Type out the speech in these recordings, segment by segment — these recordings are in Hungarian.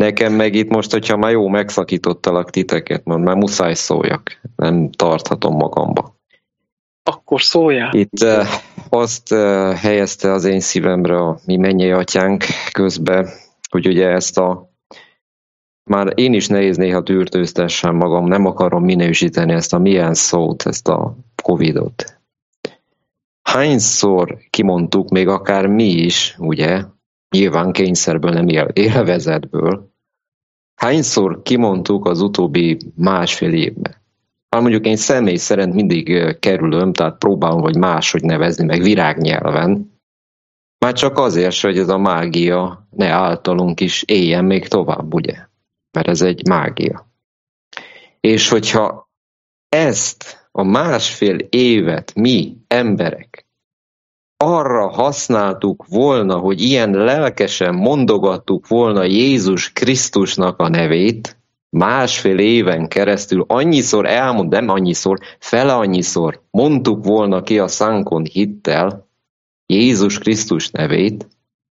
Nekem meg itt most, hogyha már jó megszakítottalak titeket, már muszáj szóljak. Nem tarthatom magamba. Akkor szóljál. Itt azt helyezte az én szívemre a mi mennyei atyánk közbe, hogy ugye ezt már én is nehéz néha tűrtőztessem magam, nem akarom minősíteni ezt a milyen szót, ezt a Covidot. Hányszor kimondtuk, még akár mi is, ugye, nyilván kényszerből, nem élvezetből, hányszor kimondtuk az utóbbi másfél évben? Hát mondjuk én személy szerint mindig kerülöm, tehát próbálom, vagy máshogy nevezni, meg virágnyelven, már csak azért, hogy ez a mágia ne általunk is éljen még tovább, ugye? Mert ez egy mágia. És hogyha ezt a másfél évet mi, emberek, arra használtuk volna, hogy ilyen lelkesen mondogattuk volna Jézus Krisztusnak a nevét, másfél éven keresztül annyiszor nem annyiszor, fele annyiszor mondtuk volna ki a szánkon hittel Jézus Krisztus nevét,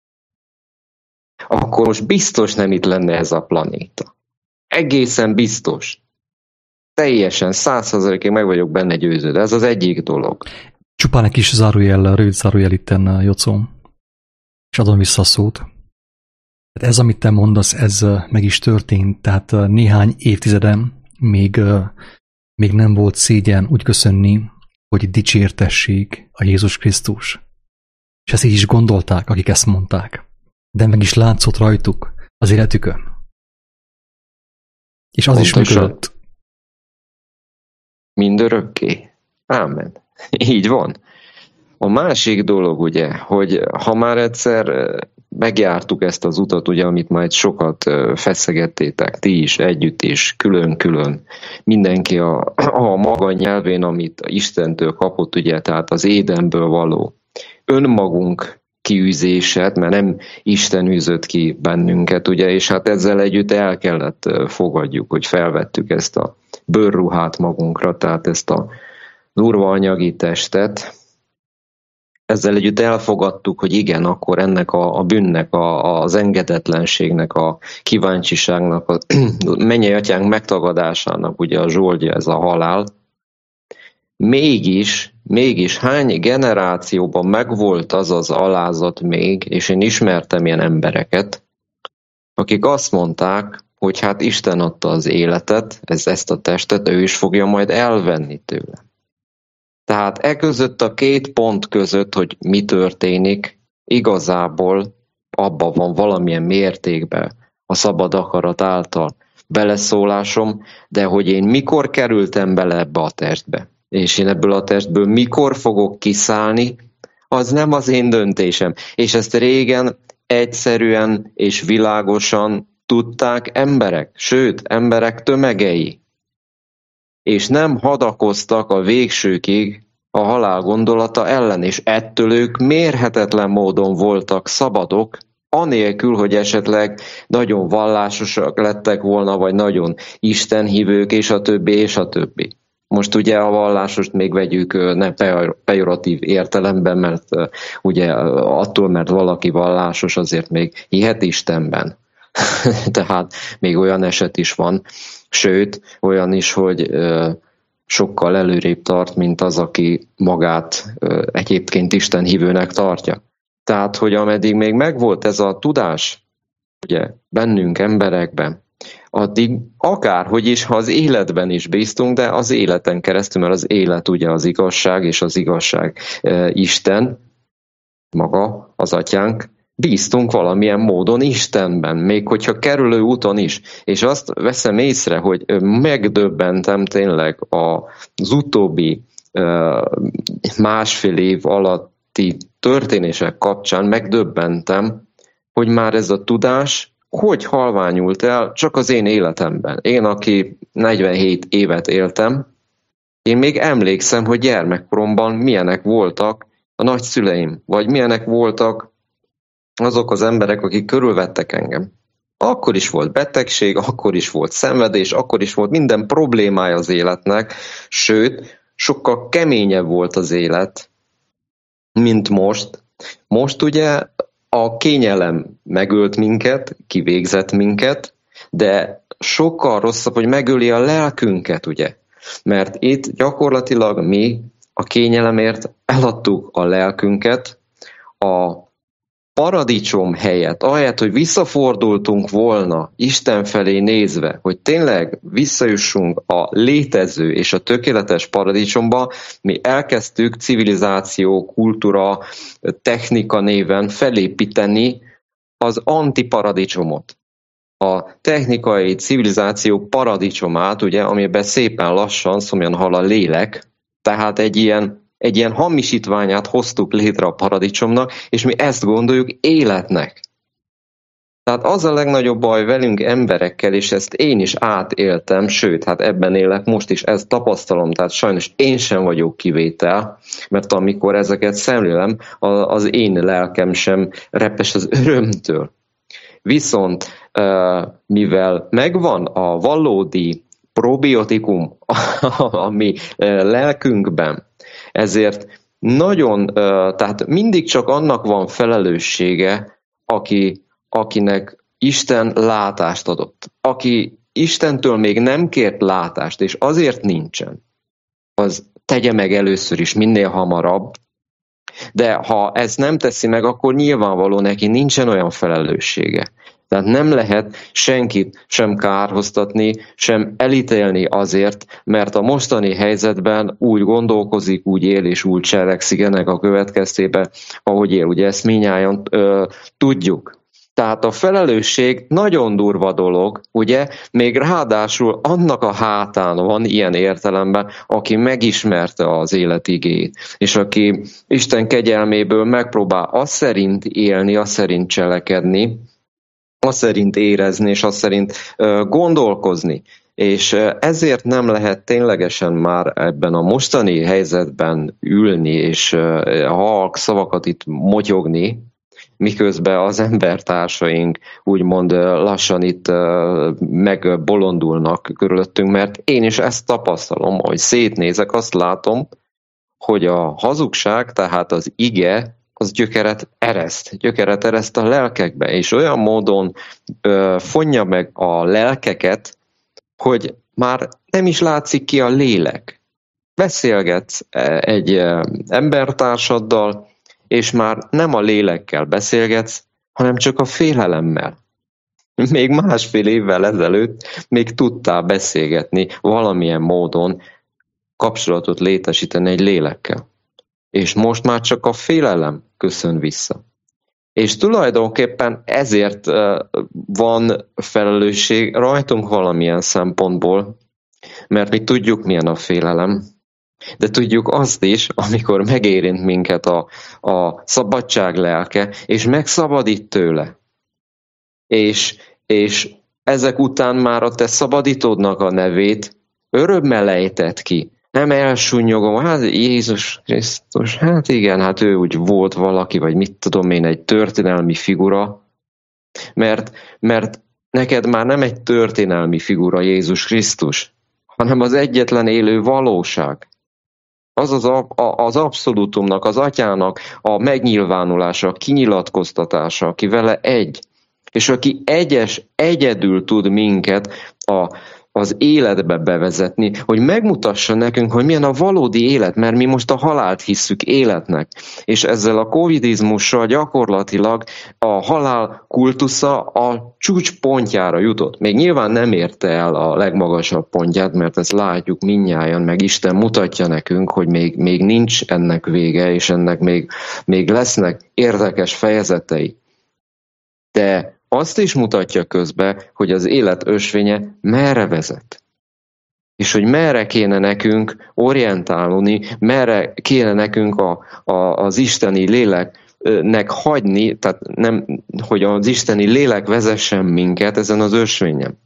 akkor most biztos nem itt lenne ez a planéta. Egészen biztos. Teljesen 100%-ig meg vagyok benne győződve. Ez az egyik dolog. Csupán egy kis zárójel, rövid zárójel itten, Jocó, és adom vissza a szót. Tehát ez, amit te mondasz, ez meg is történt, tehát néhány évtizeden még nem volt szégyen úgy köszönni, hogy dicsértessék a Jézus Krisztus. És ezt így is gondolták, akik ezt mondták. De meg is látszott rajtuk az életükön. És az pontosan is működött. Mindörökké. Ámen. Így van. A másik dolog ugye, hogy ha már egyszer megjártuk ezt az utat, ugye, amit majd sokat feszegettétek, ti is, együtt is, külön-külön, mindenki a maga nyelvén, amit Istentől kapott, ugye, tehát az Édenből való önmagunk kiűzéset, mert nem Isten űzött ki bennünket, ugye, és hát ezzel együtt el kellett fogadjuk, hogy felvettük ezt a bőrruhát magunkra, tehát ezt a durva anyagi testet. Ezzel együtt elfogadtuk, hogy igen, akkor ennek a bűnnek, az engedetlenségnek, a kíváncsiságnak, a mennyei atyánk megtagadásának, ugye a zsoldja, ez a halál. Mégis hány generációban megvolt az az alázat még, és én ismertem ilyen embereket, akik azt mondták, hogy hát Isten adta az életet, ezt a testet, ő is fogja majd elvenni tőle. Tehát között a két pont között, hogy mi történik, igazából abban van valamilyen mértékben a szabad akarat által beleszólásom, de hogy én mikor kerültem bele ebbe a testbe, és én ebből a testből mikor fogok kiszállni, az nem az én döntésem. És ezt régen egyszerűen és világosan tudták emberek, sőt, emberek tömegei. És nem hadakoztak a végsőkig a halál gondolata ellen, és ettől ők mérhetetlen módon voltak szabadok, anélkül, hogy esetleg nagyon vallásosak lettek volna, vagy nagyon istenhívők, és a többi, és a többi. Most ugye a vallásost még vegyük nem pejoratív értelemben, mert ugye attól, mert valaki vallásos, azért még hihet Istenben. Tehát még olyan eset is van, sőt, olyan is, hogy sokkal előrébb tart, mint az, aki magát egyébként istenhívőnek tartja. Tehát, hogy ameddig még megvolt ez a tudás, ugye, bennünk, emberekben, addig akárhogy is, ha az életben is bíztunk, de az életen keresztül, mert az élet ugye az igazság, és az igazság Isten, maga, az atyánk, bíztunk valamilyen módon Istenben, még hogyha kerülő úton is. És azt veszem észre, hogy megdöbbentem tényleg az utóbbi másfél év alatti történések kapcsán, megdöbbentem, hogy már ez a tudás hogy halványult el csak az én életemben. Én, aki 47 évet éltem, én még emlékszem, hogy gyermekkoromban milyenek voltak a nagyszüleim, vagy milyenek voltak azok az emberek, akik körülvettek engem. Akkor is volt betegség, akkor is volt szenvedés, akkor is volt minden problémája az életnek, sőt, sokkal keményebb volt az élet, mint most. Most ugye a kényelem megölt minket, kivégzett minket, de sokkal rosszabb, hogy megöli a lelkünket, ugye? Mert itt gyakorlatilag mi a kényelemért eladtuk a lelkünket, a paradicsom helyett, ahelyett, hogy visszafordultunk volna Isten felé nézve, hogy tényleg visszajussunk a létező és a tökéletes paradicsomba, mi elkezdtük civilizáció, kultúra, technika néven felépíteni az antiparadicsomot. A technikai civilizáció paradicsomát, ugye, amiben szépen lassan szomjan hal a lélek, tehát egy ilyen hamisítványát hoztuk létre a paradicsomnak, és mi ezt gondoljuk életnek. Tehát az a legnagyobb baj velünk emberekkel, és ezt én is átéltem, sőt, hát ebben élek most is, ezt tapasztalom, tehát sajnos én sem vagyok kivétel, mert amikor ezeket szemlélem, az én lelkem sem repes az örömtől. Viszont mivel megvan a valódi probiotikum a mi lelkünkben, ezért tehát mindig csak annak van felelőssége, akinek Isten látást adott. Aki Istentől még nem kért látást, és azért nincsen, az tegye meg először is minél hamarabb, de ha ezt nem teszi meg, akkor nyilvánvaló neki nincsen olyan felelőssége. Tehát nem lehet senkit sem kárhoztatni, sem elítélni azért, mert a mostani helyzetben úgy gondolkozik, úgy él és úgy cselekszik ennek a következtében, ahogy él. Ugye ezt mindnyájan tudjuk. Tehát a felelősség nagyon durva dolog, ugye, még ráadásul annak a hátán van ilyen értelemben, aki megismerte az élet igéjét, és aki Isten kegyelméből megpróbál azt szerint élni, azt szerint cselekedni, azt szerint érezni, és azt szerint gondolkozni. És ezért nem lehet ténylegesen már ebben a mostani helyzetben ülni, és halk szavakat itt motyogni, miközben az embertársaink úgymond lassan itt megbolondulnak körülöttünk, mert én is ezt tapasztalom, hogy szétnézek, azt látom, hogy a hazugság, tehát az ige, az gyökeret ereszt a lelkekbe, és olyan módon fonja meg a lelkeket, hogy már nem is látszik ki a lélek. Beszélgetsz egy embertársaddal, és már nem a lélekkel beszélgetsz, hanem csak a félelemmel. Még másfél évvel ezelőtt még tudtál beszélgetni valamilyen módon, kapcsolatot létesíteni egy lélekkel. És most már csak a félelem köszön vissza. És tulajdonképpen ezért van felelősség rajtunk valamilyen szempontból, mert mi tudjuk, milyen a félelem, de tudjuk azt is, amikor megérint minket a szabadság lelke, és megszabadít tőle. És ezek után már a te szabadítódnak a nevét örömmel ejtett ki. Nem elsúnyogom, hát Jézus Krisztus, hát igen, hát ő úgy volt valaki, vagy mit tudom én, egy történelmi figura, mert neked már nem egy történelmi figura Jézus Krisztus, hanem az egyetlen élő valóság. Az abszolútumnak, az atyának a megnyilvánulása, a kinyilatkoztatása, aki vele egy, és aki egyedül tud minket az életbe bevezetni, hogy megmutassa nekünk, hogy milyen a valódi élet, mert mi most a halált hisszük életnek. És ezzel a covidizmussal gyakorlatilag a halál kultusza a csúcspontjára jutott. Még nyilván nem érte el a legmagasabb pontját, mert ezt látjuk mindnyájan, meg Isten mutatja nekünk, hogy még nincs ennek vége, és ennek még lesznek érdekes fejezetei. De azt is mutatja közben, hogy az élet ösvénye merre vezet. És hogy merre kéne nekünk orientálni, merre kéne nekünk az isteni léleknek hagyni, tehát nem, hogy az isteni lélek vezessen minket ezen az ösvényen.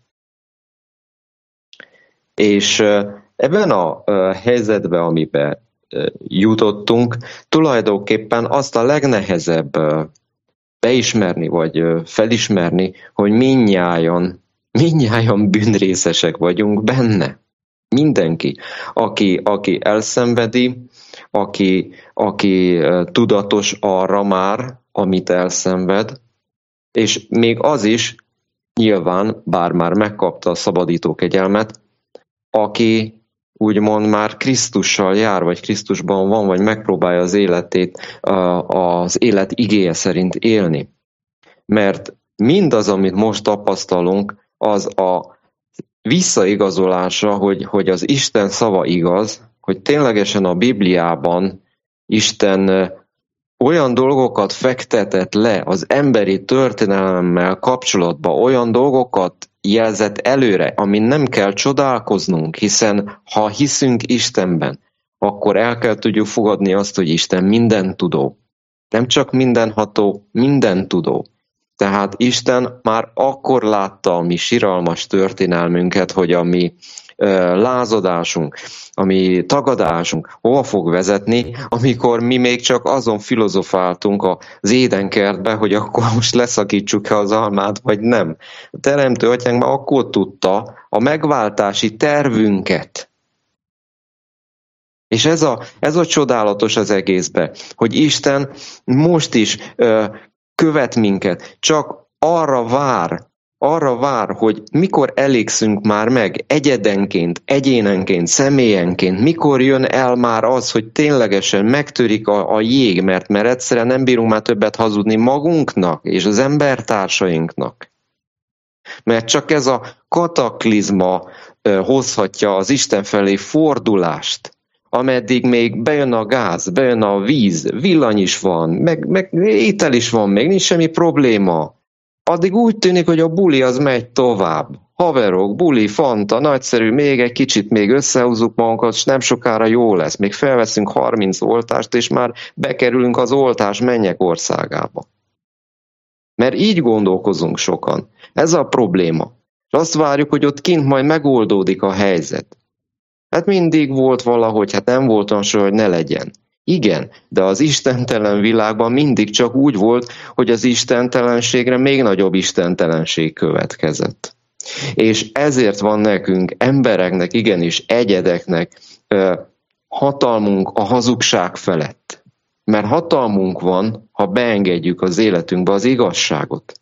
És ebben a helyzetben, amiben jutottunk, tulajdonképpen azt a legnehezebb beismerni, vagy felismerni, hogy mindnyájan bűnrészesek vagyunk benne. Mindenki, aki elszenvedi, aki tudatos arra már, amit elszenved, és még az is, nyilván, bár már megkapta a szabadító kegyelmet, aki úgymond már Krisztussal jár, vagy Krisztusban van, vagy megpróbálja az életét az élet igéje szerint élni. Mert mindaz, amit most tapasztalunk, az a visszaigazolása, hogy az Isten szava igaz, hogy ténylegesen a Bibliában Isten olyan dolgokat fektetett le az emberi történelemmel kapcsolatban, olyan dolgokat jelzett előre, amin nem kell csodálkoznunk, hiszen ha hiszünk Istenben, akkor el kell tudjuk fogadni azt, hogy Isten mindentudó. Nem csak mindenható, mindentudó. Tehát Isten már akkor látta a mi siralmas történelmünket, hogy a mi lázadásunk, a mi tagadásunk hova fog vezetni, amikor mi még csak azon filozofáltunk az édenkertbe, hogy akkor most leszakítsuk-e az almát, vagy nem. A Teremtő Atyánk már akkor tudta a megváltási tervünket. És ez a csodálatos az egészben, hogy Isten most is követ minket, csak arra vár, hogy mikor elégszünk már meg egyedenként, egyénenként, személyenként, mikor jön el már az, hogy ténylegesen megtörik a jég, mert egyszerűen nem bírunk már többet hazudni magunknak és az embertársainknak. Mert csak ez a kataklizma hozhatja az Isten felé fordulást, ameddig még bejön a gáz, bejön a víz, villany is van, meg étel is van, még nincs semmi probléma. Addig úgy tűnik, hogy a buli az megy tovább. Haverok, buli, fanta, nagyszerű, még egy kicsit még összehúzzuk magunkat, és nem sokára jó lesz. Még felveszünk 30 oltást, és már bekerülünk az oltás mennyek országába. Mert így gondolkozunk sokan. Ez a probléma. És azt várjuk, hogy ott kint majd megoldódik a helyzet. Hát mindig volt valahogy, hát nem voltam soha, hogy ne legyen. Igen, de az istentelen világban mindig csak úgy volt, hogy az istentelenségre még nagyobb istentelenség következett. És ezért van nekünk, embereknek, igenis egyedeknek hatalmunk a hazugság felett. Mert hatalmunk van, ha beengedjük az életünkbe az igazságot.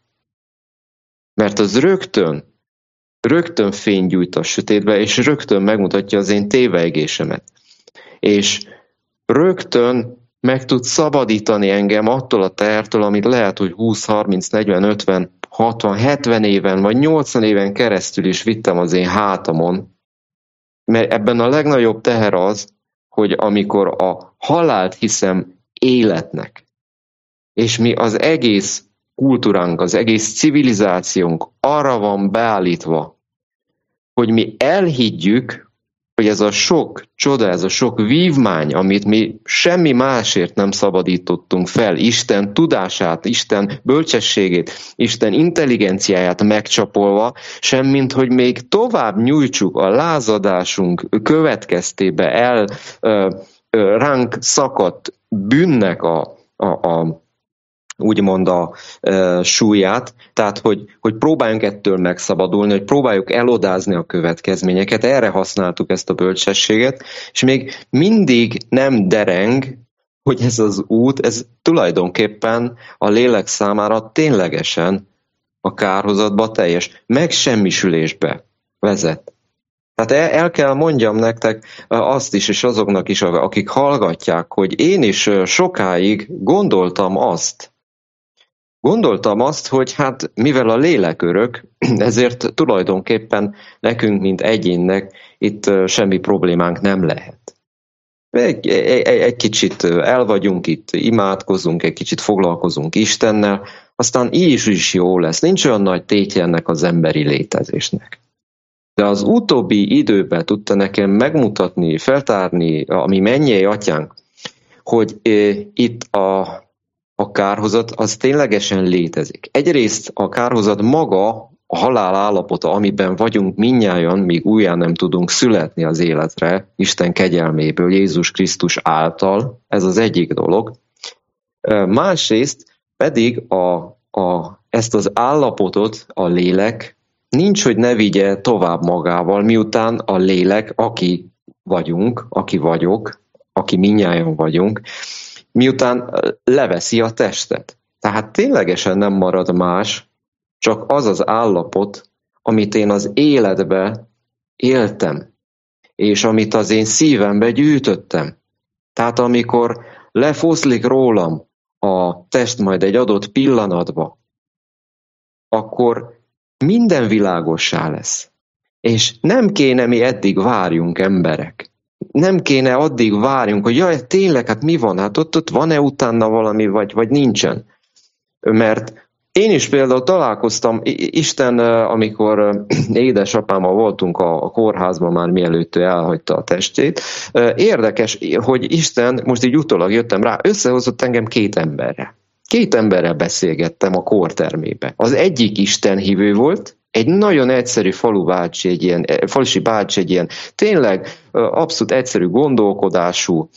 Mert az rögtön fényt gyújt a sötétbe, és rögtön megmutatja az én tévejgésemet. És rögtön meg tud szabadítani engem attól a tehertől, amit lehet, hogy 20, 30, 40, 50, 60, 70 éven, vagy 80 éven keresztül is vittem az én hátamon. Mert ebben a legnagyobb teher az, hogy amikor a halált hiszem életnek, és mi az egész kultúránk, az egész civilizációnk arra van beállítva, hogy mi elhiggyük, hogy ez a sok csoda, ez a sok vívmány, amit mi semmi másért nem szabadítottunk fel, Isten tudását, Isten bölcsességét, Isten intelligenciáját megcsapolva, semmint, hogy még tovább nyújtsuk a lázadásunk következtébe ránk szakadt bűnnek úgymond a súlyát, tehát hogy próbáljunk ettől megszabadulni, hogy próbáljuk elodázni a következményeket, erre használtuk ezt a bölcsességet, és még mindig nem dereng, hogy ez az út, ez tulajdonképpen a lélek számára ténylegesen a kárhozatba, teljes megsemmisülésbe vezet. Tehát el kell mondjam nektek azt is, és azoknak is, akik hallgatják, hogy én is sokáig gondoltam azt, hogy hát mivel a lélek örök, ezért tulajdonképpen nekünk, mint egyénnek itt semmi problémánk nem lehet. Egy kicsit el vagyunk itt, imádkozunk, egy kicsit foglalkozunk Istennel, aztán így is jó lesz. Nincs olyan nagy tétje ennek az emberi létezésnek. De az utóbbi időben tudta nekem megmutatni, feltárni a mi mennyei atyánk, hogy itt a kárhozat az ténylegesen létezik. Egyrészt a kárhozat maga, a halál állapota, amiben vagyunk mindnyájan, míg újjá nem tudunk születni az életre, Isten kegyelméből, Jézus Krisztus által, ez az egyik dolog. Másrészt pedig ezt az állapotot a lélek nincs, hogy ne vigye tovább magával, miután a lélek, aki vagyunk, aki vagyok, aki mindnyájan vagyunk, miután leveszi a testet. Tehát ténylegesen nem marad más, csak az az állapot, amit én az életbe éltem, és amit az én szívembe gyűjtöttem. Tehát amikor lefoszlik rólam a test majd egy adott pillanatba, akkor minden világossá lesz. És nem kéne mi eddig várjunk, emberek. Nem kéne addig várjunk, hogy jaj, tényleg, hát mi van? Hát ott van-e utána valami, vagy nincsen? Mert én is például találkoztam, Isten, amikor édesapámmal voltunk a kórházban már mielőtt ő elhagyta a testét, érdekes, hogy Isten, most így utólag jöttem rá, összehozott engem két emberre. Két emberrel beszélgettem a kórtermébe. Az egyik istenhívő volt, egy nagyon egyszerű falusi bácsi, egy ilyen tényleg abszolút egyszerű gondolkodású,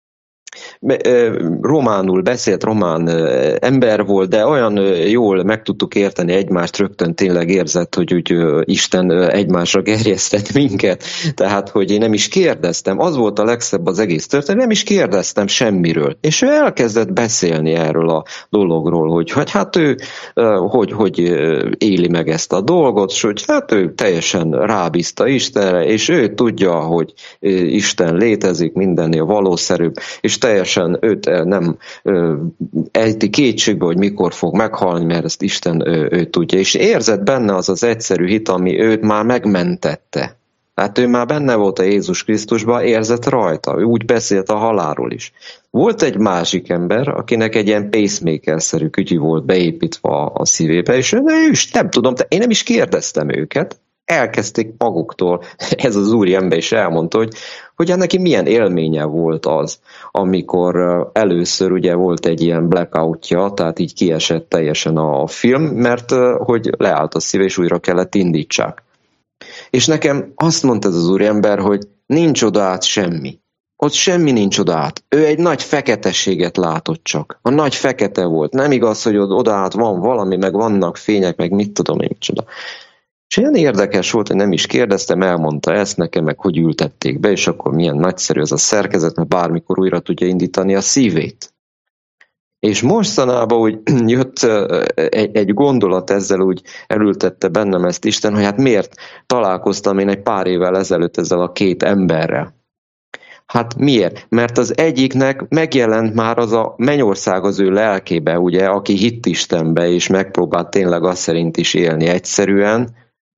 románul beszélt, román ember volt, de olyan jól meg tudtuk érteni egymást, rögtön tényleg érzett, hogy úgy Isten egymásra gerjesztett minket, tehát, hogy én nem is kérdeztem, az volt a legszebb az egész történet, nem is kérdeztem semmiről, és ő elkezdett beszélni erről a dologról, hogy hát ő hogy éli meg ezt a dolgot, és hogy hát ő teljesen rábízta Istenre, és ő tudja, hogy Isten létezik, mindennél valószerűbb, és teljesen őt nem ejti kétségbe, hogy mikor fog meghalni, mert ezt Isten ő tudja. És érzett benne az az egyszerű hit, ami őt már megmentette. Tehát ő már benne volt a Jézus Krisztusban, érzett rajta. Ő úgy beszélt a halálról is. Volt egy másik ember, akinek egy ilyen pacemaker-szerű kütyű volt beépítve a szívébe, és ő is nem tudom, én nem is kérdeztem őket, elkezdték maguktól, ez az úriember is elmondta, hogy neki milyen élménye volt az, amikor először ugye volt egy ilyen blackoutja, tehát így kiesett teljesen a film, mert hogy leállt a szíve, és újra kellett indítsák. És nekem azt mondta ez az úriember, hogy nincs oda át semmi. Ott semmi nincs oda át. Ő egy nagy feketeséget látott csak. A nagy fekete volt. Nem igaz, hogy oda át van valami, meg vannak fények, meg mit tudom én micsoda. És olyan érdekes volt, hogy nem is kérdeztem, elmondta ezt nekem, meg hogy ültették be, és akkor milyen nagyszerű ez a szerkezet, mert bármikor újra tudja indítani a szívét. És mostanában úgy jött egy gondolat ezzel, úgy elültette bennem ezt Isten, hogy hát miért találkoztam én egy pár évvel ezelőtt ezzel a két emberrel. Hát miért? Mert az egyiknek megjelent már az a mennyország az ő lelkébe, ugye, aki hitt Istenbe, és megpróbált tényleg azt szerint is élni egyszerűen,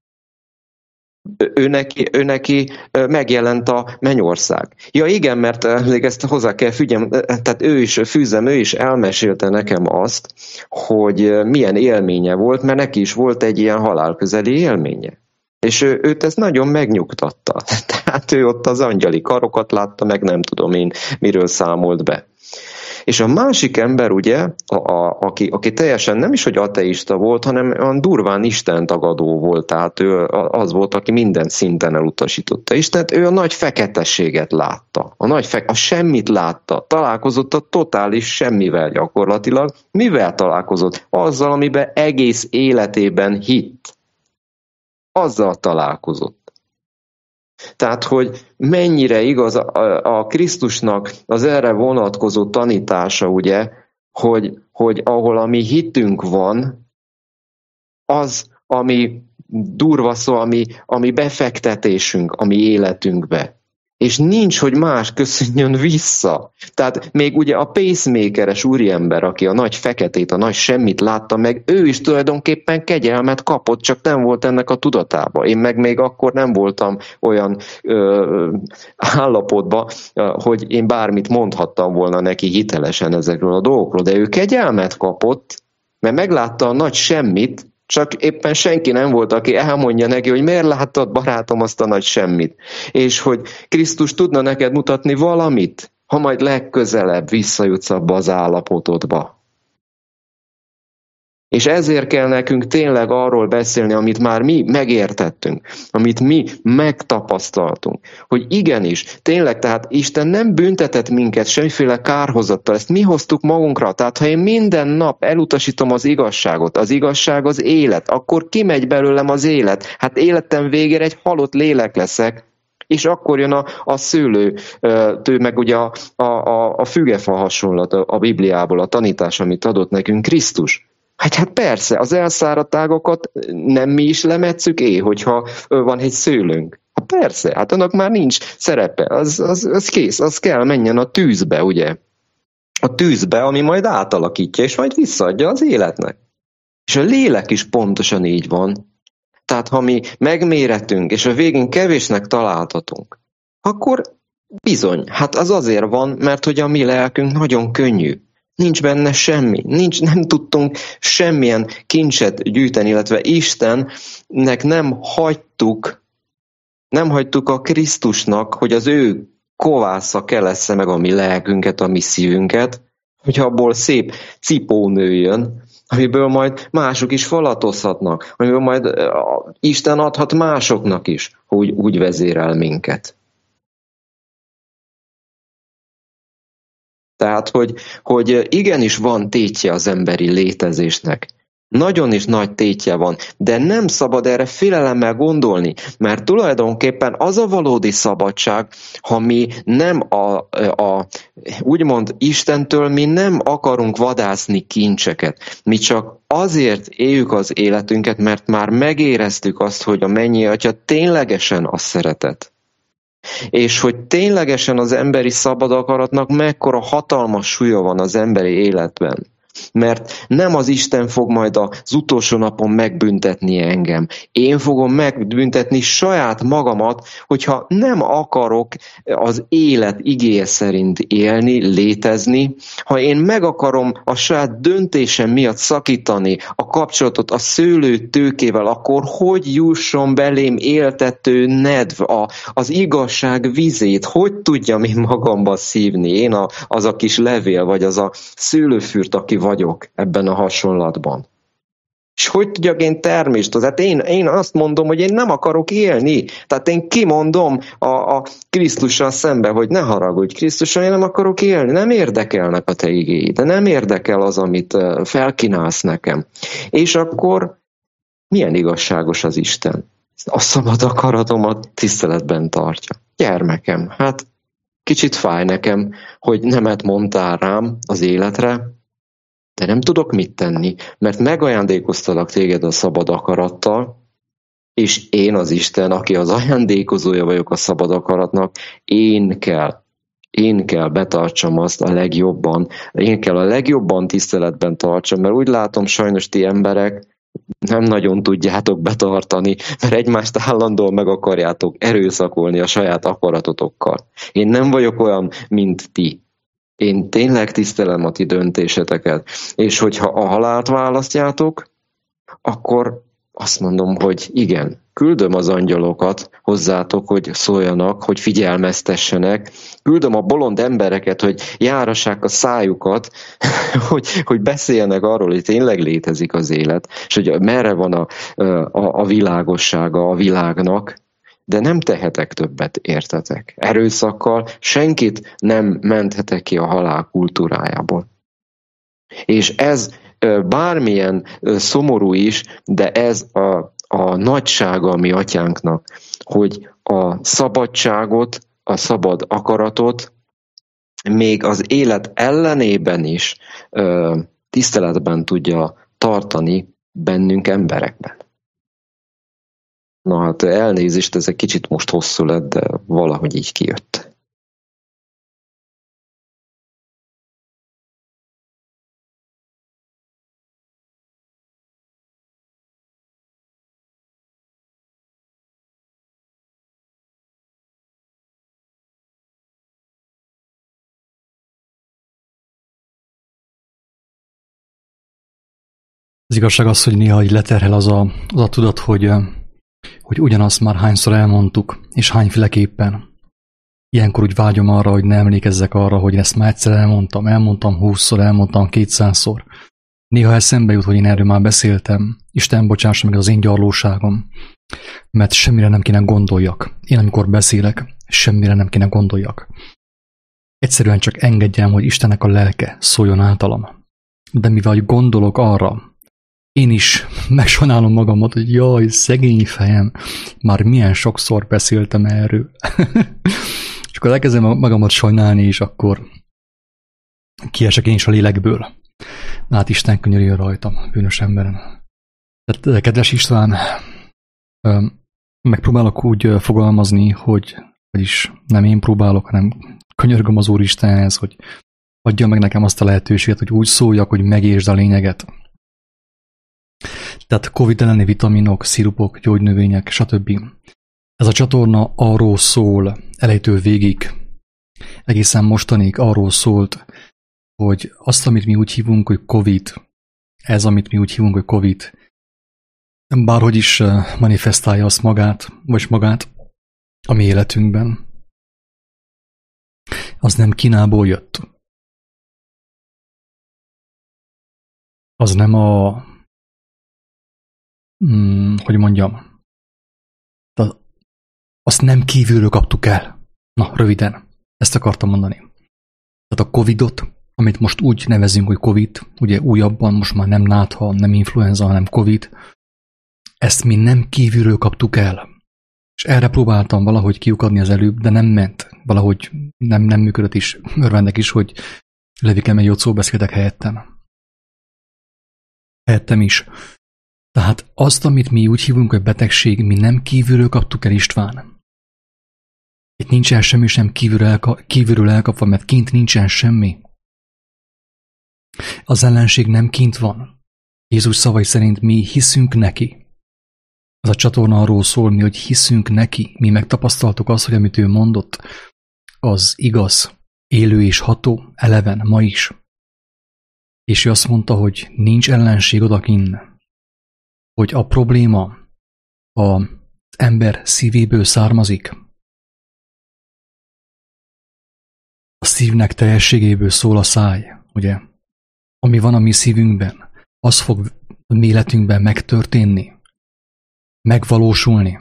ő neki megjelent a mennyország. Ja igen, mert még ezt hozzá kell tehát ő is elmesélte nekem azt, hogy milyen élménye volt, mert neki is volt egy ilyen halálközeli élménye. És őt ez nagyon megnyugtatta. Tehát ő ott az angyali karokat látta, meg nem tudom én, miről számolt be. És a másik ember, ugye, aki teljesen nem is, hogy ateista volt, hanem olyan durván istentagadó volt, tehát ő az volt, aki minden szinten elutasította Istent, ő a nagy feketességet látta, a semmit látta, találkozott a totális semmivel gyakorlatilag. Mivel találkozott? Azzal, amiben egész életében hitt. Azzal találkozott. Tehát, hogy mennyire igaz a Krisztusnak az erre vonatkozó tanítása, ugye, hogy ahol a mi hitünk van, az, ami durva szó, ami befektetésünk a mi életünkbe. És nincs, hogy más köszönjön vissza. Tehát még ugye a pacemakeres úriember, aki a nagy feketét, a nagy semmit látta meg, ő is tulajdonképpen kegyelmet kapott, csak nem volt ennek a tudatában. Én meg még akkor nem voltam olyan állapotban, hogy én bármit mondhattam volna neki hitelesen ezekről a dolgokról, de ő kegyelmet kapott, mert meglátta a nagy semmit, csak éppen senki nem volt, aki elmondja neki, hogy miért láttad, barátom, azt a nagy semmit. És hogy Krisztus tudna neked mutatni valamit, ha majd legközelebb visszajutsz abba az állapotodba. És ezért kell nekünk tényleg arról beszélni, amit már mi megértettünk, amit mi megtapasztaltunk, hogy igenis, tényleg, tehát Isten nem büntetett minket semmiféle kárhozattal, ezt mi hoztuk magunkra, tehát ha én minden nap elutasítom az igazságot, az igazság az élet, akkor kimegy belőlem az élet, hát életem végére egy halott lélek leszek, és akkor jön a szőlőtő, meg ugye a fügefa hasonlat a Bibliából, a tanítás, amit adott nekünk Krisztus. Hát persze, az elszáradt ágakat nem mi is lemetszük hogyha van egy szőlőnk. Hát persze, hát annak már nincs szerepe, az kész, az kell menjen a tűzbe, ugye? A tűzbe, ami majd átalakítja, és majd visszaadja az életnek. És a lélek is pontosan így van. Tehát ha mi megméretünk, és a végén kevésnek találtatunk, akkor bizony, hát az azért van, mert hogy a mi lelkünk nagyon könnyű. Nincs benne semmi, nem tudtunk semmilyen kincset gyűjteni, illetve Istennek nem hagytuk a Krisztusnak, hogy az ő kovásza kelessze meg a mi lelkünket, a mi szívünket, hogy abból szép cipó nőjön, amiből majd mások is falatozhatnak, amiből majd Isten adhat másoknak is, hogy úgy vezérel minket. Tehát, hogy igenis van tétje az emberi létezésnek. Nagyon is nagy tétje van, de nem szabad erre félelemmel gondolni, mert tulajdonképpen az a valódi szabadság, ha mi nem úgymond Istentől mi nem akarunk vadászni kincseket. Mi csak azért éljük az életünket, mert már megéreztük azt, hogy a mennyi Atya ténylegesen a szeretet. És hogy ténylegesen az emberi szabad akaratnak mekkora hatalmas súlya van az emberi életben. Mert nem az Isten fog majd az utolsó napon megbüntetni engem. Én fogom megbüntetni saját magamat, hogyha nem akarok az élet igéje szerint élni, létezni, ha én meg akarom a saját döntésem miatt szakítani a kapcsolatot a szőlő tőkével, akkor hogy jusson belém éltető nedv, az igazság vizét, hogy tudjam én magamba szívni? Én az a kis levél, vagy az a szőlőfürt, aki vagyok ebben a hasonlatban. És hogy tudjak én termést? Tehát én azt mondom, hogy én nem akarok élni. Tehát én kimondom a Krisztussal szembe, hogy ne haragudj, Krisztussal, én nem akarok élni. Nem érdekelnek a te igéid, de nem érdekel az, amit felkínálsz nekem. És akkor milyen igazságos az Isten? A szabad akaratomat tiszteletben tartja. Gyermekem, hát kicsit fáj nekem, hogy nemet mondtál rám az életre, de nem tudok mit tenni, mert megajándékoztalak téged a szabad akarattal, és én az Isten, aki az ajándékozója vagyok a szabad akaratnak, én kell betartsam azt a legjobban, én kell a legjobban tiszteletben tartsam, mert úgy látom, sajnos ti emberek nem nagyon tudjátok betartani, mert egymást állandóan meg akarjátok erőszakolni a saját akaratotokkal. Én nem vagyok olyan, mint ti. Én tényleg tisztelem a ti döntéseteket, és hogyha a halált választjátok, akkor azt mondom, hogy igen, küldöm az angyalokat hozzátok, hogy szóljanak, hogy figyelmeztessenek, küldöm a bolond embereket, hogy járassák a szájukat, hogy beszéljenek arról, hogy tényleg létezik az élet, és hogy merre van a világossága a világnak, de nem tehetek többet, értetek. Erőszakkal senkit nem menthetek ki a halál kultúrájából. És ez bármilyen szomorú is, de ez a nagysága a mi atyánknak, hogy a szabadságot, a szabad akaratot még az élet ellenében is tiszteletben tudja tartani bennünk emberekben. Na hát elnézést, ez egy kicsit most hosszú lett, de valahogy így kijött. Az igazság az, hogy néha így leterhel az a tudat, hogy ugyanazt már hányszor elmondtuk, és hányféleképpen. Ilyenkor úgy vágyom arra, hogy ne emlékezzek arra, hogy ezt már egyszer elmondtam 20-szor, elmondtam 200-szor. Néha eszembe jut, hogy én erről már beszéltem. Isten bocsássa meg az én gyarlóságom, mert semmire nem kéne gondoljak. Én amikor beszélek, semmire nem kéne gondoljak. Egyszerűen csak engedjem, hogy Istennek a lelke szóljon általam. De mivel gondolok arra, én is megsajnálom magamat, hogy jaj, szegény fejem, már milyen sokszor beszéltem erről. És akkor elkezdem magamat sajnálni, és akkor kiesek én is a lélekből. Hát Isten könyörüljön rajtam, bűnös emberen. Tehát, kedves István, megpróbálok úgy fogalmazni, vagyis nem én próbálok, hanem könyörgöm az Úristenhez, hogy adja meg nekem azt a lehetőséget, hogy úgy szóljak, hogy megértsd a lényeget. Tehát Covid elleni vitaminok, szirupok, gyógynövények, stb. Ez a csatorna arról szól, elejétől végig, egészen mostanig arról szólt, hogy azt, amit mi úgy hívunk, hogy Covid, ez, amit mi úgy hívunk, hogy Covid, bárhogy is manifestálja azt magát, vagy magát a mi életünkben, az nem Kínából jött. Az nem hogy mondjam, azt nem kívülről kaptuk el. Na, röviden, ezt akartam mondani. Tehát a Covidot, amit most úgy nevezünk, hogy Covid, ugye újabban most már nem nátha, nem influenza, hanem Covid, ezt mi nem kívülről kaptuk el. És erre próbáltam valahogy kiukadni az előbb, de nem ment. Valahogy nem működött is. Örvendek is, hogy Levike meg Jocó beszéltek helyettem. Helyettem is. Tehát azt, amit mi úgy hívunk, hogy betegség, mi nem kívülről kaptuk el, István. Itt nincsen semmi sem kívülről elkapva, mert kint nincsen semmi. Az ellenség nem kint van. Jézus szavai szerint mi hiszünk neki. Az a csatorna arról szól, mi, hogy hiszünk neki. Mi megtapasztaltuk azt, hogy amit ő mondott, az igaz, élő és ható, eleven, ma is. És ő azt mondta, hogy nincs ellenség odakinn. Hogy a probléma az ember szívéből származik. A szívnek teljességéből szól a száj, ugye? Ami van a mi szívünkben, az fog a mi életünkben megtörténni, megvalósulni.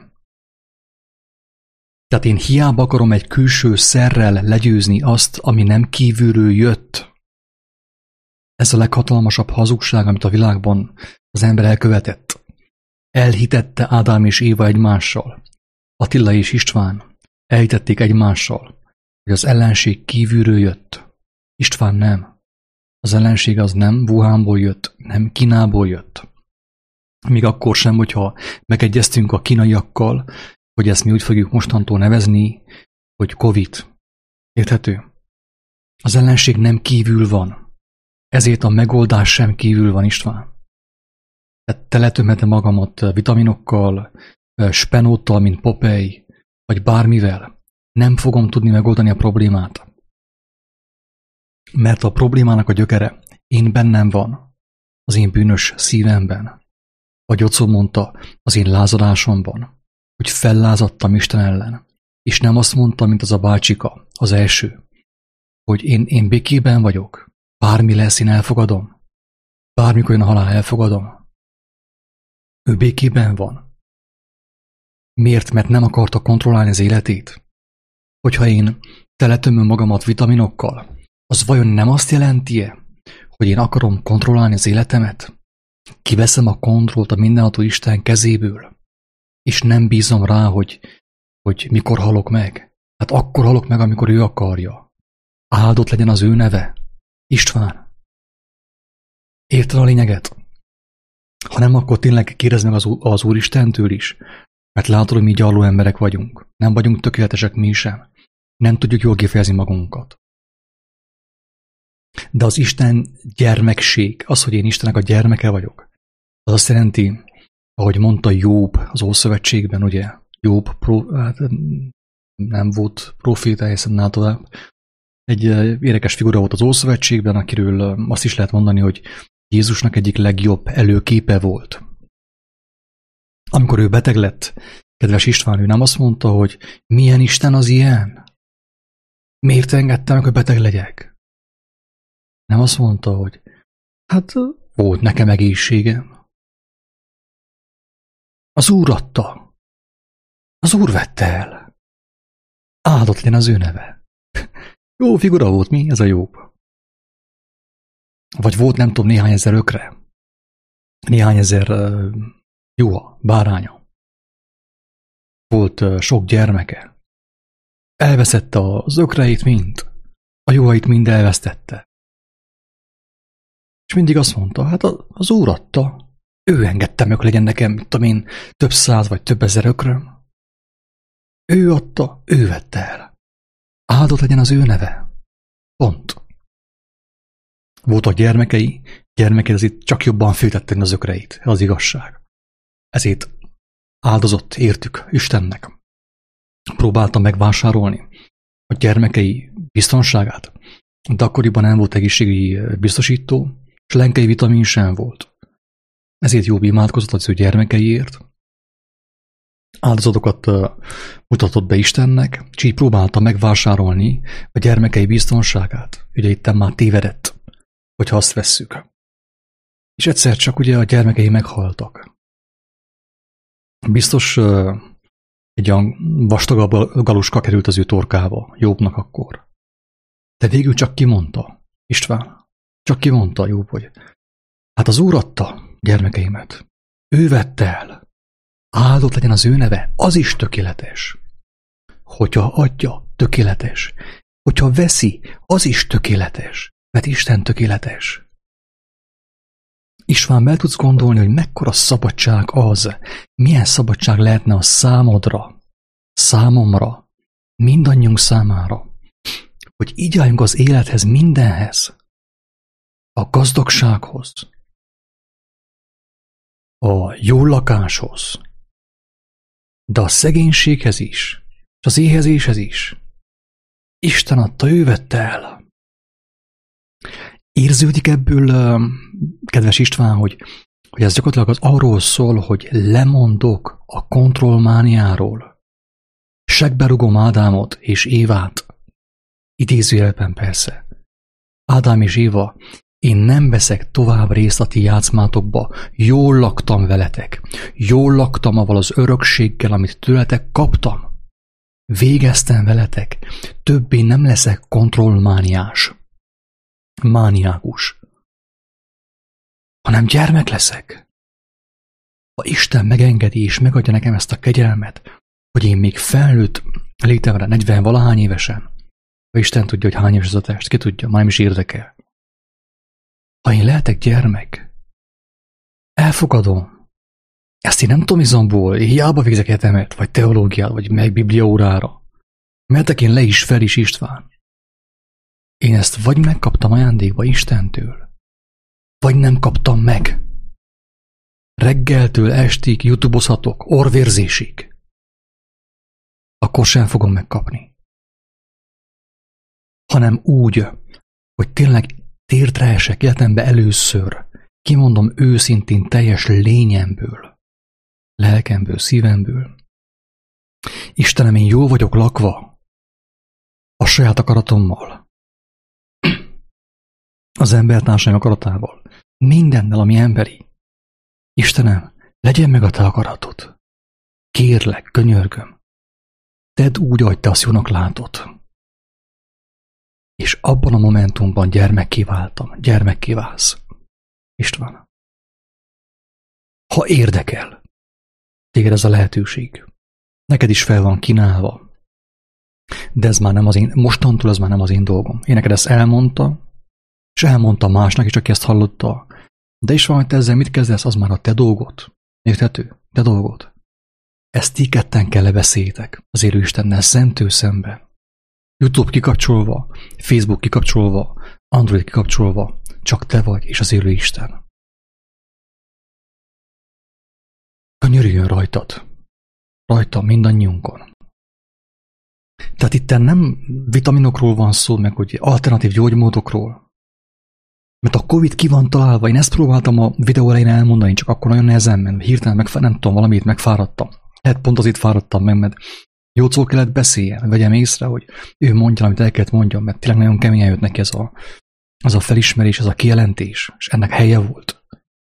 Tehát én hiába akarom egy külső szerrel legyőzni azt, ami nem kívülről jött. Ez a leghatalmasabb hazugság, amit a világban az ember elkövetett. Elhitette Ádám és Éva egymással. Attila és István elhitették egymással, hogy az ellenség kívülről jött. István nem. Az ellenség az nem Wuhanból jött, nem Kínából jött. Még akkor sem, hogyha megegyeztünk a kínaiakkal, hogy ezt mi úgy fogjuk mostantól nevezni, hogy Covid. Érthető? Az ellenség nem kívül van. Ezért a megoldás sem kívül van, István. Tehát teletömhetem magamat vitaminokkal, spenóttal, mint Popeye, vagy bármivel. Nem fogom tudni megoldani a problémát. Mert a problémának a gyökere én bennem van, az én bűnös szívemben. Vagy Jocó mondta, az én lázadásomban, hogy fellázadtam Isten ellen. És nem azt mondta, mint az a bácsika, az első, hogy én békében vagyok, bármi lesz, én elfogadom. Bármikor jön a halál, elfogadom. Ő békében van. Miért? Mert nem akarta kontrollálni az életét. Hogyha én teletömöm magamat vitaminokkal, az vajon nem azt jelenti-e, hogy én akarom kontrollálni az életemet? Kiveszem a kontrollt a mindenható Isten kezéből, és nem bízom rá, hogy mikor halok meg. Hát akkor halok meg, amikor ő akarja. Áldott legyen az ő neve. István. Érted a lényeget? Ha nem, akkor tényleg kérdezd meg az Úristentől is, mert látod, hogy mi gyarló emberek vagyunk. Nem vagyunk tökéletesek mi sem. Nem tudjuk jól kifejezni magunkat. De az Isten gyermekség, az, hogy én Istennek a gyermeke vagyok, az azt jelenti, ahogy mondta Jobb az Ószövetségben, ugye, Jobb nem volt proféta, hiszen tovább. Egy érdekes figura volt az Ószövetségben, akiről azt is lehet mondani, hogy Jézusnak egyik legjobb előképe volt. Amikor ő beteg lett, kedves István, ő nem azt mondta, hogy milyen Isten az ilyen? Miért engedte meg, hogy beteg legyek? Nem azt mondta, hogy hát volt nekem egészségem. Az Úr adta. Az Úr vette el. Áldott legyen az ő neve. Jó figura volt mi, ez a Jobb. Vagy volt nem tudom néhány ezer ökre. Néhány ezer juha, báránya. Volt sok gyermeke. Elveszette az ökreit mind. A juhait mind elvesztette. És mindig azt mondta, hát az Úr adta, ő engedte meg, hogy legyen nekem, mit tudom én, több száz vagy több ezer ökröm. Ő adta, ő vette el. Áldott legyen az ő neve. Pont. Voltak gyermekei ezért csak jobban féltették az ökreit, ez az igazság. Ezért áldozott értük Istennek. Próbálta megvásárolni a gyermekei biztonságát, de akkoriban nem volt egészségügyi biztosító, és lenkei vitamin sem volt. Ezért Jobb imádkozott az ő gyermekeiért, áldozatokat mutatott be Istennek, és így próbálta megvásárolni a gyermekei biztonságát. Ugye itt már tévedett, hogyha azt vesszük. És egyszer csak ugye a gyermekei meghaltak. Biztos egy olyan vastagabb galuska került az ő torkába, Jobbnak akkor. De végül csak kimondta, István, csak kimondta Jobb, hogy hát az Úr adta gyermekeimet. Ő vette el. Áldott legyen az ő neve, az is tökéletes. Hogyha adja, tökéletes. Hogyha veszi, az is tökéletes. Mert Isten tökéletes. István, be tudsz gondolni, hogy mekkora szabadság az, milyen szabadság lehetne a számodra, számomra, mindannyiunk számára, hogy így álljunk az élethez, mindenhez, a gazdagsághoz, a jó lakáshoz, de a szegénységhez is, és az éhezéshez is. Isten adta, ő vette el. Érződik ebből, kedves István, hogy ez gyakorlatilag az arról szól, hogy lemondok a kontrollmániáról. Seggbe rugom Ádámot és Évát. Idézőjelben persze. Ádám és Éva, én nem veszek tovább részt a ti játszmátokba. Jól laktam veletek. Jól laktam avval az örökséggel, amit tőletek kaptam. Végeztem veletek. Többé nem leszek kontrollmániás. Mániákus. Hanem gyermek leszek. Ha Isten megengedi és megadja nekem ezt a kegyelmet, hogy én még felnőtt létemre 40-valahány évesen, ha Isten tudja, hogy hány éves ez a test, ki tudja, már nem is érdekel. Ha én lehetek gyermek, elfogadom. Ezt én nem tudom izomból, hiába végzek egyetemet, vagy teológiát, vagy meg bibliaórára. Mehetek én le is fel is, István. Én ezt vagy megkaptam ajándékba Istentől, vagy nem kaptam meg. Reggeltől estig YouTube-ozhatok, orvérzésig. Akkor sem fogom megkapni. Hanem úgy, hogy tényleg térdre esek életembe először, kimondom őszintén teljes lényemből, lelkemből, szívemből. Istenem, én jól vagyok lakva a saját akaratommal, az embertársaim akaratával, mindennel, ami emberi. Istenem, legyen meg a te akaratod. Kérlek, könyörgöm. Tedd úgy, ahogy te azt jónak látod. És abban a momentumban gyermekké váltam, gyermekké válsz. István. Ha érdekel, téged ez a lehetőség. Neked is fel van kínálva. De ez már nem az én, mostantól ez már nem az én dolgom. Én neked ezt elmondtam, és elmondta másnak is, aki ezt hallotta. De is van, hogy te ezzel mit kezdesz, az már a te dolgod. Érthető? Te dolgod. Ezt ti ketten kell lebeszéljétek az élő Istennel szemtől szembe. YouTube kikapcsolva, Facebook kikapcsolva, Android kikapcsolva, csak te vagy és az élő Isten. Könyörüljön rajtad. Rajta mindannyiunkon. Tehát itt nem vitaminokról van szó, meg hogy alternatív gyógymódokról. Mert a Covid ki van találva, én ezt próbáltam a videó elején elmondani, csak akkor nagyon nehezen ment, hirtelen nem tudom, valamit megfáradtam. Hát pont azért fáradtam meg, mert jócól kellett beszéljen, vegyem észre, hogy ő mondja, amit el kellett mondjam, mert tényleg nagyon keményen jött neki ez a felismerés, ez a kijelentés, és ennek helye volt.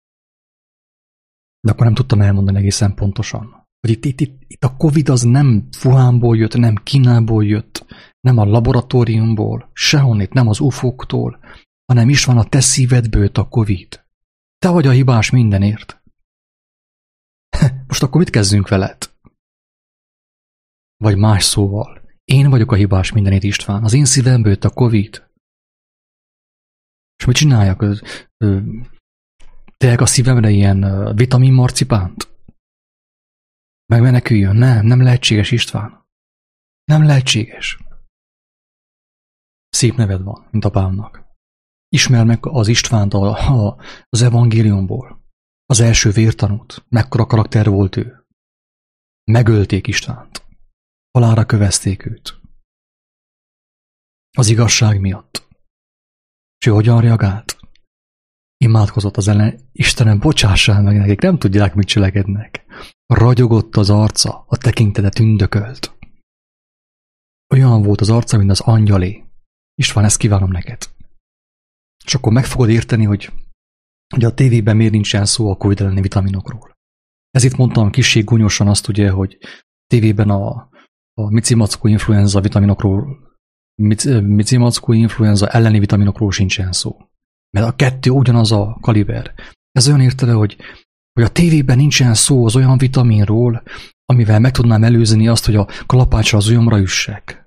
De akkor nem tudtam elmondani egészen pontosan, hogy itt a Covid az nem Wuhanból jött, nem Kínából jött, nem a laboratóriumból, sehonnét, nem az UFO-któl, hanem is van a te szívedből jött a Covid. Te vagy a hibás mindenért. Most akkor mit kezdünk veled? Vagy más szóval, én vagyok a hibás mindenért, István. Az én szívemből jött a Covid. És mit csináljak? Teljek a szívemre ilyen vitamin marcipánt? Megmeneküljön? Nem lehetséges, István. Nem lehetséges. Szép neved van, mint apámnak. Ismerd meg az Istvánt az evangéliumból. Az első vértanút. Mekkora karakter volt ő. Megölték Istvánt. Halálra kövezték őt. Az igazság miatt. És ő hogyan reagált? Imádkozott az ellen. Istenem, bocsássál meg nekik, nem tudják, mit cselekednek. Ragyogott az arca, a tekintete tündökölt. Olyan volt az arca, mint az angyalé. István, ezt kívánom neked. És akkor meg fogod érteni, hogy a tévében miért nincsen szó a Covid elleni vitaminokról. Ezért mondtam kissé gúnyosan azt, ugye, hogy tévében a micimackó influenza vitaminokról, micimackó influenza elleni vitaminokról sincsen szó. Mert a kettő ugyanaz a kaliber. Ez olyan értelme, hogy a tévében nincsen szó az olyan vitaminról, amivel meg tudnám előzni azt, hogy a kalapácsra az ujjamra üssek.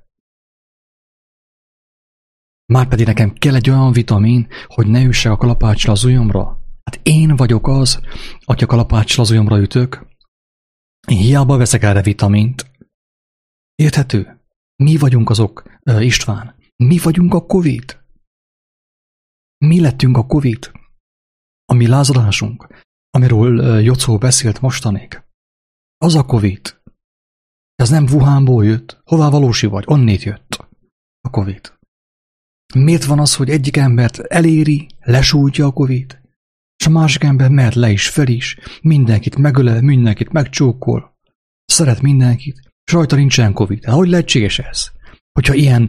Márpedig nekem kell egy olyan vitamin, hogy ne üssek a kalapácsra az ujjamra. Hát én vagyok az, aki a kalapácsra az ujjamra ütök. Én hiába veszek erre vitamint. Érthető? Mi vagyunk azok, István. Mi vagyunk a Covid. Mi lettünk a Covid. A mi lázadásunk, amiről Jocó beszélt mostanig. Az a Covid. Ez nem Wuhanból jött. Hová valósi vagy? Onnét jött a Covid. Miért van az, hogy egyik embert eléri, lesújtja a Covid, és a másik ember mehet le is, fel is, mindenkit megölel, mindenkit megcsókol, szeret mindenkit, és rajta nincsen Covid. Hát hogy lehetséges ez? Hogyha ilyen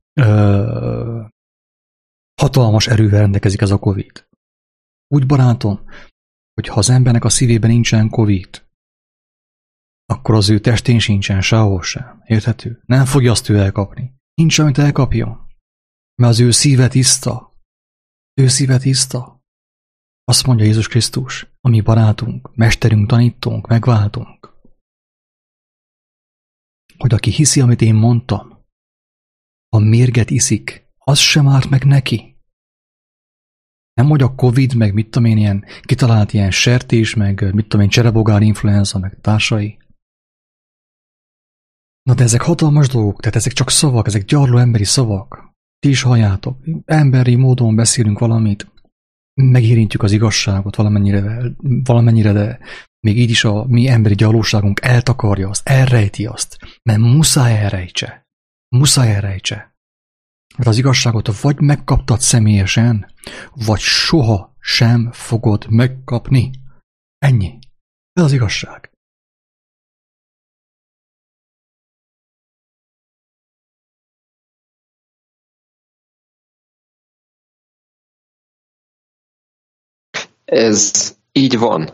hatalmas erővel rendelkezik ez a Covid. Úgy, barátom, hogy ha az embernek a szívében nincsen Covid, akkor az ő testén sincsen sehol sem. Érthető? Nem fogja azt ő elkapni. Nincs, amit elkapjon. Mert az ő szíve tiszta. Ő szíve tiszta. Azt mondja Jézus Krisztus, a mi barátunk, mesterünk, tanítónk, megváltunk, hogy aki hiszi, amit én mondtam, ha mérget iszik, az sem árt meg neki. Nem, hogy a Covid, meg mit tudom én, ilyen kitalált ilyen sertés, meg mit tudom én, cserebogár influenza, meg társai. Na de ezek hatalmas dolgok, tehát ezek csak szavak, ezek gyarló emberi szavak. Ti is halljátok. Emberi módon beszélünk valamit, megérintjük az igazságot valamennyire, de még így is a mi emberi gyarlóságunk eltakarja azt, elrejti azt, mert muszáj elrejtse. Muszáj elrejtse. Mert az igazságot vagy megkaptad személyesen, vagy soha sem fogod megkapni. Ennyi. Ez az igazság. Ez így van.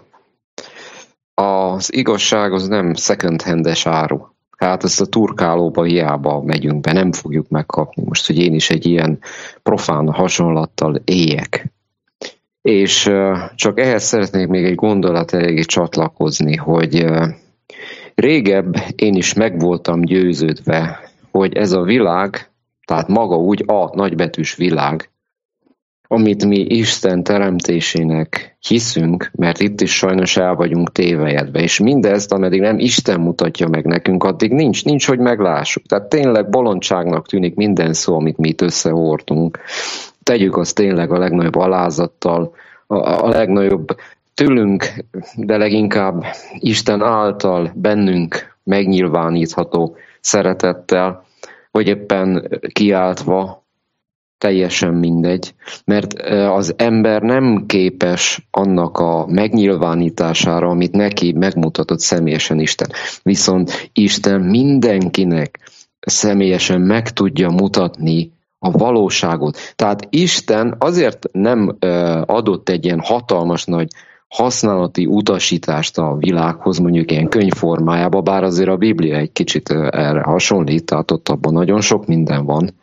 Az igazság az nem second-handes áru. Hát ezt a turkálóba hiába megyünk be, nem fogjuk megkapni. Most, hogy én is egy ilyen profán hasonlattal éljek. És csak ehhez szeretnék még egy gondolat eléggé csatlakozni, hogy régebb én is meg voltam győződve, hogy ez a világ, tehát maga úgy a nagybetűs világ, amit mi Isten teremtésének hiszünk, mert itt is sajnos el vagyunk tévejedve, és mindezt, ameddig nem Isten mutatja meg nekünk, addig nincs, hogy meglássuk. Tehát tényleg bolondságnak tűnik minden szó, amit mi itt összehordunk. Tegyük azt tényleg a legnagyobb alázattal, a legnagyobb tőlünk, de leginkább Isten által bennünk megnyilvánítható szeretettel, vagy éppen kiáltva, teljesen mindegy, mert az ember nem képes annak a megnyilvánítására, amit neki megmutatott személyesen Isten. Viszont Isten mindenkinek személyesen meg tudja mutatni a valóságot. Tehát Isten azért nem adott egy ilyen hatalmas nagy használati utasítást a világhoz, mondjuk ilyen könyvformájába, bár azért a Biblia egy kicsit erre hasonlít, tehát ott abban nagyon sok minden van,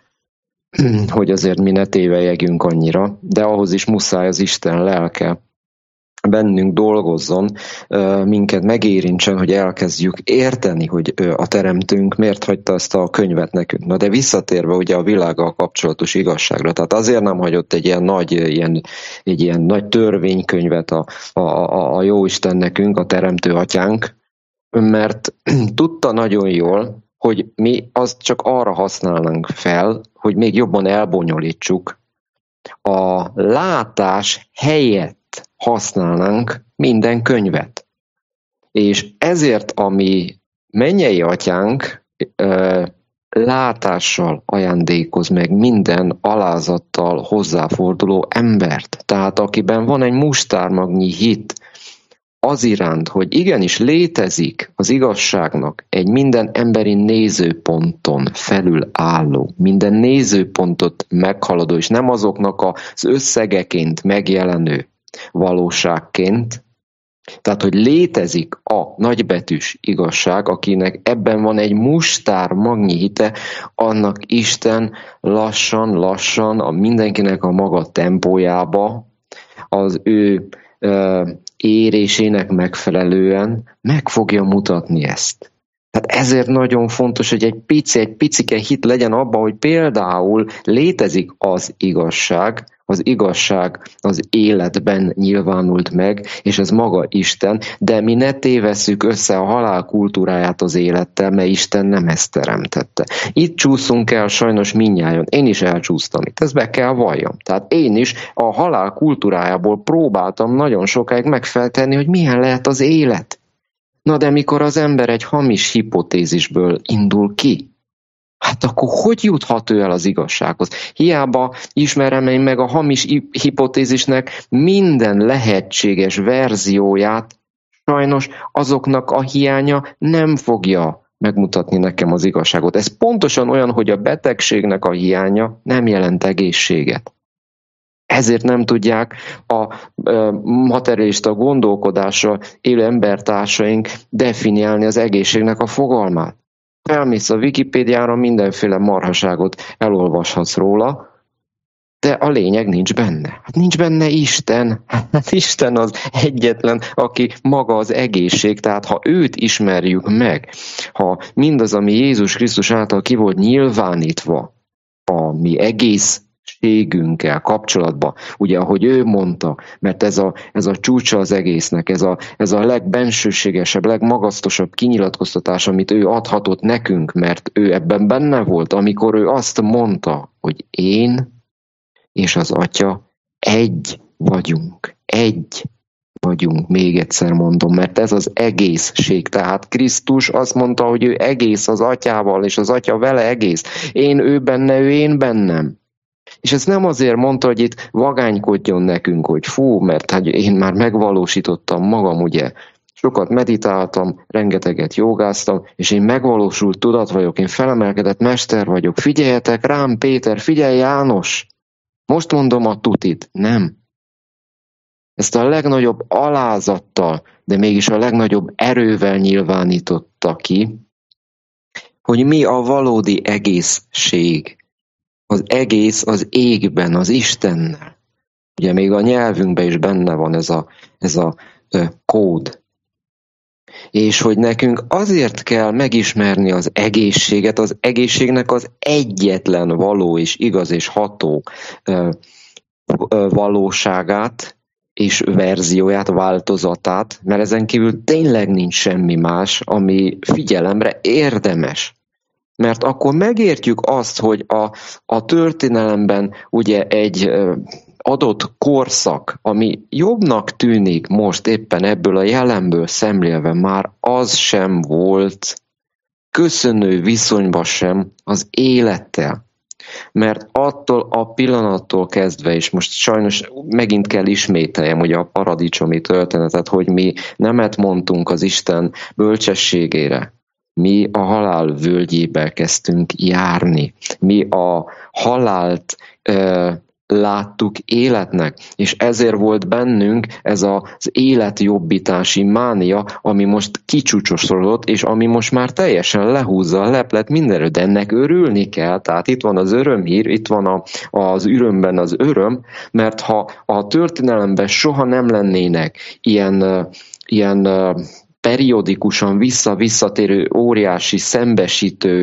hogy azért mi ne tévejegjünk annyira, de ahhoz is muszáj az Isten lelke, bennünk dolgozzon, minket megérintsen, hogy elkezdjük érteni, hogy a Teremtőnk miért hagyta ezt a könyvet nekünk. Na de visszatérve ugye a világgal kapcsolatos igazságra, tehát azért nem hagyott egy ilyen nagy törvénykönyvet a Jóisten nekünk, a Teremtő Atyánk, mert tudta nagyon jól, hogy mi azt csak arra használnánk fel, hogy még jobban elbonyolítsuk. A látás helyett használnánk minden könyvet. És ezért a mi mennyei atyánk látással ajándékoz meg minden alázattal hozzáforduló embert. Tehát akiben van egy mustármagnyi hit az iránt, hogy igenis létezik az igazságnak egy minden emberi nézőponton felül álló, minden nézőpontot meghaladó, és nem azoknak az összegeként megjelenő valóságként, tehát, hogy létezik a nagybetűs igazság, akinek ebben van egy mustár magnyi hite, annak Isten lassan a mindenkinek a maga tempójába, az ő érésének megfelelően meg fogja mutatni ezt. Tehát ezért nagyon fontos, hogy egy picike hit legyen abban, hogy például létezik az igazság az életben nyilvánult meg, és ez maga Isten, de mi ne tévesszük össze a halál kultúráját az élettel, mert Isten nem ezt teremtette. Itt csúszunk el sajnos mindnyájan. Én is elcsúsztam itt, ezt be kell valljam. Tehát én is a halál kultúrájából próbáltam nagyon sokáig megfeltenni, hogy milyen lehet az élet. Na de mikor az ember egy hamis hipotézisből indul ki, hát akkor hogy juthat ő el az igazsághoz? Hiába ismerem én meg a hamis hipotézisnek minden lehetséges verzióját, sajnos azoknak a hiánya nem fogja megmutatni nekem az igazságot. Ez pontosan olyan, hogy a betegségnek a hiánya nem jelent egészséget. Ezért nem tudják a materialista gondolkodással élő embertársaink definiálni az egészségnek a fogalmát. Felmész a Wikipédiára, mindenféle marhaságot elolvashatsz róla, de a lényeg nincs benne. Hát nincs benne Isten. Hát Isten az egyetlen, aki maga az egészség, tehát ha őt ismerjük meg, ha mindaz, ami Jézus Krisztus által ki volt nyilvánítva, a mi egészségünkkel kapcsolatban, ugye ahogy ő mondta, mert ez a csúcsa az egésznek, ez a legbensőségesebb, legmagasztosabb kinyilatkoztatás, amit ő adhatott nekünk, mert ő ebben benne volt, amikor ő azt mondta, hogy én és az Atya egy vagyunk, még egyszer mondom, mert ez az egészség, tehát Krisztus azt mondta, hogy ő egész az Atyával, és az Atya vele egész. Ő benne, ő én bennem. És ezt nem azért mondta, hogy itt vagánykodjon nekünk, hogy mert hát én már megvalósítottam magam, ugye. Sokat meditáltam, rengeteget jogáztam, és én megvalósult tudat vagyok, én felemelkedett mester vagyok. Figyeljetek rám, Péter, figyelj János! Most mondom a tutit. Nem. Ezt a legnagyobb alázattal, de mégis a legnagyobb erővel nyilvánította ki, hogy mi a valódi egészség. Az egész az égben, az Istennel. Ugye még a nyelvünkben is benne van ez a kód. És hogy nekünk azért kell megismerni az egészséget, az egészségnek az egyetlen való és igaz és ható valóságát és verzióját, változatát, mert ezen kívül tényleg nincs semmi más, ami figyelemre érdemes. Mert akkor megértjük azt, hogy a történelemben ugye egy adott korszak, ami jobbnak tűnik most éppen ebből a jelenből szemlélve, már az sem volt köszönő viszonyba sem az élettel. Mert attól a pillanattól kezdve, és most sajnos megint kell ismételjem ugye a paradicsomi történetet, hogy mi nemet mondtunk az Isten bölcsességére. Mi a halál völgyébe kezdtünk járni. Mi a halált láttuk életnek, és ezért volt bennünk ez az életjobbítási mánia, ami most kicsúcsosodott, és ami most már teljesen lehúzza a leplet mindenről, de ennek örülni kell, tehát itt van az örömhír, itt van az örömben az öröm, mert ha a történelemben soha nem lennének ilyen periódikusan visszatérő, óriási, szembesítő,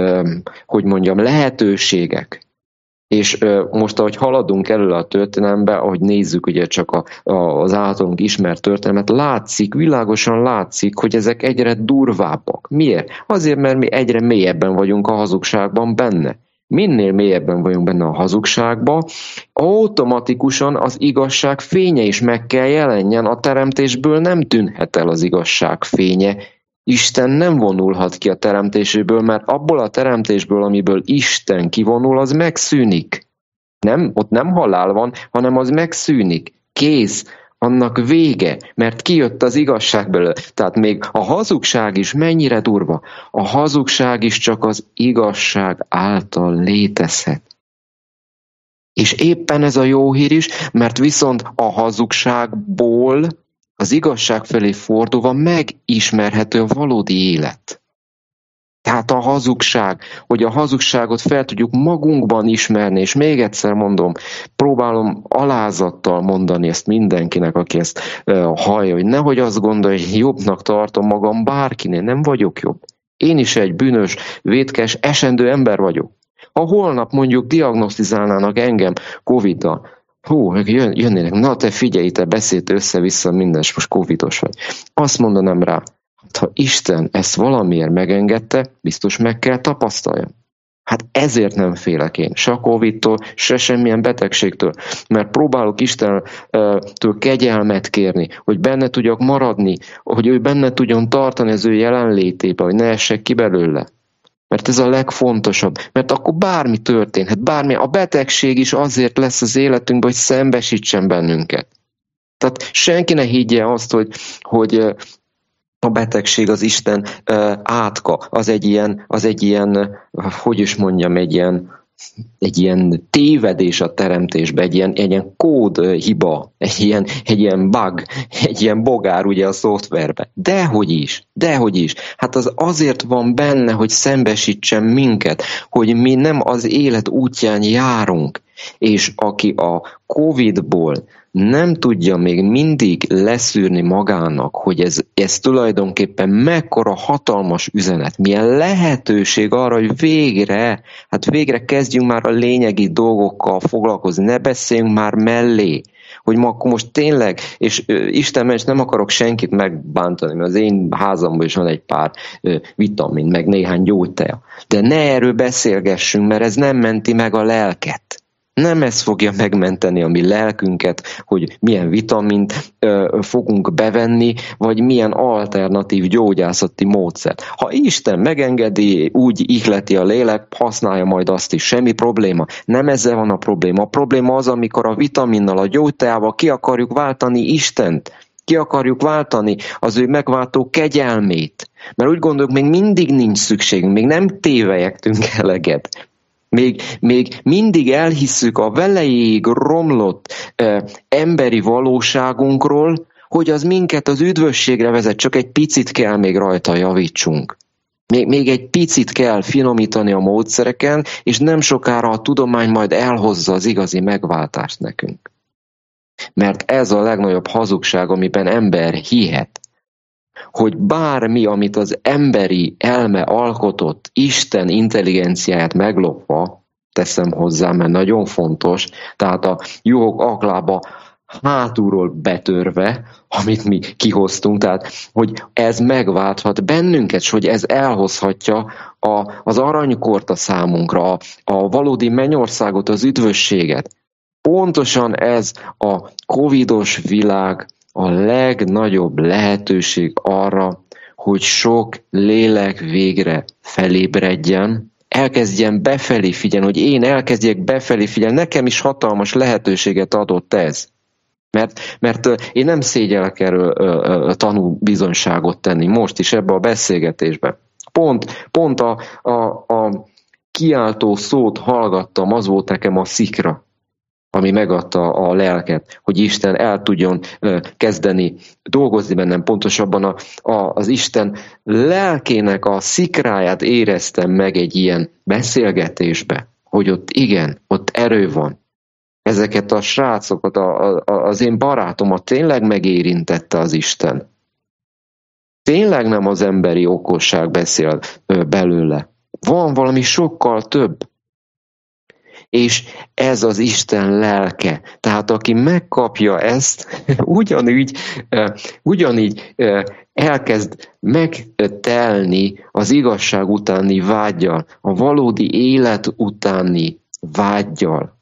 lehetőségek. És most, ahogy haladunk előle a történelembe, ahogy nézzük ugye csak az általunk ismert történelmet, világosan látszik, hogy ezek egyre durvábbak. Miért? Azért, mert mi egyre mélyebben vagyunk a hazugságban benne. Minél mélyebben vagyunk benne a hazugságban, automatikusan az igazság fénye is meg kell jelenjen. A teremtésből nem tűnhet el az igazság fénye. Isten nem vonulhat ki a teremtéséből, mert abból a teremtésből, amiből Isten kivonul, az megszűnik. Ott nem halál van, hanem az megszűnik. Kész. Annak vége, mert kijött az igazság belőle. Tehát még a hazugság is mennyire durva. A hazugság is csak az igazság által létezhet. És éppen ez a jó hír is, mert viszont a hazugságból az igazság felé fordulva megismerhető a valódi élet. Tehát a hazugság, hogy a hazugságot fel tudjuk magunkban ismerni, és még egyszer mondom, próbálom alázattal mondani ezt mindenkinek, aki ezt hallja, hogy nehogy azt gondolja, hogy jobbnak tartom magam bárkinél, nem vagyok jobb. Én is egy bűnös, vétkes, esendő ember vagyok. Ha holnap mondjuk diagnosztizálnának engem Covid-dal, jönnének, na te figyelj, te beszélt össze-vissza minden, és most covidos vagy. Azt mondanám rá, ha Isten ezt valamiért megengedte, biztos meg kell tapasztaljam. Hát ezért nem félek én, se a Covid-tól, se semmilyen betegségtől, mert próbálok Istentől kegyelmet kérni, hogy benne tudjak maradni, hogy ő benne tudjon tartani az ő jelenlétében, hogy ne essek ki belőle. Mert ez a legfontosabb, mert akkor bármi történhet, a betegség is azért lesz az életünkben, hogy szembesítsen bennünket. Tehát senki ne higgye azt, hogy a betegség az Isten átka, az egy ilyen, hogy is mondjam, egy ilyen tévedés a teremtésben, egy ilyen kódhiba, egy ilyen bug, egy ilyen bogár ugye a szoftverben. Dehogy is. Hát az azért van benne, hogy szembesítsen minket, hogy mi nem az élet útján járunk, és aki a Covid-ból nem tudja még mindig leszűrni magának, hogy ez tulajdonképpen mekkora hatalmas üzenet, milyen lehetőség arra, hogy végre kezdjünk már a lényegi dolgokkal foglalkozni, ne beszéljünk már mellé, hogy most tényleg, és Isten ments, nem akarok senkit megbántani, mert az én házamban is van egy pár vitamin, meg néhány gyógyteja, de ne erről beszélgessünk, mert ez nem menti meg a lelket. Nem ez fogja megmenteni a mi lelkünket, hogy milyen vitamint fogunk bevenni, vagy milyen alternatív gyógyászati módszert. Ha Isten megengedi, úgy ihleti a lélek, használja majd azt is, semmi probléma. Nem ezzel van a probléma. A probléma az, amikor a vitaminnal, a gyógyteával ki akarjuk váltani Istent. Ki akarjuk váltani az ő megváltó kegyelmét. Mert úgy gondoljuk, még mindig nincs szükségünk, még nem tévejektünk eleget. Még mindig elhisszük a velejéig romlott emberi valóságunkról, hogy az minket az üdvösségre vezet, csak egy picit kell még rajta javítsunk. Még egy picit kell finomítani a módszereken, és nem sokára a tudomány majd elhozza az igazi megváltást nekünk. Mert ez a legnagyobb hazugság, amiben ember hihet, hogy bármi, amit az emberi elme alkotott, Isten intelligenciáját meglopva, teszem hozzá, mert nagyon fontos, tehát a juhok aklába hátulról betörve, amit mi kihoztunk, tehát hogy ez megválthat bennünket, és hogy ez elhozhatja az aranykort a számunkra, a valódi mennyországot, az üdvösséget. Pontosan ez a covidos világ a legnagyobb lehetőség arra, hogy sok lélek végre felébredjen, elkezdjen befelé figyelni, hogy én elkezdjek befelé figyelni, nekem is hatalmas lehetőséget adott ez. Mert én nem szégyellek erről tanúbizonyságot tenni, most is ebbe a beszélgetésben. Pont a kiáltó szót hallgattam, az volt nekem a szikra. ami megadta a lelket, hogy Isten el tudjon kezdeni dolgozni bennem. Pontosabban az Isten lelkének a szikráját éreztem meg egy ilyen beszélgetésbe, hogy ott igen, ott erő van. Ezeket a srácokat, az én barátomat tényleg megérintette az Isten. Tényleg nem az emberi okosság beszél belőle. Van valami sokkal több. És ez az Isten lelke. Tehát aki megkapja ezt, ugyanígy elkezd megtelni az igazság utáni vággyal, a valódi élet utáni vággyal.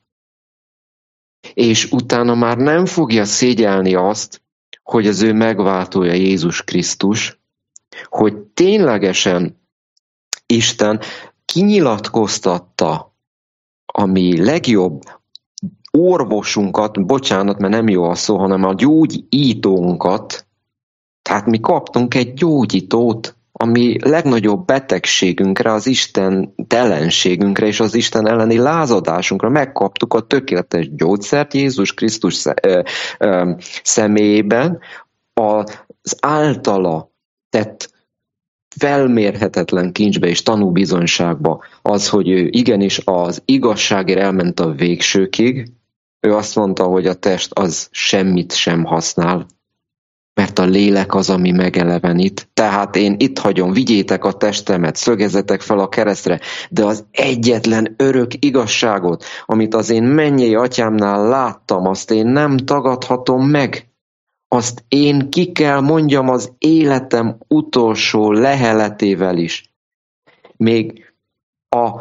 És utána már nem fogja szégyelni azt, hogy az ő megváltója Jézus Krisztus, hogy ténylegesen Isten kinyilatkoztatta a mi legjobb orvosunkat, bocsánat, mert nem jó a szó, hanem a gyógyítónkat, tehát mi kaptunk egy gyógyítót, ami legnagyobb betegségünkre, az Isten telenségünkre és az Isten elleni lázadásunkra megkaptuk a tökéletes gyógyszert Jézus Krisztus személyében, az általa tett felmérhetetlen kincsbe és tanúbizonyságba az, hogy ő igenis az igazságért elment a végsőkig. Ő azt mondta, hogy a test az semmit sem használ, mert a lélek az, ami megelevenít. Tehát én itt hagyom, vigyétek a testemet, szögezetek fel a keresztre, de az egyetlen örök igazságot, amit az én mennyei atyámnál láttam, azt én nem tagadhatom meg. Azt én ki kell mondjam az életem utolsó leheletével is. Még az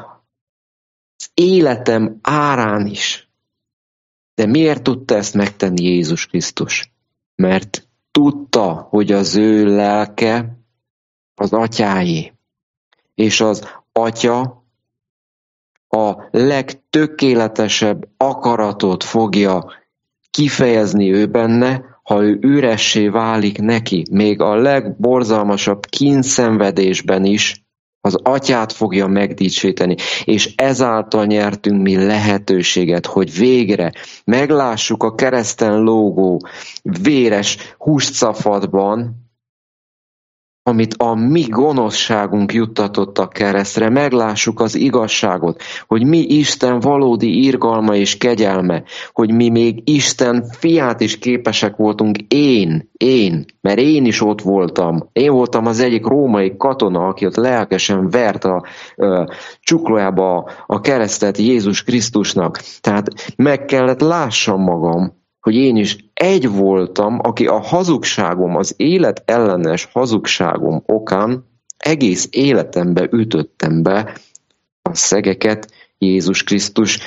életem árán is. De miért tudta ezt megtenni Jézus Krisztus? Mert tudta, hogy az ő lelke az atyáé. És az atya a legtökéletesebb akaratot fogja kifejezni ő benne, ha ő üressé válik neki, még a legborzalmasabb kínszenvedésben is az atyát fogja megdicsőíteni, és ezáltal nyertünk mi lehetőséget, hogy végre meglássuk a kereszten lógó véres húscafadban, amit a mi gonoszságunk juttatott a keresztre, meglássuk az igazságot, hogy mi Isten valódi irgalma és kegyelme, hogy mi még Isten fiát is képesek voltunk, mert én is ott voltam. Én voltam az egyik római katona, aki ott lelkesen vert a csuklójába a keresztet Jézus Krisztusnak. Tehát meg kellett lássam magam, hogy én is egy voltam, aki a hazugságom, az élet ellenes hazugságom okán egész életembe ütöttem be a szegeket Jézus Krisztus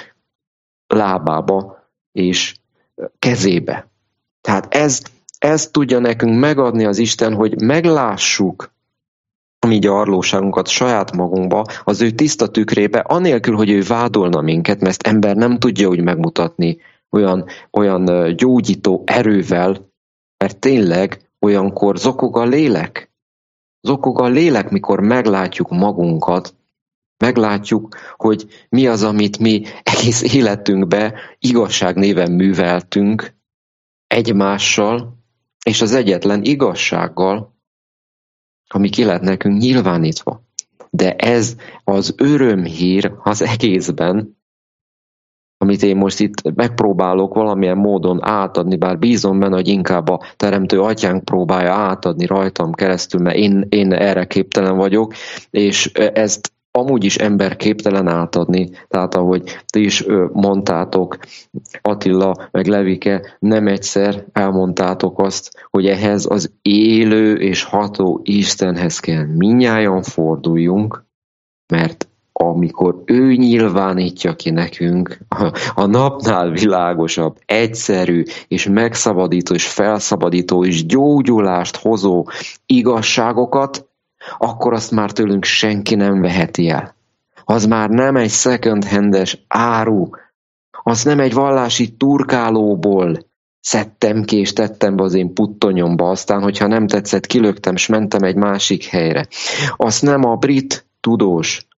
lábába és kezébe. Tehát ez tudja nekünk megadni az Isten, hogy meglássuk a mi gyarlóságunkat saját magunkba, az ő tiszta tükrébe, anélkül, hogy ő vádolna minket, mert ezt ember nem tudja úgy megmutatni, olyan gyógyító erővel, mert tényleg olyankor zokog a lélek. Zokog a lélek, mikor meglátjuk magunkat, meglátjuk, hogy mi az, amit mi egész életünkbe igazság néven műveltünk egymással, és az egyetlen igazsággal, ami ki lett nekünk nyilvánítva. De ez az örömhír az egészben, amit én most itt megpróbálok valamilyen módon átadni, bár bízom benne, hogy inkább a Teremtő Atyánk próbálja átadni rajtam keresztül, mert én erre képtelen vagyok, és ezt amúgy is ember képtelen átadni. Tehát ahogy ti is mondtátok, Attila meg Levike, nem egyszer elmondtátok azt, hogy ehhez az élő és ható Istenhez kell mindnyájan forduljunk, mert amikor ő nyilvánítja ki nekünk a napnál világosabb, egyszerű és megszabadító és felszabadító és gyógyulást hozó igazságokat, akkor azt már tőlünk senki nem veheti el. Az már nem egy second-handes áru, az nem egy vallási turkálóból szedtem ki és tettem be az én puttonyomba, aztán, hogyha nem tetszett, kilöktem és mentem egy másik helyre. Azt nem a brit tudós,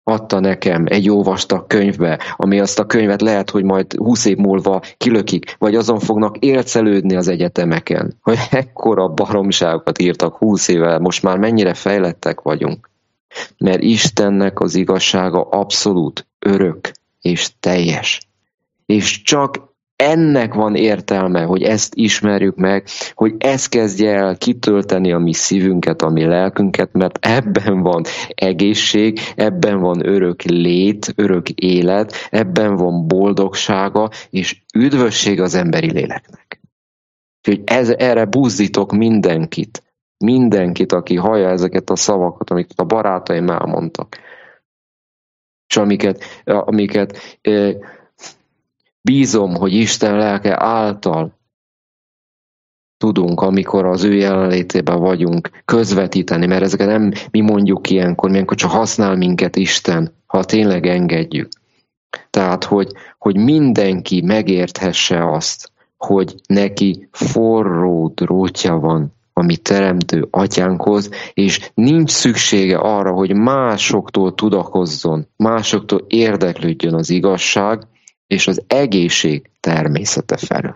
adta nekem egy jó vastag könyvbe, ami azt a könyvet lehet, hogy majd 20 év múlva kilökik, vagy azon fognak élcelődni az egyetemeken, hogy ekkora baromságokat írtak 20 éve, most már mennyire fejlettek vagyunk. Mert Istennek az igazsága abszolút örök és teljes. És csak ennek van értelme, hogy ezt ismerjük meg, hogy ez kezdje el kitölteni a mi szívünket, a mi lelkünket, mert ebben van egészség, ebben van örök lét, örök élet, ebben van boldogsága és üdvösség az emberi léleknek. Úgyhogy erre buzdítok mindenkit, aki hallja ezeket a szavakat, amiket a barátaim elmondtak, és amiket bízom, hogy Isten lelke által tudunk, amikor az ő jelenlétében vagyunk, közvetíteni, mert ezeket nem mi mondjuk ilyenkor csak használ minket Isten, ha tényleg engedjük. Tehát, hogy mindenki megérthesse azt, hogy neki forró drótja van a mi teremtő atyánkhoz, és nincs szüksége arra, hogy másoktól tudakozzon, másoktól érdeklődjön az igazság, és az egészség természete felől.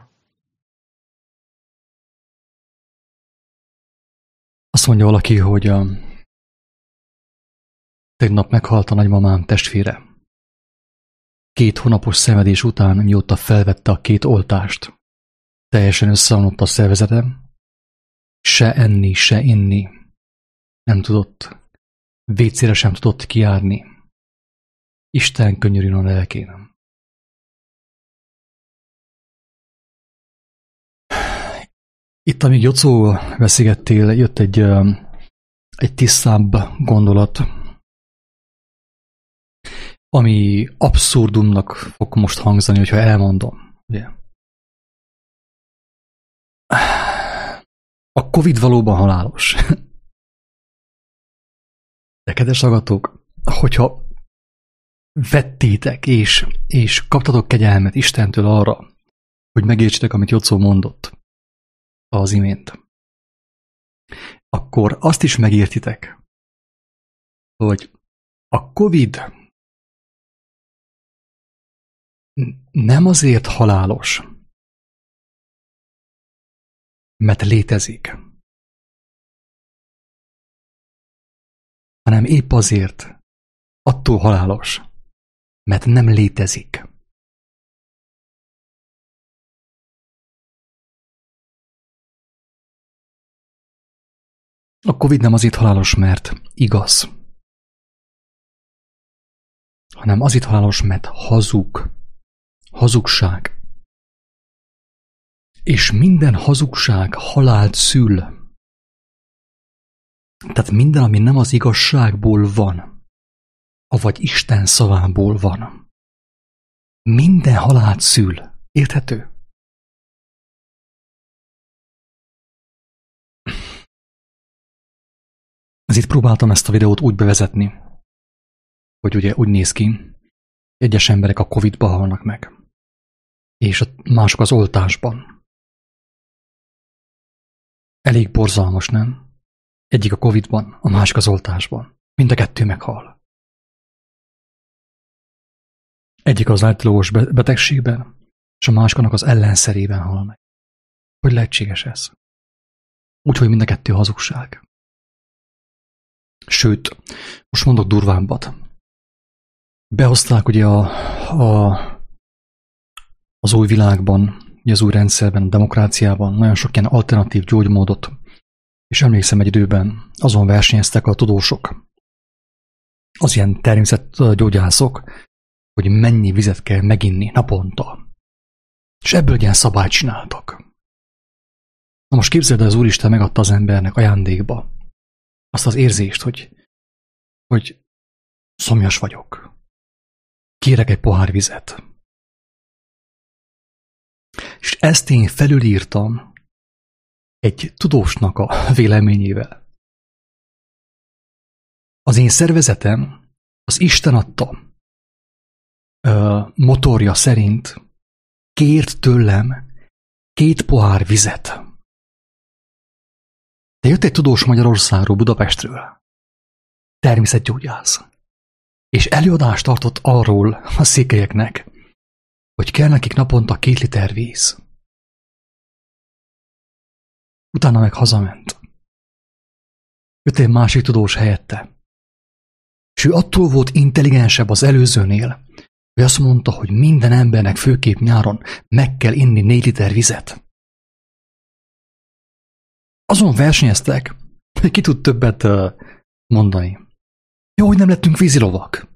Azt mondja valaki, hogy tegnap meghalt a nagymamám testvére. 2 hónapos szenvedés után, mióta felvette a 2 oltást, teljesen összeomlott a szervezetem, se enni, se inni nem tudott, vécére sem tudott kijárni. Isten könyörüljön a lelkén. Itt, amíg Jocó beszélgettél, jött egy tisztább gondolat, ami abszurdumnak fog most hangzani, hogyha elmondom. Ugye? A Covid valóban halálos. De kedves hallgatók, hogyha vettétek és kaptatok kegyelmet Istentől arra, hogy megértsétek, amit Jocó mondott az imént, akkor azt is megértitek, hogy a Covid nem azért halálos, mert létezik, hanem épp azért attól halálos, mert nem létezik. A Covid nem azért halálos, mert igaz, hanem azért halálos, mert hazugság. És minden hazugság halált szül. Tehát minden, ami nem az igazságból van, avagy Isten szavából van, minden halált szül. Érthető? Ezért próbáltam ezt a videót úgy bevezetni, hogy ugye úgy néz ki, egyes emberek a Covid-ba halnak meg, és mások az oltásban. Elég borzalmas, nem? Egyik a Covid-ban, a másik az oltásban. Mind a 2 meghal. Egyik az általós betegségben, és a másiknak az ellenszerében hal meg. Hogy lehetséges ez? Úgyhogy mind a 2 hazugság. Sőt, most mondok durvábbat. Behozták ugye az új világban, ugye az új rendszerben, a demokráciában nagyon sok ilyen alternatív gyógymódot, és emlékszem egy időben azon versenyeztek a tudósok, az ilyen természetgyógyászok, hogy mennyi vizet kell meginni naponta. És ebből ilyen szabályt csináltak. Na most képzeld, az Úristen megadta az embernek ajándékba azt az érzést, hogy szomjas vagyok. Kérek egy pohár vizet. És ezt én felülírtam egy tudósnak a véleményével. Az én szervezetem az Isten adta motorja szerint kért tőlem 2 pohár vizet. De jött egy tudós Magyarországról, Budapestről. Természetgyógyász. és előadást tartott arról a székelyeknek, hogy kell nekik naponta 2 liter víz. Utána meg hazament. Jött egy másik tudós helyette. És ő attól volt intelligensebb az előzőnél, hogy azt mondta, hogy minden embernek főképp nyáron meg kell inni 4 liter vizet. Azon versenyeztek, hogy ki tud többet mondani. Jó, hogy nem lettünk vízilovak.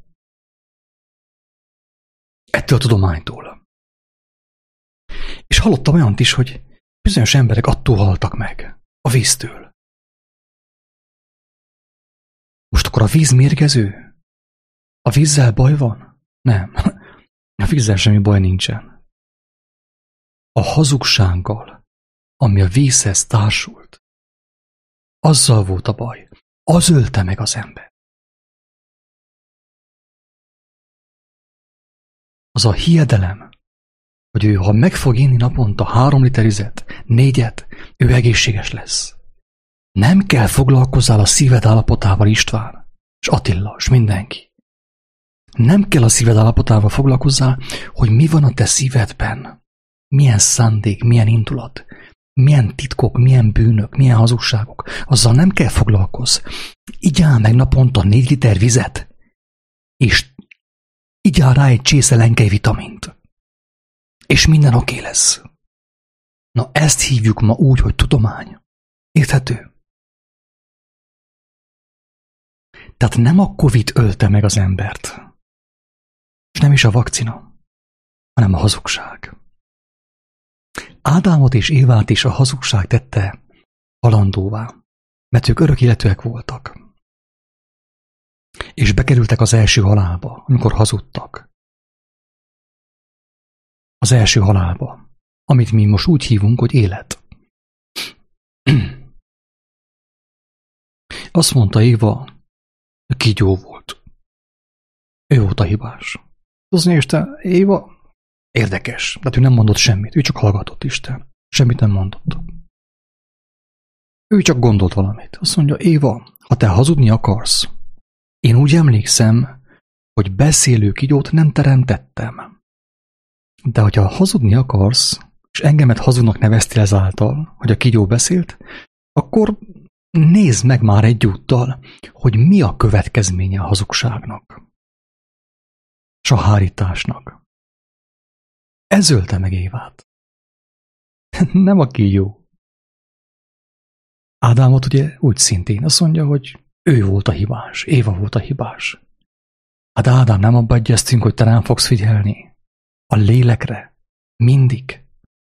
Ettől a tudománytól. És hallottam olyant is, hogy bizonyos emberek attól haltak meg, a víztől. Most akkor a víz mérgező? A vízzel baj van? Nem. A vízzel semmi baj nincsen. A hazugsággal, ami a vízhez társult, azzal volt a baj. Az ölte meg az ember. Az a hiedelem, hogy ő, ha meg fog inni naponta 3 liter vizet, 4-et, ő egészséges lesz. Nem kell foglalkozzál a szíved állapotával, István, és Attila, és mindenki. Nem kell a szíved állapotával foglalkozzál, hogy mi van a te szívedben. Milyen szándék, milyen indulat, milyen titkok, milyen bűnök, milyen hazugságok. Azzal nem kell foglalkozz. Igyál meg naponta 4 liter vizet, és igyál rá egy csésze lenkely vitamint. És minden oké lesz. Na ezt hívjuk ma úgy, hogy tudomány. Érthető? Tehát nem a Covid ölte meg az embert. És nem is a vakcina, hanem a hazugság. Ádámot és Évát is a hazugság tette halandóvá, mert ők örök életűek voltak. És bekerültek az első halálba, amikor hazudtak. Az első halálba, amit mi most úgy hívunk, hogy élet. Azt mondta Éva, kígyó volt. Ő volt a hibás. Azt mondja, Isten, Éva, érdekes. Tehát ő nem mondott semmit, ő csak hallgatott, Isten. Semmit nem mondott. Ő csak gondolt valamit. Azt mondja, Éva, ha te hazudni akarsz, én úgy emlékszem, hogy beszélő kígyót nem teremtettem. De hogyha hazudni akarsz, és engemet hazudnak neveztél ezáltal, hogy a kígyó beszélt, akkor nézd meg már egyúttal, hogy mi a következménye a hazugságnak, és a hárításnak. Ez ölte meg Évát. Nem a kígyó. Ádámot ugye úgy szintén azt mondja, hogy ő volt a hibás, Éva volt a hibás. Hát Ádám, nem abba egyeztünk, hogy te rám fogsz figyelni. A lélekre. Mindig.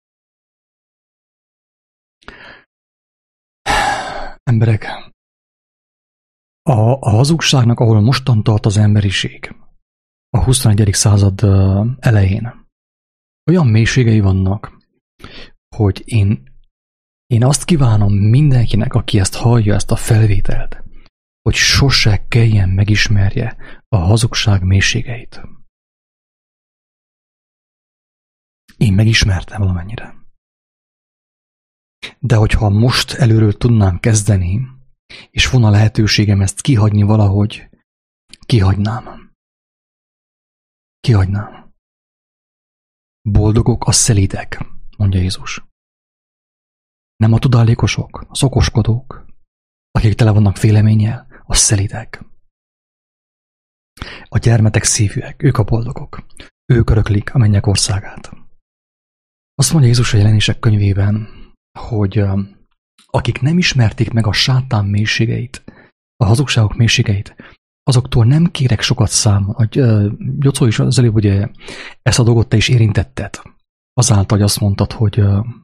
Emberek, a hazugságnak, ahol mostan tart az emberiség, a 21. század elején, olyan mélységei vannak, hogy én azt kívánom mindenkinek, aki ezt hallja, ezt a felvételt, hogy sose kelljen megismerje a hazugság mélységeit. Én megismertem valamennyire. De hogyha most előről tudnám kezdeni, és volna lehetőségem ezt kihagyni valahogy, kihagynám. Kihagynám. Boldogok a szelídek, mondja Jézus. Nem a tudálékosok, az okoskodók, akik tele vannak véleménnyel, a szelídek. A gyermetek szívűek, ők a boldogok. Ők öröklik a mennyek országát. Azt mondja Jézus a Jelenések könyvében, hogy akik nem ismerték meg a sátán mélységeit, a hazugságok mélységeit, azoktól nem kérek sokat számon. Jocó is az előbb ugye ezt a dolgot te is érintetted. Azáltal, hogy azt mondtad, hogy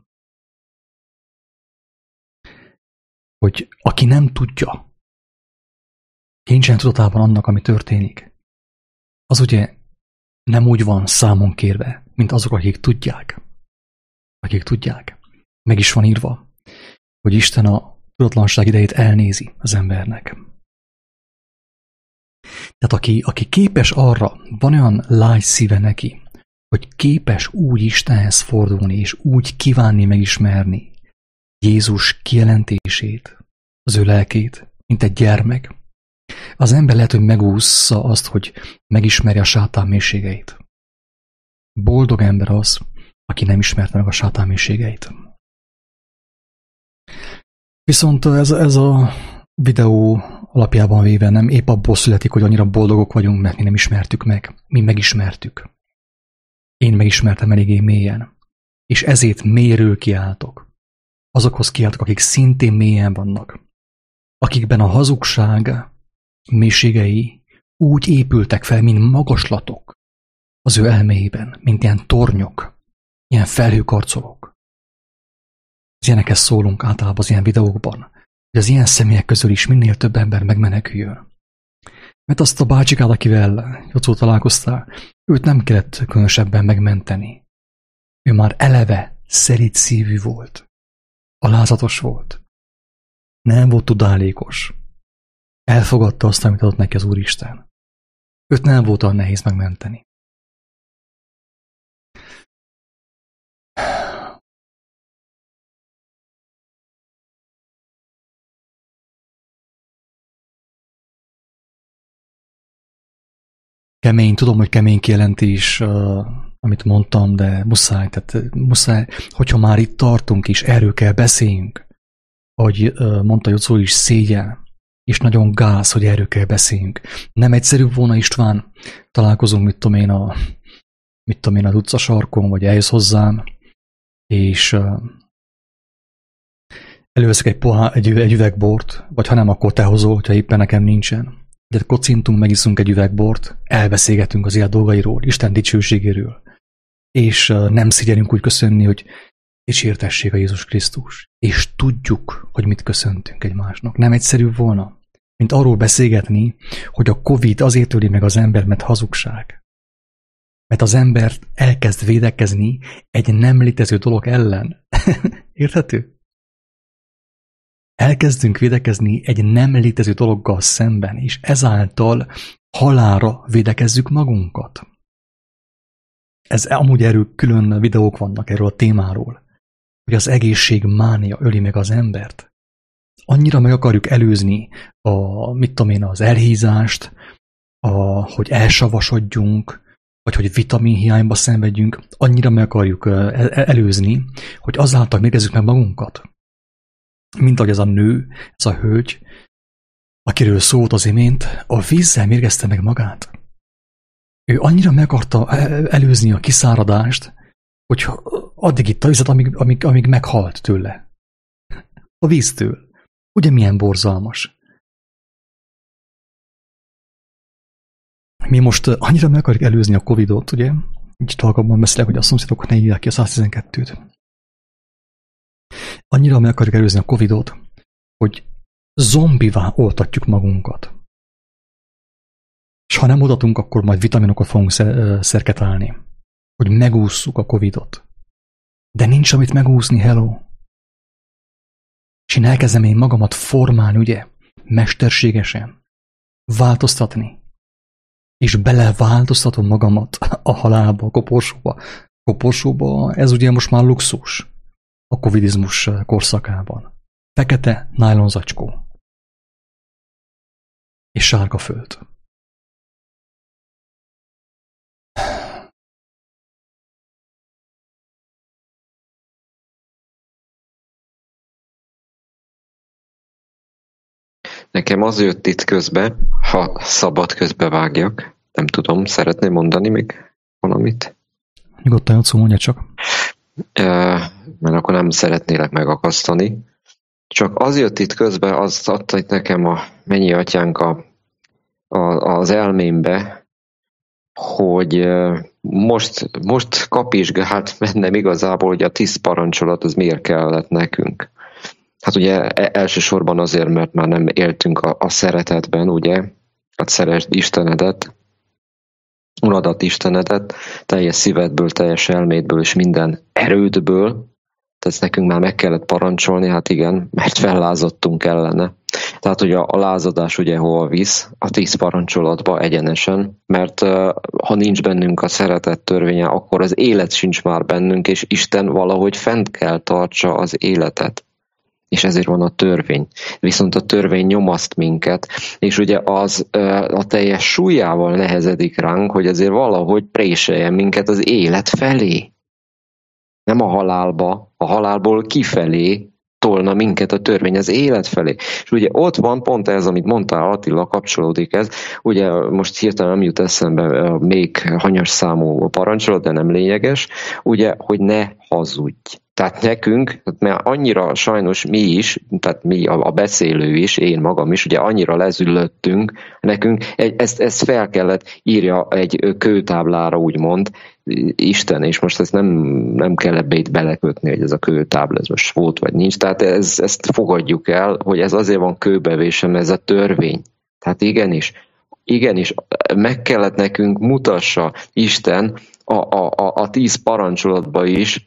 aki nem tudja, nincsen tudatában annak, ami történik, az ugye nem úgy van számon kérve, mint azok, akik tudják. Akik tudják. Meg is van írva, hogy Isten a tudatlanság idejét elnézi az embernek. Tehát aki képes arra, van olyan lágy szíve neki, hogy képes úgy Istenhez fordulni, és úgy kívánni megismerni Jézus kijelentését, az ő lelkét, mint egy gyermek, Az ember lehet, hogy megúszza azt, hogy megismerje a sátán mélységeit. Boldog ember az, aki nem ismerte meg a sátán mélységeit. Viszont ez a videó alapjában véve nem épp abból születik, hogy annyira boldogok vagyunk, mert mi nem ismertük meg. Mi megismertük. Én megismertem eléggé mélyen. És ezért mélyről kiáltok. Azokhoz kiáltok, akik szintén mélyen vannak. Akikben a hazugság mélységei úgy épültek fel, mint magaslatok az ő elméjében, mint ilyen tornyok, ilyen felhőkarcolók. Az ilyenekhez szólunk általában az ilyen videókban, hogy az ilyen személyek közül is minél több ember megmeneküljön. Mert azt a bácsikát, akivel Jocó találkoztál, őt nem kellett különösebben megmenteni. Ő már eleve szerint szívű volt. Alázatos volt. Nem volt tudálékos. Elfogadta azt, amit adott neki az Úristen. Őt nem volt olyan nehéz megmenteni. Kemény, tudom, hogy kemény kijelentés, amit mondtam, de muszáj, hogyha már itt tartunk is, erről kell beszéljünk. Ahogy mondta Jocó is, szégyen, és nagyon gáz, hogy erről kell beszéljünk. Nem egyszerűbb volna, István, találkozunk, mit tudom én, az utcasarkon, vagy eljössz hozzám, és előveszek egy üveg bort, vagy ha nem, akkor te hozol, hogyha éppen nekem nincsen. De kocintunk, megiszunk egy üveg bort, elbeszélgetünk az élet dolgairól, Isten dicsőségéről, és nem szégyelünk úgy köszönni, hogy dicsértessék a Jézus Krisztus. És tudjuk, hogy mit köszöntünk egymásnak. Nem egyszerűbb volna, mint arról beszélgetni, hogy a Covid azért öli meg az ember, mert hazugság. Mert az ember elkezd védekezni egy nem létező dolog ellen. Érthető? Elkezdünk védekezni egy nem létező dologgal szemben, és ezáltal halálra védekezzük magunkat. Amúgy erről külön videók vannak erről a témáról, hogy az egészségmánia öli meg az embert. Annyira meg akarjuk előzni az elhízást, hogy elsavasodjunk, vagy hogy vitaminhiányba szenvedjünk, annyira meg akarjuk előzni, hogy azáltal mérgezzük meg magunkat. Mint ahogy ez a nő, ez a hölgy, akiről szólt az imént, a vízzel mérgezte meg magát. Ő annyira meg akarta előzni a kiszáradást, hogy addig itta vizet, amíg meghalt tőle. A víztől. Ugye milyen borzalmas. Mi most annyira meg akarjuk előzni a Covidot, ugye? Így talkabban beszélek, hogy a szomszédok ne írják ki a 112-t. Annyira meg akarjuk előzni a Covidot, hogy zombivá oltatjuk magunkat. És ha nem oltatunk, akkor majd vitaminokat fogunk szerketálni, hogy megússzuk a Covidot. De nincs amit megúszni, hello. És én elkezdem én magamat formálni, ugye, mesterségesen, változtatni. És beleváltoztatom magamat a halálba, a koporsóba. Koporsóba, ez ugye most már luxus a covidizmus korszakában. Fekete nájlonzacskó. És sárga föld. Nekem az jött itt közbe, ha szabad közbevágjak, nem tudom, szeretném mondani még valamit? Nyugodtan, Jocó, mondja csak. Mert akkor nem szeretnélek megakasztani. Csak az jött itt közbe, azt adta itt nekem a mennyi atyánk az elmémbe, hogy most kapizsgált bennem igazából, hogy a 10 parancsolat az miért kellett nekünk. Hát ugye elsősorban azért, mert már nem éltünk a szeretetben, ugye? Hát szeresd Istenedet, Uradat, Istenedet, teljes szívedből, teljes elmédből és minden erődből. Tehát ezt nekünk már meg kellett parancsolni, hát igen, mert fellázadtunk ellene. Tehát ugye a lázadás ugye hova visz? A 10 parancsolatba egyenesen, mert ha nincs bennünk a szeretet törvénye, akkor az élet sincs már bennünk, és Isten valahogy fent kell tartsa az életet. és ezért van a törvény. Viszont a törvény nyomaszt minket, és ugye az a teljes súlyával nehezedik ránk, hogy azért valahogy préseljen minket az élet felé. Nem a halálba, a halálból kifelé tolna minket a törvény az élet felé. És ugye ott van pont ez, amit mondtál Attila, kapcsolódik ez. Ugye most hirtelen nem jut eszembe még hanyas számú parancsolat, de nem lényeges, ugye, hogy ne hazudj. Tehát nekünk, mert annyira sajnos mi is, tehát mi a beszélő is, én magam is, ugye annyira lezüllöttünk, nekünk ezt fel kellett írja egy kőtáblára, úgymond, Isten, és most ezt nem kell ebbe itt belekötni, hogy ez a kőtábla, ez most volt vagy nincs, tehát ezt fogadjuk el, hogy ez azért van kőbevésem, ez a törvény. Tehát igenis, meg kellett nekünk mutassa Isten a 10 parancsolatba is,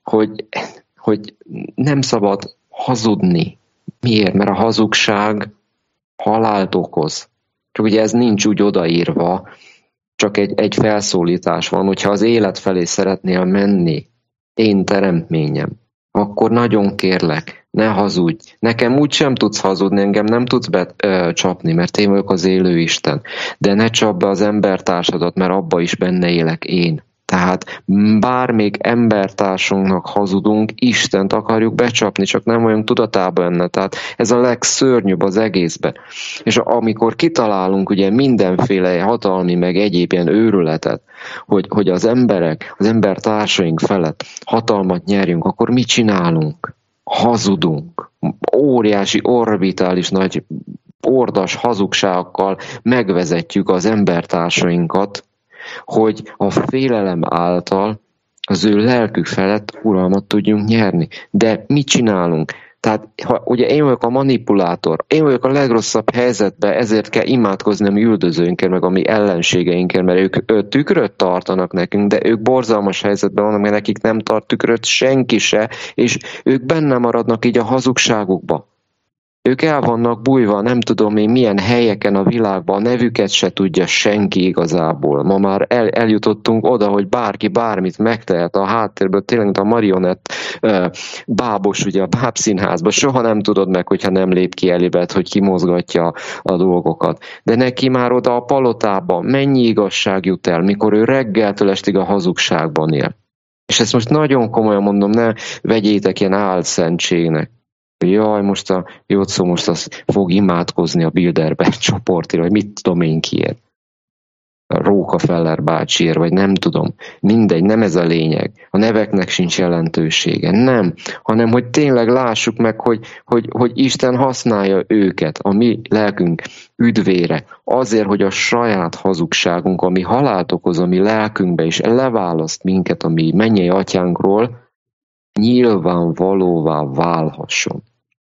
hogy nem szabad hazudni. Miért? Mert a hazugság halált okoz. Csak ugye ez nincs úgy odaírva, csak egy felszólítás van, hogyha az élet felé szeretnél menni, én teremtményem, akkor nagyon kérlek, ne hazudj. Nekem úgysem tudsz hazudni, engem nem tudsz becsapni, mert én vagyok az élő Isten. De ne csapd be az embertársadat, mert abba is benne élek én. Tehát bár még embertársunknak hazudunk, Istent akarjuk becsapni, csak nem vagyunk tudatában enne. Tehát ez a legszörnyűbb az egészben. És amikor kitalálunk ugye mindenféle hatalmi meg egyéb ilyen őrületet, hogy az embertársaink felett hatalmat nyerjünk, akkor mit csinálunk? Hazudunk. Óriási, orbitális nagy ordas hazugságokkal megvezetjük az embertársainkat, hogy a félelem által az ő lelkük felett uralmat tudjunk nyerni. De mit csinálunk? Tehát ugye én vagyok a manipulátor, én vagyok a legrosszabb helyzetben, ezért kell imádkozni a mi üldözőinkkel, meg a mi ellenségeinkkel, mert ők tükröt tartanak nekünk, de ők borzalmas helyzetben vannak, mert nekik nem tart tükröt senki se, és ők benne maradnak így a hazugságukba. Ők el vannak bújva, nem tudom én milyen helyeken a világban, a nevüket se tudja senki igazából. Ma már eljutottunk oda, hogy bárki bármit megtehet a háttérből, tényleg a marionett bábos, ugye a bábszínházban, soha nem tudod meg, hogyha nem lép ki elébet, hogy kimozgatja a dolgokat. De neki már oda a palotában mennyi igazság jut el, mikor ő reggeltől estig a hazugságban él. És ezt most nagyon komolyan mondom, ne vegyétek ilyen álszentségnek. Jaj, most a Jocó most az fog imádkozni a Bilderberg csoportira, vagy mit tudom én kiért. A Rockefeller bácsiért, vagy nem tudom. Mindegy, nem ez a lényeg. A neveknek sincs jelentősége. Nem, hanem hogy tényleg lássuk meg, hogy Isten használja őket, a mi lelkünk üdvére, azért, hogy a saját hazugságunk, ami halált okoz a mi lelkünkbe, és leválaszt minket a mi mennyei atyánkról, nyilvánvalóvá válhasson.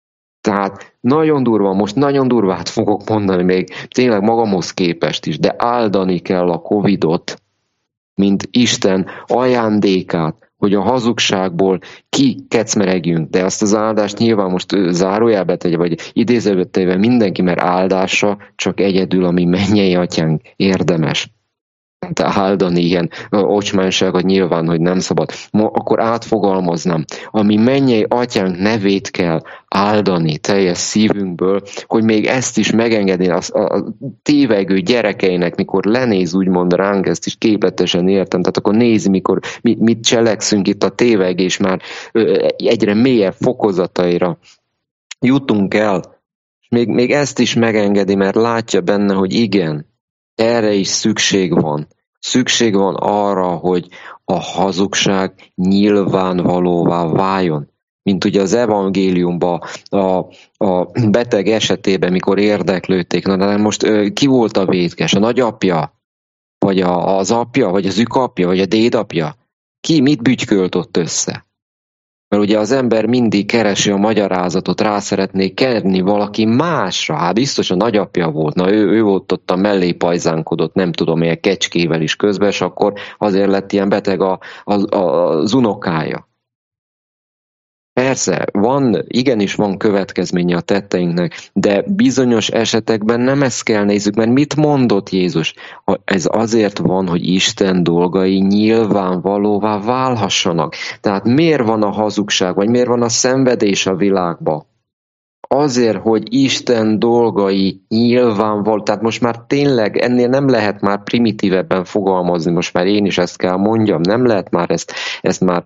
Tehát nagyon durva, most nagyon durvát fogok mondani még tényleg magamhoz képest is, de áldani kell a Covidot, mint Isten ajándékát, hogy a hazugságból kikecmeregjünk, de azt az áldást nyilván most zárójelbe tegye, vagy idézőbe tegye mindenki, mert áldása csak egyedül a mi mennyei atyánk érdemes. Tehát áldani ilyen ocsmánságot nyilván, hogy nem szabad. Akkor átfogalmaznám, ami mennyei atyánk nevét kell áldani teljes szívünkből, hogy még ezt is megengedni a tévegő gyerekeinek, mikor lenéz úgymond ránk, ezt is képletesen értem, tehát akkor nézi, mikor mit cselekszünk itt a tévegés már egyre mélyebb fokozataira jutunk el, és még ezt is megengedi, mert látja benne, hogy igen, erre is szükség van. Szükség van arra, hogy a hazugság nyilvánvalóvá váljon. Mint ugye az evangéliumban a beteg esetében, mikor érdeklődték, na de most ki volt a vétkes? A nagyapja? Vagy az apja? Vagy az ükapja? Vagy a dédapja? Ki mit bütykölt ott össze? Mert ugye az ember mindig keresi a magyarázatot, rá szeretné kenni valaki másra. Hát biztos a nagyapja volt, na ő volt ott a mellé pajzánkodott, nem tudom, milyen kecskével is közben, és akkor azért lett ilyen beteg az unokája. Persze, igenis van következménye a tetteinknek, de bizonyos esetekben nem ezt kell nézzük, mert mit mondott Jézus? Ez azért van, hogy Isten dolgai nyilvánvalóvá válhassanak. Tehát miért van a hazugság, vagy miért van a szenvedés a világban? azért, hogy Isten dolgai nyilvánvaló, tehát most már tényleg ennél nem lehet már primitívebben fogalmazni, most már én is ezt kell mondjam, nem lehet már ezt már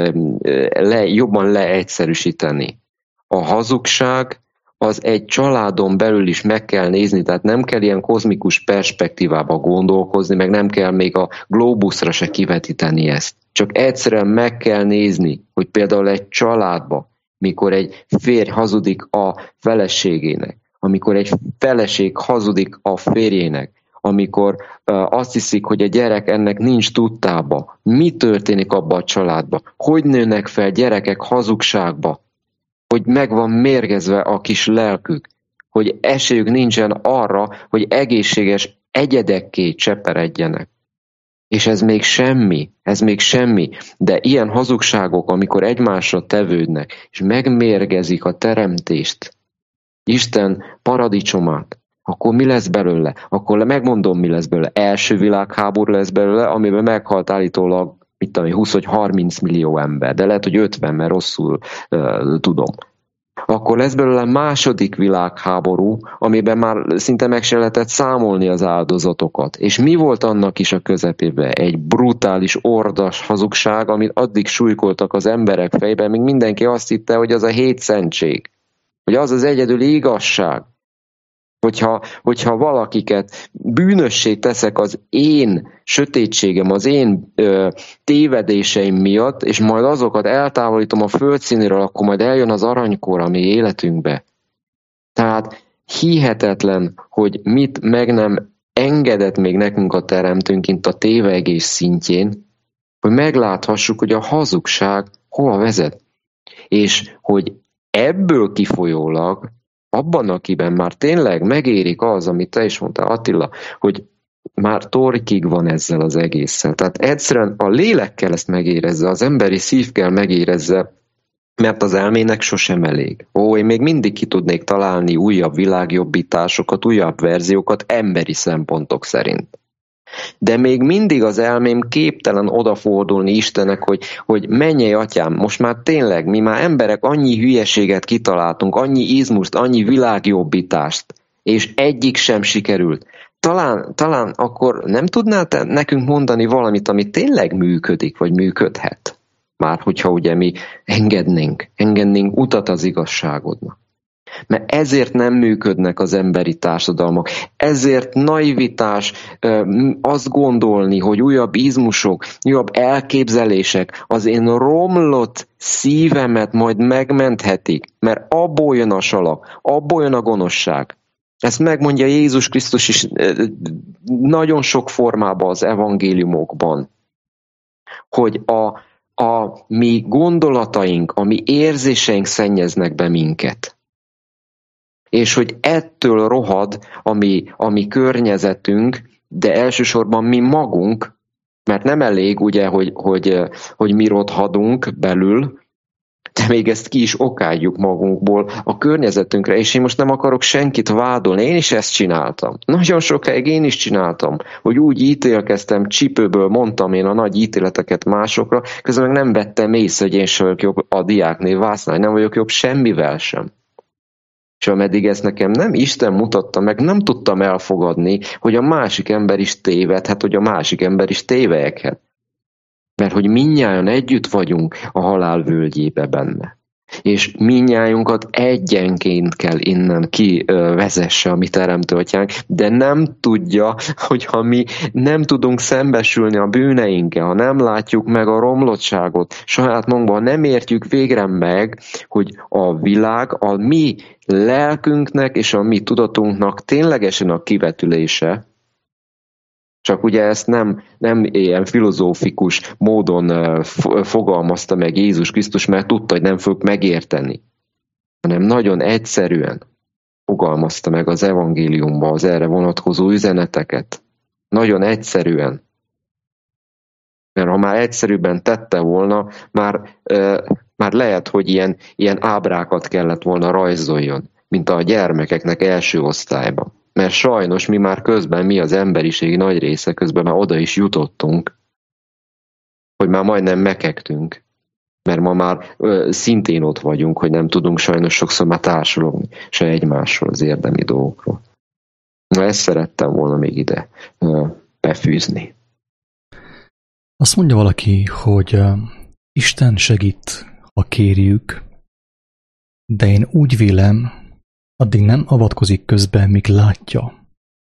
jobban leegyszerűsíteni. A hazugság az egy családon belül is meg kell nézni, tehát nem kell ilyen kozmikus perspektívába gondolkozni, meg nem kell még a globuszra se kivetíteni ezt. Csak egyszerűen meg kell nézni, hogy például egy családba, mikor egy férj hazudik a feleségének, amikor egy feleség hazudik a férjének, amikor azt hiszik, hogy a gyerek ennek nincs tudtába, mi történik abba a családba, hogy nőnek fel gyerekek hazugságba, hogy meg van mérgezve a kis lelkük, hogy esélyük nincsen arra, hogy egészséges egyedekké cseperedjenek. És ez még semmi, de ilyen hazugságok, amikor egymásra tevődnek, és megmérgezik a teremtést, Isten paradicsomát, akkor mi lesz belőle? Akkor megmondom, mi lesz belőle. Első világháború lesz belőle, amiben meghalt állítólag 20 vagy 30 millió ember, de lehet, hogy 50, mert rosszul tudom. Akkor lesz belőle második világháború, amiben már szinte meg se lehetett számolni az áldozatokat. És mi volt annak is a közepében? Egy brutális, ordas hazugság, amit addig súlykoltak az emberek fejben, míg mindenki azt hitte, hogy az a 7 szentség. Hogy az az egyedüli igazság. Hogyha valakiket bűnössé teszek az én sötétségem, az én tévedéseim miatt, és majd azokat eltávolítom a földszínéről, akkor majd eljön az aranykor a mi életünkbe. Tehát hihetetlen, hogy mit meg nem engedett még nekünk a teremtőnk itt a tévegés szintjén, hogy megláthassuk, hogy a hazugság hova vezet. És hogy ebből kifolyólag abban, akiben már tényleg megérik az, amit te is mondtál, Attila, hogy már torkig van ezzel az egésszel. Tehát egyszerűen a lélek kell ezt megérezze, az emberi szív kell megérezze, mert az elmének sosem elég. Én még mindig ki tudnék találni újabb világjobbításokat, újabb verziókat emberi szempontok szerint. De még mindig az elmém képtelen odafordulni Istennek, hogy mennyei atyám, most már tényleg, mi már emberek annyi hülyeséget kitaláltunk, annyi izmust, annyi világjobbítást, és egyik sem sikerült. Talán akkor nem tudnál te nekünk mondani valamit, ami tényleg működik, vagy működhet? Már hogyha ugye mi engednénk utat az igazságodnak. Mert ezért nem működnek az emberi társadalmak. Ezért naivitás azt gondolni, hogy újabb izmusok, újabb elképzelések az én romlott szívemet majd megmenthetik. Mert abból jön a salak, abból jön a gonoszság. Ezt megmondja Jézus Krisztus is nagyon sok formában az evangéliumokban. Hogy a mi gondolataink, a mi érzéseink szennyeznek be minket. És hogy ettől rohad a mi környezetünk, de elsősorban mi magunk, mert nem elég ugye, hogy mi rothadunk belül, de még ezt ki is okádjuk magunkból a környezetünkre, és én most nem akarok senkit vádolni, én is ezt csináltam. Nagyon sokáig én is csináltam, hogy úgy ítélkeztem, csípőből mondtam én a nagy ítéleteket másokra, közben meg nem vettem észre, hogy én sem vagyok jobb a diáknél Vásznál, nem vagyok jobb semmivel sem. És ameddig ezt nekem nem Isten mutatta meg, nem tudtam elfogadni, hogy a másik ember is tévedhet, hogy a másik ember is tévelyekhet. Mert hogy mindnyájan együtt vagyunk a halál völgyébe benne. És mindnyájunkat egyenként kell innen kivezesse a mi teremtő atyánk, de nem tudja, hogyha mi nem tudunk szembesülni a bűneinkkel, ha nem látjuk meg a romlottságot saját magunkban, nem értjük végre meg, hogy a világ a mi lelkünknek és a mi tudatunknak ténylegesen a kivetülése, csak ugye ezt nem ilyen filozófikus módon fogalmazta meg Jézus Krisztus, mert tudta, hogy nem fogjuk megérteni, hanem nagyon egyszerűen fogalmazta meg az evangéliumban az erre vonatkozó üzeneteket. Nagyon egyszerűen. Mert ha már egyszerűbben tette volna, már lehet, hogy ilyen ábrákat kellett volna rajzoljon, mint a gyermekeknek első osztályban. Mert sajnos mi már közben, mi az emberiség nagy része közben már oda is jutottunk, hogy már majdnem mekegtünk. Mert ma már szintén ott vagyunk, hogy nem tudunk sajnos sokszor már társulogni se egymásról, az érdemi dolgokról. Na, ezt szerettem volna még ide befűzni. Azt mondja valaki, hogy Isten segít, ha kérjük, de én úgy vélem, addig nem avatkozik közbe, míg látja.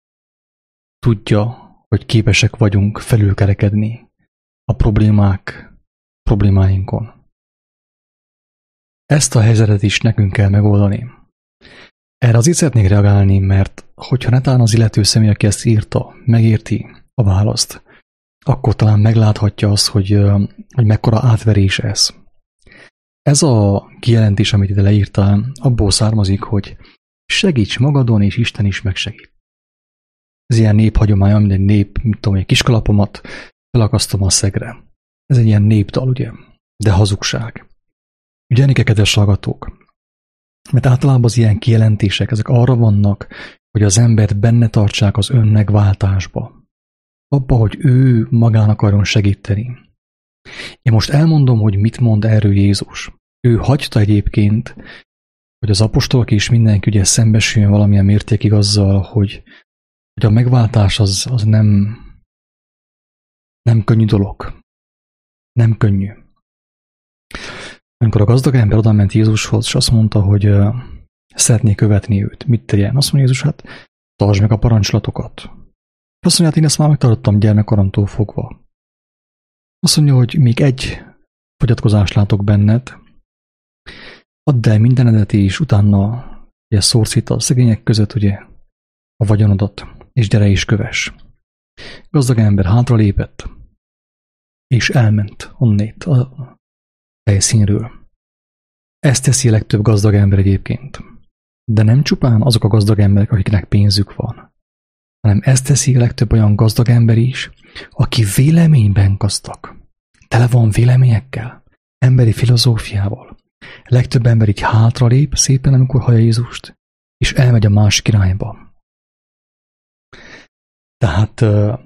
Tudja, hogy képesek vagyunk felülkerekedni a problémáinkon. Ezt a helyzetet is nekünk kell megoldani. Erre azért szeretnék reagálni, mert hogyha netán az illető személy, aki ezt írta, megérti a választ, akkor talán megláthatja azt, hogy mekkora átverés ez. Ez a kijelentés, amit ide leírtál, abból származik, hogy segíts magadon, és Isten is megsegít. Ez ilyen néphagyomány, mint egy nép, mit tudom, egy kiskalapomat felakasztom a szegre. Ez egy ilyen népdal, ugye? De hazugság. Ügyelni, kedves hallgatók, mert általában az ilyen kijelentések, ezek arra vannak, hogy az embert benne tartsák az önmegváltásba. Abba, hogy ő magán akarjon segíteni. Én most elmondom, hogy mit mond erről Jézus. Ő hagyta egyébként, hogy az apostolok és mindenki ugye szembesüljön valamilyen mértékig azzal, hogy a megváltás az nem könnyű dolog. Nem könnyű. Amikor a gazdag ember oda ment Jézushoz, és azt mondta, hogy szeretné követni őt, mit tegyen? Azt mondja Jézus, hát tartsd meg a parancsolatokat. Azt mondja, hát én ezt már megtartottam gyermekkoromtól fogva. Azt mondja, hogy még egy fogyatkozást látok benned, add el mindenedet, és utána ugye szórsz itt a szegények között ugye a vagyonodat, és gyere is kövess. Gazdag ember hátralépett, és elment onnét a helyszínről. Ezt teszi a legtöbb gazdag ember egyébként. De nem csupán azok a gazdag emberek, akiknek pénzük van, hanem ezt teszi a legtöbb olyan gazdag ember is, aki véleményben gazdag. Tele van véleményekkel, emberi filozófiával. A legtöbb ember így hátralép szépen, amikor hallja Jézust, és elmegy a másik irányba. Tehát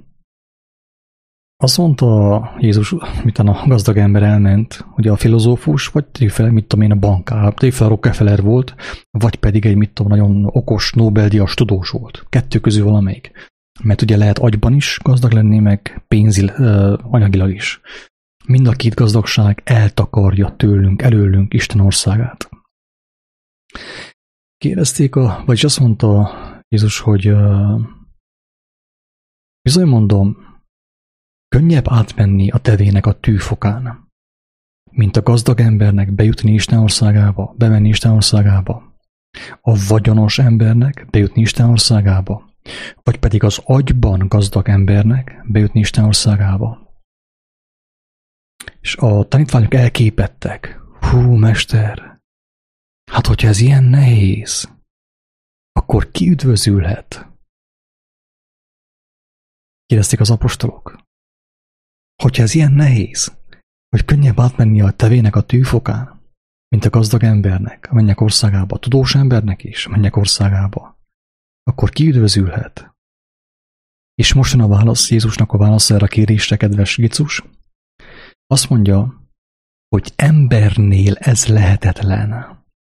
azt mondta Jézus, miután a gazdag ember elment, hogy a filozófus, vagy mit tudom én, a bankár, a Rockefeller volt, vagy pedig egy, mit tudom, nagyon okos, Nobel-díjas tudós volt. Kettő közül valamelyik. Mert ugye lehet agyban is gazdag lenni, meg anyagilag is. Mind a két gazdagság eltakarja tőlünk, előlünk Isten országát. Kérdezték, vagyis azt mondta Jézus, hogy bizony mondom, könnyebb átmenni a tevének a tűfokán, mint a gazdag embernek bejutni Isten országába, bemenni Isten országába, a vagyonos embernek bejutni Isten országába, vagy pedig az agyban gazdag embernek bejutni Isten országába. És a tanítványok elképettek. Hú, mester, hát hogyha ez ilyen nehéz, akkor ki üdvözülhet? Kérdezték az apostolok. Hogyha ez ilyen nehéz, hogy könnyebb átmenni a tevének a tűfokán, mint a gazdag embernek, a mennyek országába, a tudós embernek is, a mennyek országába, akkor ki üdvözülhet? És most jön a válasz, Jézusnak a válasz erre a kérésre, kedves Gicus. Azt mondja, hogy embernél ez lehetetlen,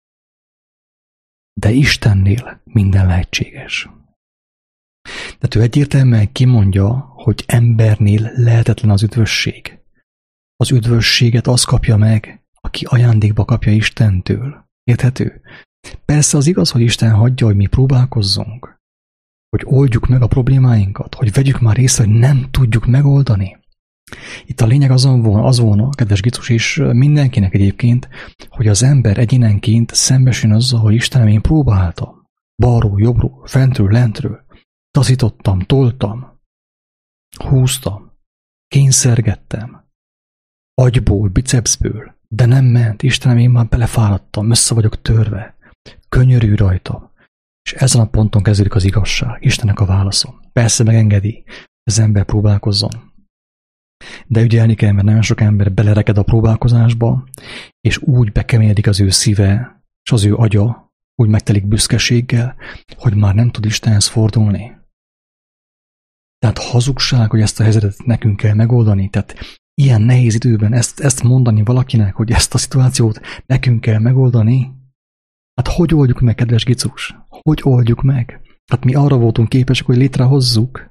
de Istennél minden lehetséges. Tehát ő egyértelműen kimondja, hogy embernél lehetetlen az üdvösség. Az üdvösséget az kapja meg, aki ajándékba kapja Istentől. Érthető? Persze az igaz, hogy Isten hagyja, hogy mi próbálkozzunk, hogy oldjuk meg a problémáinkat, hogy vegyük már észre, hogy nem tudjuk megoldani. Itt a lényeg az volna, kedves Gicus, és mindenkinek egyébként, hogy az ember egyénenként szembesül azzal, hogy Istenem, én próbáltam. Balról, jobbról, fentről, lentről. Taszítottam, toltam, húztam, kényszergettem, agyból, bicepsből, de nem ment. Istenem, én már belefáradtam, össze vagyok törve, könyörű rajtam. És ezen a ponton kezdődik az igazság, Istennek a válaszom. Persze megengedi, az ember próbálkozzon. De ügyelni kell, mert nagyon sok ember belereked a próbálkozásba, és úgy bekeményedik az ő szíve, és az ő agya, úgy megtelik büszkeséggel, hogy már nem tud Istenhez fordulni. Tehát hazugság, hogy ezt a helyzetet nekünk kell megoldani. Tehát ilyen nehéz időben ezt mondani valakinek, hogy ezt a szituációt nekünk kell megoldani? Hát hogy oldjuk meg, kedves Gicus? Hogy oldjuk meg? Hát mi arra voltunk képesek, hogy létrehozzuk.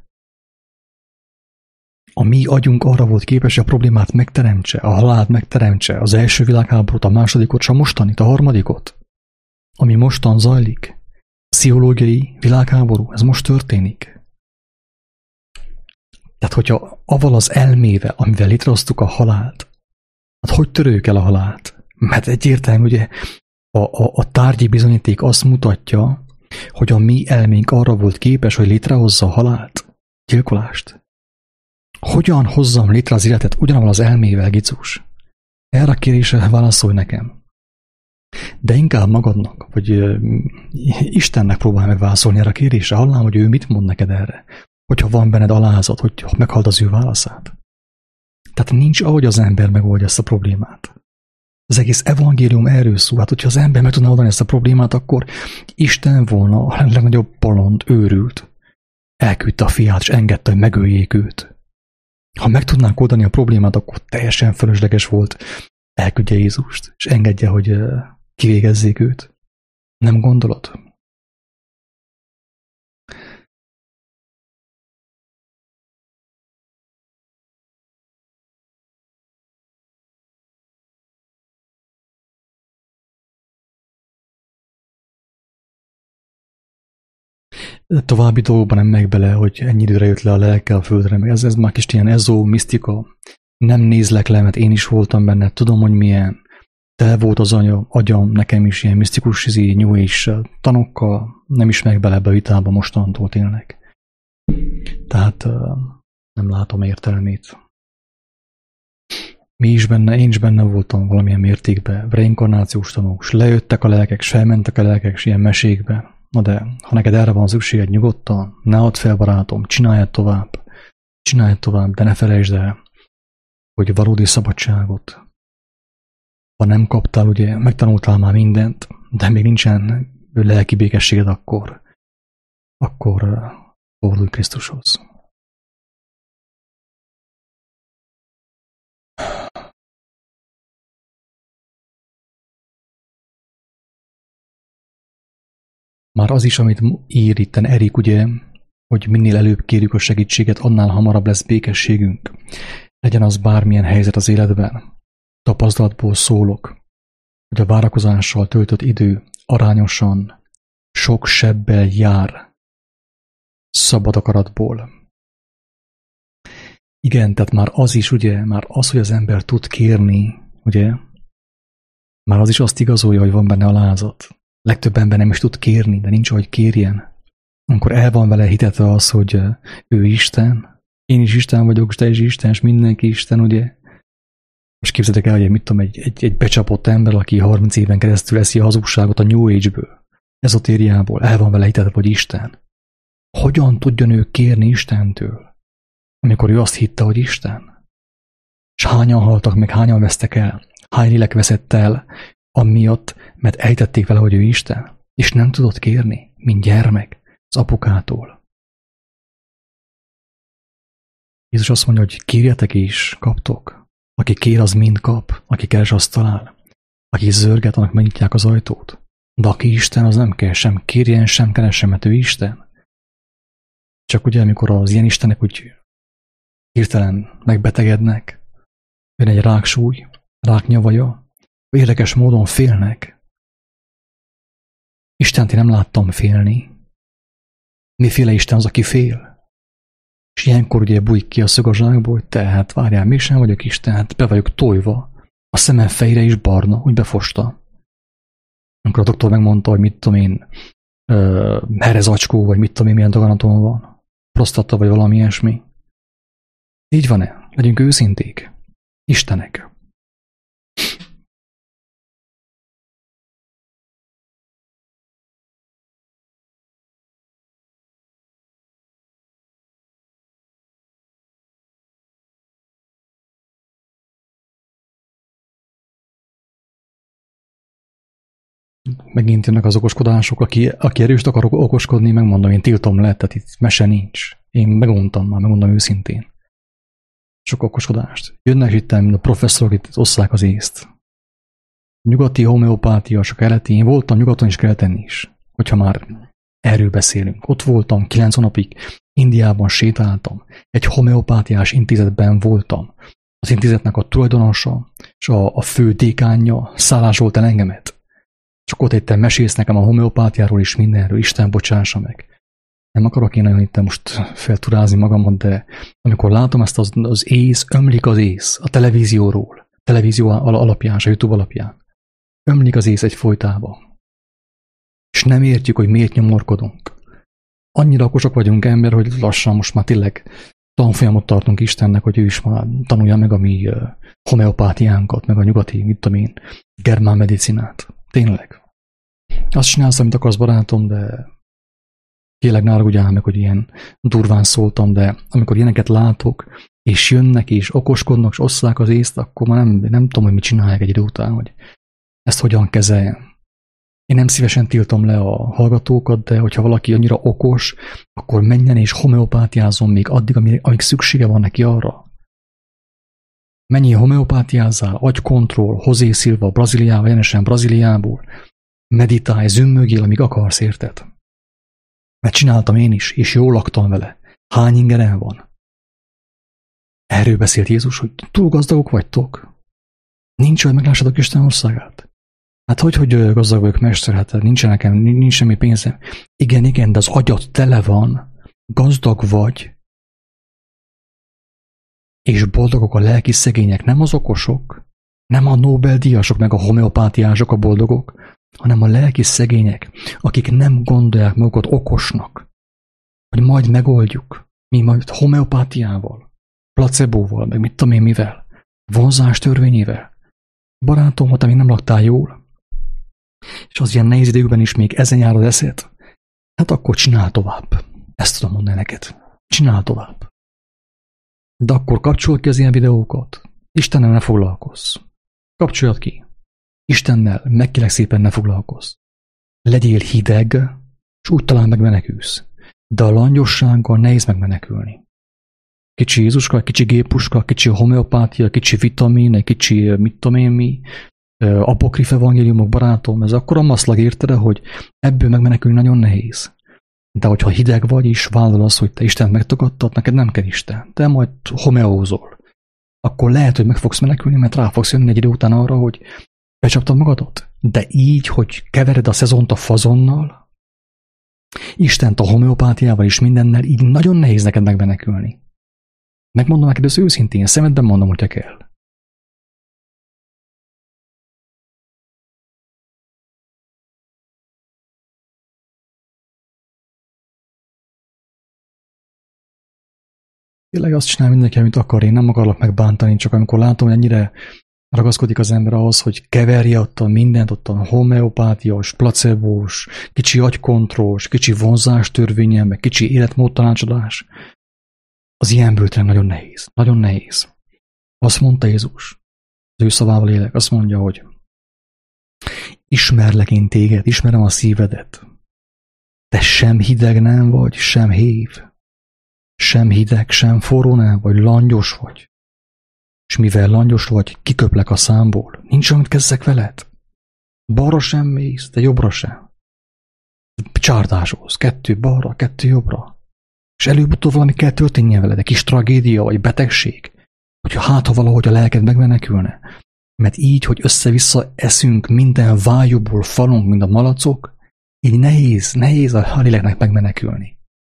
A mi agyunk arra volt képes, hogy a problémát megteremtse, a halált megteremtse, az első világháborút, a másodikot, s a mostanit, a harmadikot. Ami mostan zajlik. Pszichológiai világháború, ez most történik. Tehát, hogyha avval az elmével, amivel létrehoztuk a halált, hát hogy törőjük el a halált? Mert egyértelmű, ugye, a tárgyi bizonyíték azt mutatja, hogy a mi elménk arra volt képes, hogy létrehozza a halált, gyilkolást. Hogyan hozzam létre az életet ugyanavval az elmével, Gicus? Erre a kérésre válaszolj nekem. De inkább magadnak, vagy Istennek próbálj meg válaszolni erre a kérésre. Hallám, hogy ő mit mond neked erre. Hogyha van benned alázat, hogy meghald az ő válaszát. Tehát nincs, ahogy az ember megoldja ezt a problémát. Az egész evangélium erről szól. Hát, hogyha az ember meg tudna oldani ezt a problémát, akkor Isten volna a legnagyobb bolond, őrült. Elküldte a fiát, és engedte, hogy megöljék őt. Ha meg tudnánk oldani a problémát, akkor teljesen fölösleges volt. Elküldje Jézust, és engedje, hogy kivégezzék őt. Nem gondolod? További dolgokban nem megy bele, hogy ennyi időre jött le a lelke a földre, meg ez már kis ilyen ezó, misztika. Nem nézlek le, mert én is voltam benne, tudom, hogy milyen. Tele volt az agyam, nekem is ilyen misztikus New Age tanokkal, nem is megy bele ebbe a vitába mostantól tényleg. Tehát nem látom értelmét. Én is benne voltam valamilyen mértékben, reinkarnációs tanúk, s lejöttek a lelkek, s felmentek a lelkek, s ilyen mesékbe. Na de, ha neked erre van szükséged, nyugodtan, ne add fel, barátom, csináljad tovább, de ne felejtsd el, hogy valódi szabadságot, ha nem kaptál, ugye, megtanultál már mindent, de még nincsen lelki békességed, akkor fordulj Krisztushoz. Már az is, amit ír itten Erik, ugye, hogy minél előbb kérjük a segítséget, annál hamarabb lesz békességünk. Legyen az bármilyen helyzet az életben. Tapasztalatból szólok, hogy a várakozással töltött idő arányosan sok sebbel jár szabad akaratból. Igen, tehát már az is, ugye, már az, hogy az ember tud kérni, ugye, már az is azt igazolja, hogy van benne alázat. Legtöbb ember nem is tud kérni, de nincs, ahogy kérjen. Amikor el van vele hitetve az, hogy ő Isten, én is Isten vagyok, te is Isten, és mindenki Isten, ugye. Most képzeljétek el, hogy mit tudom, egy becsapott ember, aki 30 éven keresztül eszi a hazugságot a New Age-ből, ezotériából, el van vele hitetve, hogy Isten. Hogyan tudjon ő kérni Istentől, amikor ő azt hitte, hogy Isten? És hányan haltak meg, hányan vesztek el, hány lélek veszett el, amiatt, mert ejtették vele, hogy ő Isten, és nem tudott kérni, mint gyermek, az apukától. Jézus azt mondja, hogy kérjetek is, kaptok. Aki kér, az mind kap, aki keres, azt talál. Aki zörget, annak megnyitják az ajtót. De aki Isten, az nem kell sem kérjen, sem keressen, mert ő Isten. Csak ugye, amikor az ilyen istenek úgy hirtelen megbetegednek, jön egy ráksúly, ráknyavaja, érdekes módon félnek. Istent én nem láttam félni. Miféle Isten az, aki fél? És ilyenkor ugye bújik ki a szög a zsákból, hogy te, hát várjál, mégsem vagyok Isten, hát be vagyok tojva. A szemem fejre is barna, úgy befosta. Amikor a doktor megmondta, hogy mit tudom én, herezacskó, vagy mit tudom én, milyen daganatom van, prostata, vagy valami ilyesmi. Így van-e? Legyünk őszinték. Istenek. Megint jönnek az okoskodások, aki erőst akar okoskodni, megmondom, én tiltom le, tehát itt mese nincs. Én megmondtam őszintén. sok okoskodást. Jönnek itt, mint a professzorok, itt osszák az észt. Nyugati homeopátia, csak keleti. Én voltam nyugaton és keleten is, hogyha már erről beszélünk. Ott voltam 9 hónapig, Indiában sétáltam, egy homeopátiás intézetben voltam. Az intézetnek a tulajdonosa és a fő dékánja szállásolt el engemet. Csak ott itt mesélsz nekem a homeopátiáról és mindenről, Isten bocsássa meg. Nem akarok én nagyon itt most felturázni magamat, de amikor látom ezt az ész, ömlik az ész a televízióról, a televízió alapján, a YouTube alapján. Ömlik az ész egy folytába. És nem értjük, hogy miért nyomorkodunk. Annyira okosak vagyunk ember, hogy lassan most már tényleg tanfolyamot tartunk Istennek, hogy ő is már tanulja meg a mi homeopátiánkat, meg a nyugati, mit tudom én, germán medicinát. Tényleg. Azt csinálsz, amit akarsz, barátom, de kérlek, ne haragudjál meg, hogy ilyen durván szóltam, de amikor ilyeneket látok, és jönnek, és okoskodnak, és osszák az észt, akkor már nem tudom, hogy mit csinálják egy idő után, hogy ezt hogyan kezeljem. Én nem szívesen tiltom le a hallgatókat, de hogyha valaki annyira okos, akkor menjen és homeopátiázzon még addig, amíg szüksége van neki arra. Menjél homeopátiázzál, agykontroll, José Silva, Brazíliából, egyenesen Brazíliából, meditálj, zümmögél, amíg akarsz, érted? Mert csináltam én is, és jól laktam vele. Hány ingeren van? Erről beszélt Jézus, hogy túl gazdagok vagytok. Nincs, hogy meglássatok Isten országát. Hát hogy gazdag vagyok, mester, hát nincs semmi pénzem. Igen, de az agyad tele van, gazdag vagy, és boldogok a lelki szegények, nem az okosok, nem a Nobel-díjasok, meg a homeopátiások a boldogok, hanem a lelki szegények, akik nem gondolják magukat okosnak, hogy majd megoldjuk, mi majd homeopátiával, placebóval, meg mit tudom én mivel, vonzás törvényével. Barátom, ha te még nem laktál jól, és az ilyen nehéz időkben is még ezen jár az eszed, hát akkor csinál tovább. Ezt tudom mondani neked. Csinál tovább. De akkor kapcsold ki az ilyen videókat. Istennel ne foglalkozz. Kapcsoljad ki. Istennel megkérlek szépen ne foglalkozz. Legyél hideg, és úgy talán megmenekülsz. De a langyossággal nehéz megmenekülni. Kicsi Jézuska, kicsi gépuska, kicsi homeopátia, kicsi vitamin, egy kicsi mit tudom én mi, apokrif evangéliumok, barátom, ez akkora maszlag, érted, hogy ebből megmenekülni nagyon nehéz. De hogyha hideg vagy, és vállalsz, hogy te Istent megtagadtad, neked nem kell Isten, te majd homeózol. Akkor lehet, hogy meg fogsz menekülni, mert rá fogsz jönni egy idő után arra, hogy becsaptad magadat. De így, hogy kevered a szezont a fazonnal, Istent a homeopátiával és mindennel, így nagyon nehéz neked megmenekülni. Megmondom neked ezt őszintén, szemedben mondom, hogy te kell. Tényleg azt csinál mindenki, amit akar, én nem akarlak megbántani, csak amikor látom, hogy ennyire ragaszkodik az ember ahhoz, hogy keverje ott a mindent, ott a homeopátiás, placebós, kicsi agykontrolls, kicsi vonzás törvényen, meg kicsi életmódtanácsadás, az ilyenből tényleg nagyon nehéz. Nagyon nehéz. Azt mondta Jézus, az ő szavával élek, azt mondja, hogy ismerlek én téged, ismerem a szívedet. Te sem hideg nem vagy, sem hév. Sem hideg, sem forró nem vagy, langyos vagy. És mivel langyos vagy, kiköplek a számból. Nincs, amit kezdek veled. Balra sem mész, de jobbra sem. Csárdásolsz, 2 balra, 2 jobbra. És előbb-utóbb valami kell történjen veled, egy kis tragédia vagy betegség. Hogyha ha valahogy a lelked megmenekülne. Mert így, hogy össze-vissza eszünk minden vájúból, falunk, mint a malacok, így nehéz a léleknek megmenekülni.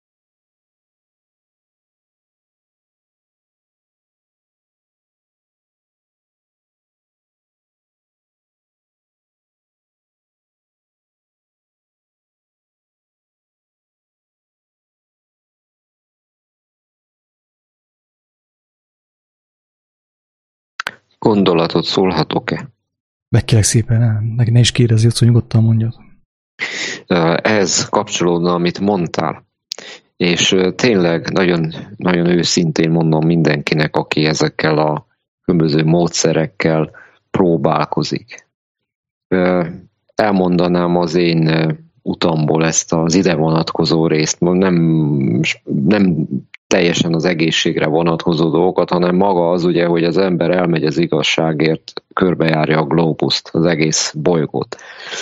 Gondolatot szólhatok-e? Megkérlek szépen, ne is kérdezzél, hogy nyugodtan mondjad. Ez kapcsolódna, amit mondtál. És tényleg nagyon, nagyon őszintén mondom mindenkinek, aki ezekkel a különböző módszerekkel próbálkozik. Elmondanám az én utamból ezt az ide vonatkozó részt. Nem teljesen az egészségre vonatkozó dolgokat, hanem maga az ugye, hogy az ember elmegy az igazságért, körbejárja a glóbuszt, az egész bolygót.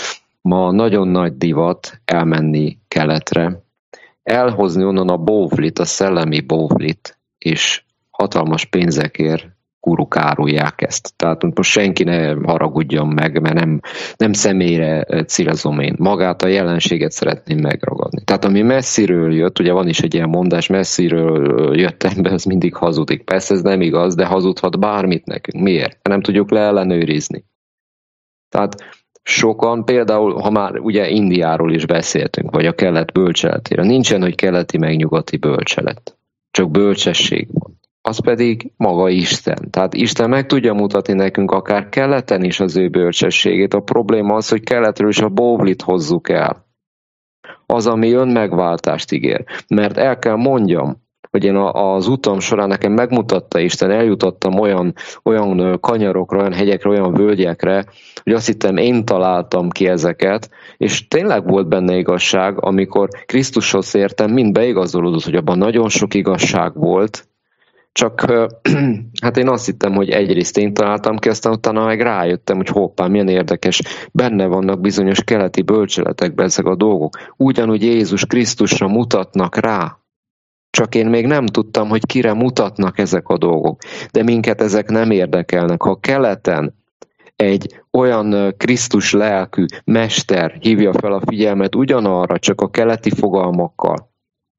Ma nagyon nagy divat elmenni keletre, elhozni onnan a bóvlit, a szellemi bóvlit, és hatalmas pénzekért kurukárulják ezt. Tehát most senki ne haragudjon meg, mert nem személyre célzom én. Magát a jelenséget szeretném megragadni. Tehát ami messziről jött, ugye van is egy ilyen mondás, messziről jött ember, az mindig hazudik. Persze ez nem igaz, de hazudhat bármit nekünk. Miért? Nem tudjuk leellenőrizni. Tehát sokan, például, ha már ugye Indiáról is beszéltünk, vagy a kelet bölcseletére, nincsen, hogy keleti meg nyugati bölcselet. Csak bölcsesség van. Az pedig maga Isten. Tehát Isten meg tudja mutatni nekünk akár keleten is az ő bölcsességét. A probléma az, hogy keletről is a bóvlit hozzuk el. Az, ami önmegváltást ígér. Mert el kell mondjam, hogy én az utam során nekem megmutatta Isten, eljutottam olyan kanyarokra, olyan hegyekre, olyan völgyekre, hogy azt hittem, én találtam ki ezeket, és tényleg volt benne igazság, amikor Krisztushoz értem, mind beigazolódott, hogy abban nagyon sok igazság volt, csak hát én azt hittem, hogy egyrészt én találtam ki, aztán utána meg rájöttem, hogy hoppá, milyen érdekes, benne vannak bizonyos keleti bölcseletekben ezek a dolgok. Ugyanúgy Jézus Krisztusra mutatnak rá. Csak én még nem tudtam, hogy kire mutatnak ezek a dolgok. De minket ezek nem érdekelnek. Ha keleten egy olyan Krisztus lelkű mester hívja fel a figyelmet ugyanarra, csak a keleti fogalmakkal,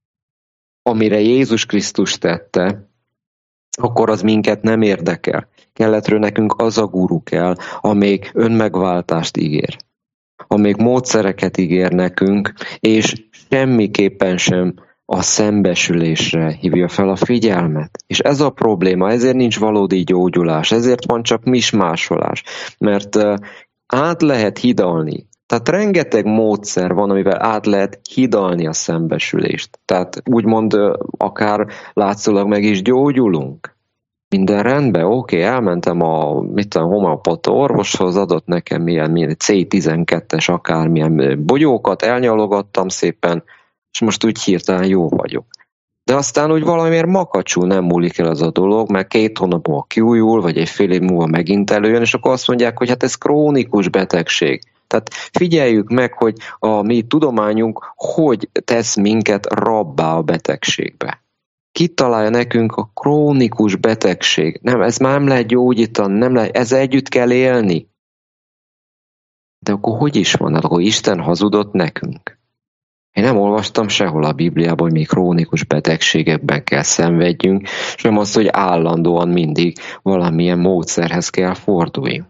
amire Jézus Krisztus tette, akkor az minket nem érdekel. Keletről nekünk az a guru kell, amelyik önmegváltást ígér. Amelyik módszereket ígér nekünk, és semmiképpen sem a szembesülésre hívja fel a figyelmet. És ez a probléma, ezért nincs valódi gyógyulás, ezért van csak mismásolás. Mert át lehet hidalni. Tehát rengeteg módszer van, amivel át lehet hidalni a szembesülést. Tehát úgymond akár látszólag meg is gyógyulunk. Minden rendben, oké, elmentem a homeopata orvoshoz, adott nekem milyen C12-es akármilyen bogyókat, elnyalogattam szépen, és most úgy hirtelen jó vagyok. De aztán úgy valamiért makacsul nem múlik el az a dolog, mert 2 hónap múlva kiújul, vagy egy fél év múlva megint előjön, és akkor azt mondják, hogy hát ez krónikus betegség. Tehát figyeljük meg, hogy a mi tudományunk hogy tesz minket rabbá a betegségbe. Ki találja nekünk a krónikus betegség? Nem, ez már nem lehet gyógyítani, nem lehet, ezzel együtt kell élni. De akkor hogy is van? Hát akkor Isten hazudott nekünk. Én nem olvastam sehol a Bibliában, hogy mi krónikus betegségekben kell szenvedjünk, és nem azt, hogy állandóan mindig valamilyen módszerhez kell forduljunk.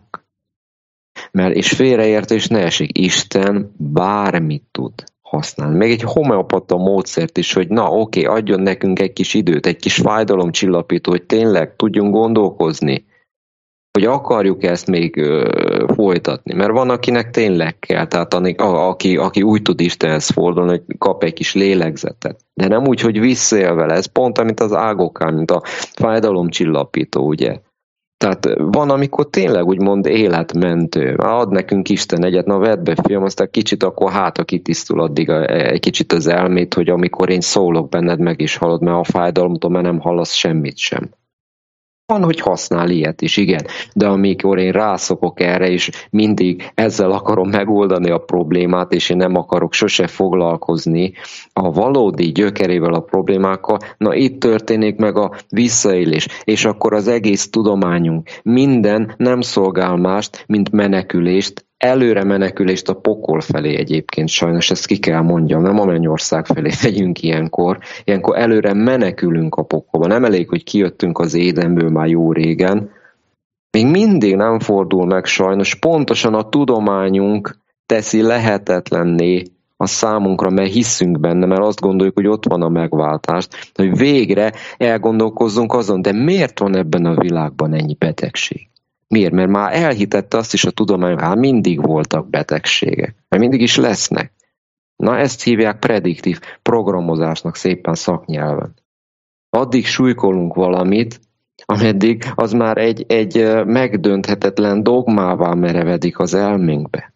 Mert és félreértés ne esik, Isten bármit tud használni. Még egy homeopata módszert is, hogy na oké, adjon nekünk egy kis időt, egy kis fájdalomcsillapító, hogy tényleg tudjunk gondolkozni, hogy akarjuk ezt még folytatni. Mert van, akinek tényleg kell, tehát aki úgy tud Istenhez fordulni, hogy kap egy kis lélegzetet. De nem úgy, hogy visszaél vele. Ez pont, mint az ágokán, mint a fájdalomcsillapító, ugye. Tehát van, amikor tényleg úgymond életmentő. Ad nekünk Isten egyet, na vedd be, fiam, aztán kicsit akkor hátra kitisztul addig egy kicsit az elmét, hogy amikor én szólok benned, meg is hallod, mert a fájdalomtól már nem hallasz semmit sem. Van, hogy használ ilyet is, igen, de amikor én rászokok erre, és mindig ezzel akarom megoldani a problémát, és én nem akarok sose foglalkozni a valódi gyökerével a problémákkal, na itt történik meg a visszaélés, és akkor az egész tudományunk minden nem szolgál mást, mint menekülést, előre menekülést a pokol felé egyébként, sajnos ezt ki kell mondjam, nem a Mennyország felé megyünk ilyenkor előre menekülünk a pokolba, nem elég, hogy kijöttünk az Édenből már jó régen, még mindig nem fordul meg sajnos, pontosan a tudományunk teszi lehetetlenné a számunkra, mert hiszünk benne, mert azt gondoljuk, hogy ott van a megváltást, hogy végre elgondolkozzunk azon, de miért van ebben a világban ennyi betegség? Miért? Mert már elhitette azt is a tudomány, hogy mindig voltak betegségek, mert mindig is lesznek. Na ezt hívják prediktív programozásnak szépen szaknyelven. Addig súlykolunk valamit, ameddig az már egy megdönthetetlen dogmává merevedik az elménkbe.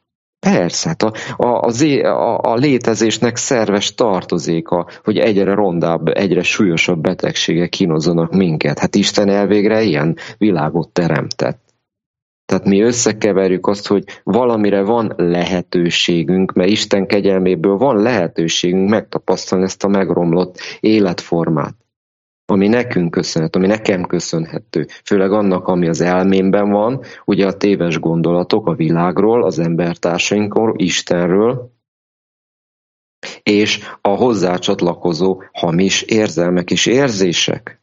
Persze, hát a létezésnek szerves tartozéka, hogy egyre rondább, egyre súlyosabb betegségek kínozzanak minket. Hát Isten elvégre ilyen világot teremtett. Tehát mi összekeverjük azt, hogy valamire van lehetőségünk, mert Isten kegyelméből van lehetőségünk megtapasztalni ezt a megromlott életformát, ami nekünk köszönhető, ami nekem köszönhető. Főleg annak, ami az elmémben van, ugye a téves gondolatok a világról, az embertársainkról, Istenről, és a hozzá csatlakozó hamis érzelmek és érzések.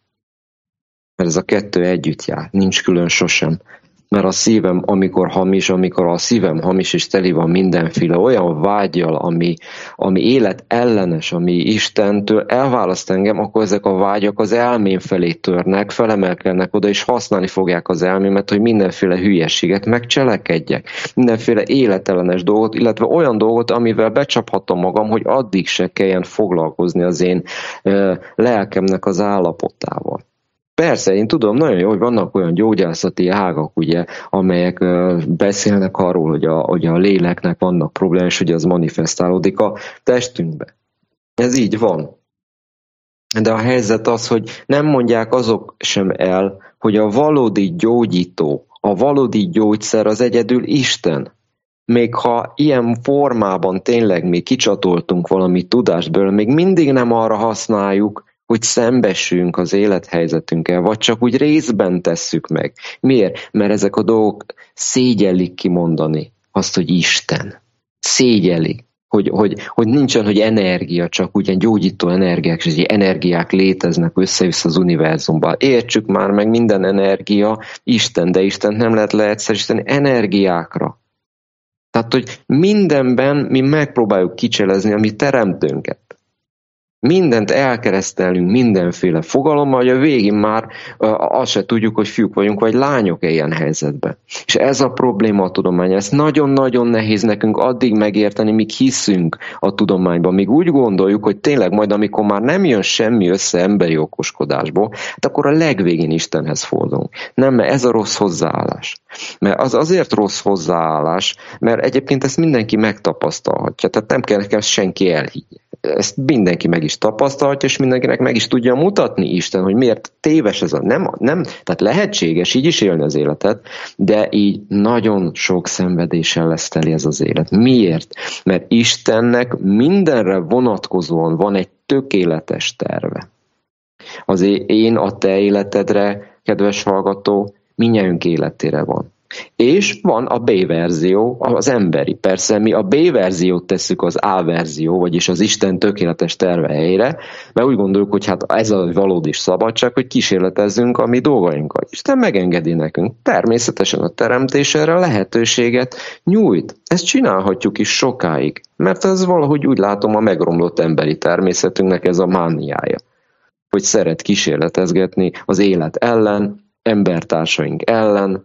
Mert ez a kettő együtt jár, nincs külön sosem. Mert a szívem, amikor a szívem hamis és teli van mindenféle olyan vággyal, ami élet ellenes, ami Istentől elválaszt engem, akkor ezek a vágyak az elmém felé törnek, felemelkednek oda, és használni fogják az elmémet, hogy mindenféle hülyeséget megcselekedjek. Mindenféle életellenes dolgot, illetve olyan dolgot, amivel becsaphatom magam, hogy addig se kelljen foglalkozni az én lelkemnek az állapotával. Persze, én tudom nagyon jó, hogy vannak olyan gyógyászati ágak, ugye, amelyek beszélnek arról, hogy a léleknek vannak problémák, és hogy az manifestálódik a testünkbe. Ez így van. De a helyzet az, hogy nem mondják azok sem el, hogy a valódi gyógyító, a valódi gyógyszer az egyedül Isten. Még ha ilyen formában tényleg még kicsatoltunk valami tudásból, még mindig nem arra használjuk, hogy szembesüljünk az élethelyzetünkkel, vagy csak úgy részben tesszük meg. Miért? Mert ezek a dolgok szégyellik kimondani azt, hogy Isten. Szégyellik. Hogy nincsen, hogy energia, csak ugyan gyógyító energiák, és energiák léteznek össze-vissza az univerzumban. Értsük már meg, minden energia Isten, de Istent nem lehet leegyszerűsíteni energiákra. Tehát, hogy mindenben mi megpróbáljuk kicselezni a mi teremtőnket. Mindent elkeresztelünk mindenféle fogalommal, hogy a végén már azt se tudjuk, hogy fiúk vagyunk, vagy lányok ilyen helyzetben. És ez a probléma a tudomány. Ez nagyon-nagyon nehéz nekünk addig megérteni, míg hiszünk a tudományban, míg úgy gondoljuk, hogy tényleg majd, amikor már nem jön semmi össze emberi okoskodásból, hát akkor a legvégén Istenhez fordulunk. Nem, mert ez a rossz hozzáállás. Mert az azért rossz hozzáállás, mert egyébként ezt mindenki megtapasztalhatja, tehát nem kell senki elhiggye. Ezt mindenki meg is tapasztalhatja, és mindenkinek meg is tudja mutatni Isten, hogy miért téves ez a nem, tehát lehetséges így is élni az életet, de így nagyon sok szenvedéssel lesz teli ez az élet. Miért? Mert Istennek mindenre vonatkozóan van egy tökéletes terve. Az én a te életedre, kedves hallgató, mindnyájunk életére van. És van a B-verzió, az emberi. Persze mi a B-verziót tesszük az A-verzió, vagyis az Isten tökéletes terve helyére, mert úgy gondoljuk, hogy hát ez a valódi szabadság, hogy kísérletezzünk a mi dolgainkkal. Isten megengedi nekünk. Természetesen a teremtés erre a lehetőséget nyújt. Ezt csinálhatjuk is sokáig, mert ez valahogy úgy látom a megromlott emberi természetünknek ez a mániája, hogy szeret kísérletezgetni az élet ellen, embertársaink ellen,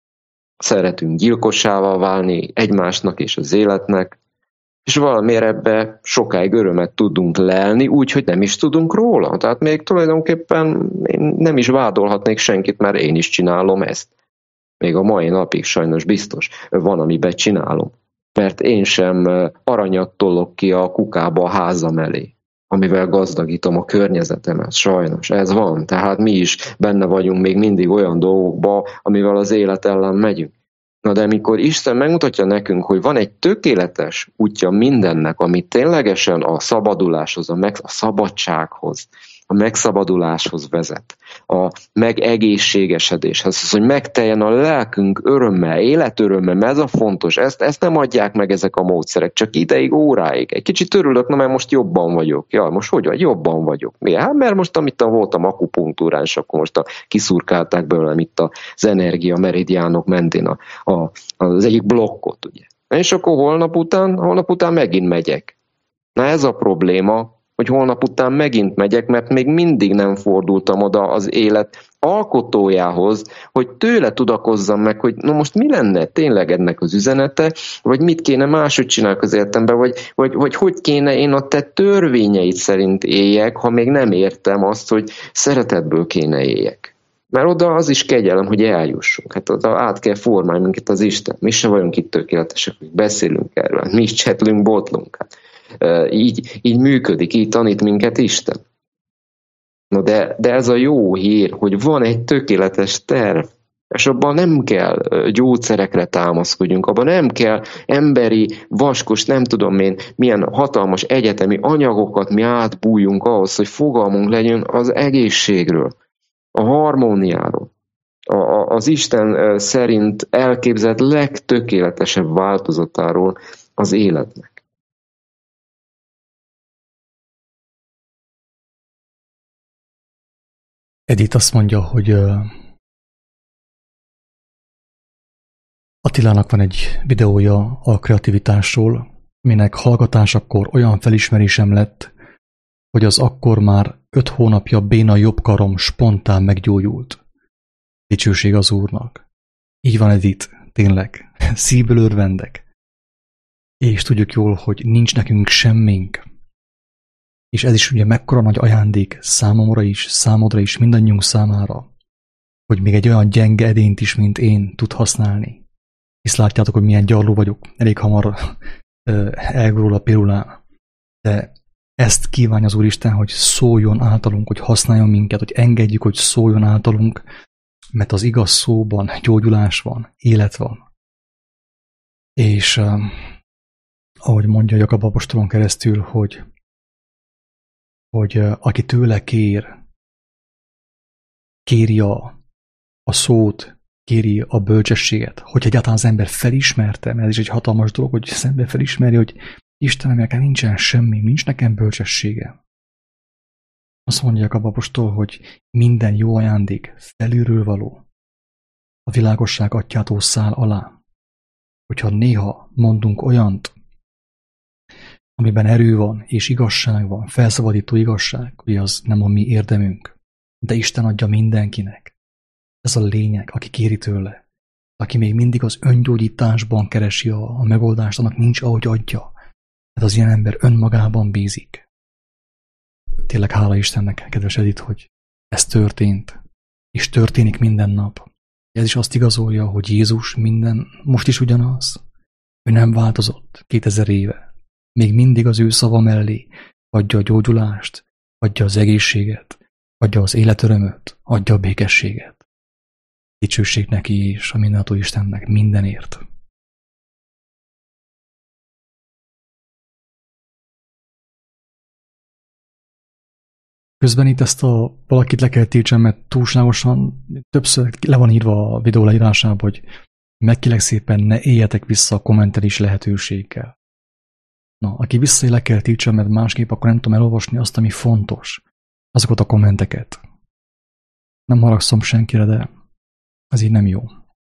szeretünk gyilkossává válni egymásnak és az életnek, és valamiért ebbe sokáig örömet tudunk lelni, úgyhogy nem is tudunk róla. Tehát még tulajdonképpen én nem is vádolhatnék senkit, mert én is csinálom ezt. Még a mai napig sajnos biztos van, amiben csinálom. Mert én sem aranyat tolok ki a kukába a házam elé, amivel gazdagítom a környezetemet. Sajnos ez van. Tehát mi is benne vagyunk még mindig olyan dolgokba, amivel az élet ellen megyünk. Na de amikor Isten megmutatja nekünk, hogy van egy tökéletes útja mindennek, ami ténylegesen a szabaduláshoz, a szabadsághoz, a megszabaduláshoz vezet, a megegészségesedéshez, az, hogy megteljen a lelkünk örömmel, életörömmel, mert ez a fontos, ezt nem adják meg ezek a módszerek, csak ideig, óráig. Egy kicsit örülök, na mert most jobban vagyok. Jaj, most hogy vagy? Jobban vagyok. Miért? Hát mert most amit voltam akupunktúrán, és akkor most kiszurkálták belőlem itt az energia meridiánok mentén az egyik blokkot, ugye. És akkor holnap után megint megyek. Na ez a probléma, hogy holnap után megint megyek, mert még mindig nem fordultam oda az élet alkotójához, hogy tőle tudakozzam meg, hogy na most mi lenne tényleg ennek az üzenete, vagy mit kéne máshogy csinálni az életemben, vagy hogy kéne én a te törvényeid szerint éljek, ha még nem értem azt, hogy szeretetből kéne éljek. Mert oda az is kegyelem, hogy eljussunk. Hát oda át kell formálni minket az Isten. Mi se vagyunk itt tökéletesek, hogy beszélünk erről. Mi is csetlünk, botlunk. Hát, így működik, így tanít minket Isten. No de ez a jó hír, hogy van egy tökéletes terv, és abban nem kell gyógyszerekre támaszkodjunk, abban nem kell emberi, vaskos, nem tudom én, milyen hatalmas egyetemi anyagokat mi átbújjunk ahhoz, hogy fogalmunk legyen az egészségről, a harmóniáról, az Isten szerint elképzelt legtökéletesebb változatáról az életnek. Edith azt mondja, hogy Attilának van egy videója a kreativitásról, minek hallgatásakor olyan felismerésem lett, hogy az akkor már 5 hónapja béna jobb karom spontán meggyógyult. Dicsőség az Úrnak. Így van, Edith, tényleg, szívből örvendek. És tudjuk jól, hogy nincs nekünk semmink. És ez is ugye mekkora nagy ajándék számomra is, számodra is, mindannyiunk számára, hogy még egy olyan gyenge edényt is, mint én, tud használni. Hisz látjátok, hogy milyen gyarló vagyok, elég hamar elgurul a pirulám. De ezt kívánja az Úristen, hogy szóljon általunk, hogy használjon minket, hogy engedjük, hogy szóljon általunk, mert az igaz szóban gyógyulás van, élet van. És ahogy mondja Jakab apostolon keresztül, hogy aki tőle kéri a szót, kéri a bölcsességet, hogy egyáltalán az ember felismerte, mert ez is egy hatalmas dolog, hogy az ember felismeri, hogy Istenem, nekem nincsen semmi, nincs nekem bölcsessége. Azt mondja Jakab apostol, hogy minden jó ajándék felülről való, a világosság atyától száll alá. Hogyha néha mondunk olyant, amiben erő van, és igazság van, felszabadító igazság, hogy az nem a mi érdemünk, de Isten adja mindenkinek. Ez a lényeg, aki kéri tőle. Aki még mindig az öngyógyításban keresi a megoldást, annak nincs ahogy adja. Hát az ilyen ember önmagában bízik. Tényleg hála Istennek, kedves Edith, hogy ez történt, és történik minden nap. Ez is azt igazolja, hogy Jézus most is ugyanaz. Ő nem változott 2000 éve. Még mindig az ő szava mellé adja a gyógyulást, adja az egészséget, adja az életörömöt, adja a békességet. Dicsőség neki és a mindenható Istennek mindenért. Közben itt ezt valakit le kell tiltsem, mert túlságosan többször le van írva a videó leírásában, hogy meg kérlek szépen ne éljetek vissza a kommentelés lehetőséggel. Na, aki visszaél, le kell tiltsem, mert másképp akkor nem tudom elolvasni azt, ami fontos. Azokat a kommenteket. Nem haragszom senkire, de ez így nem jó.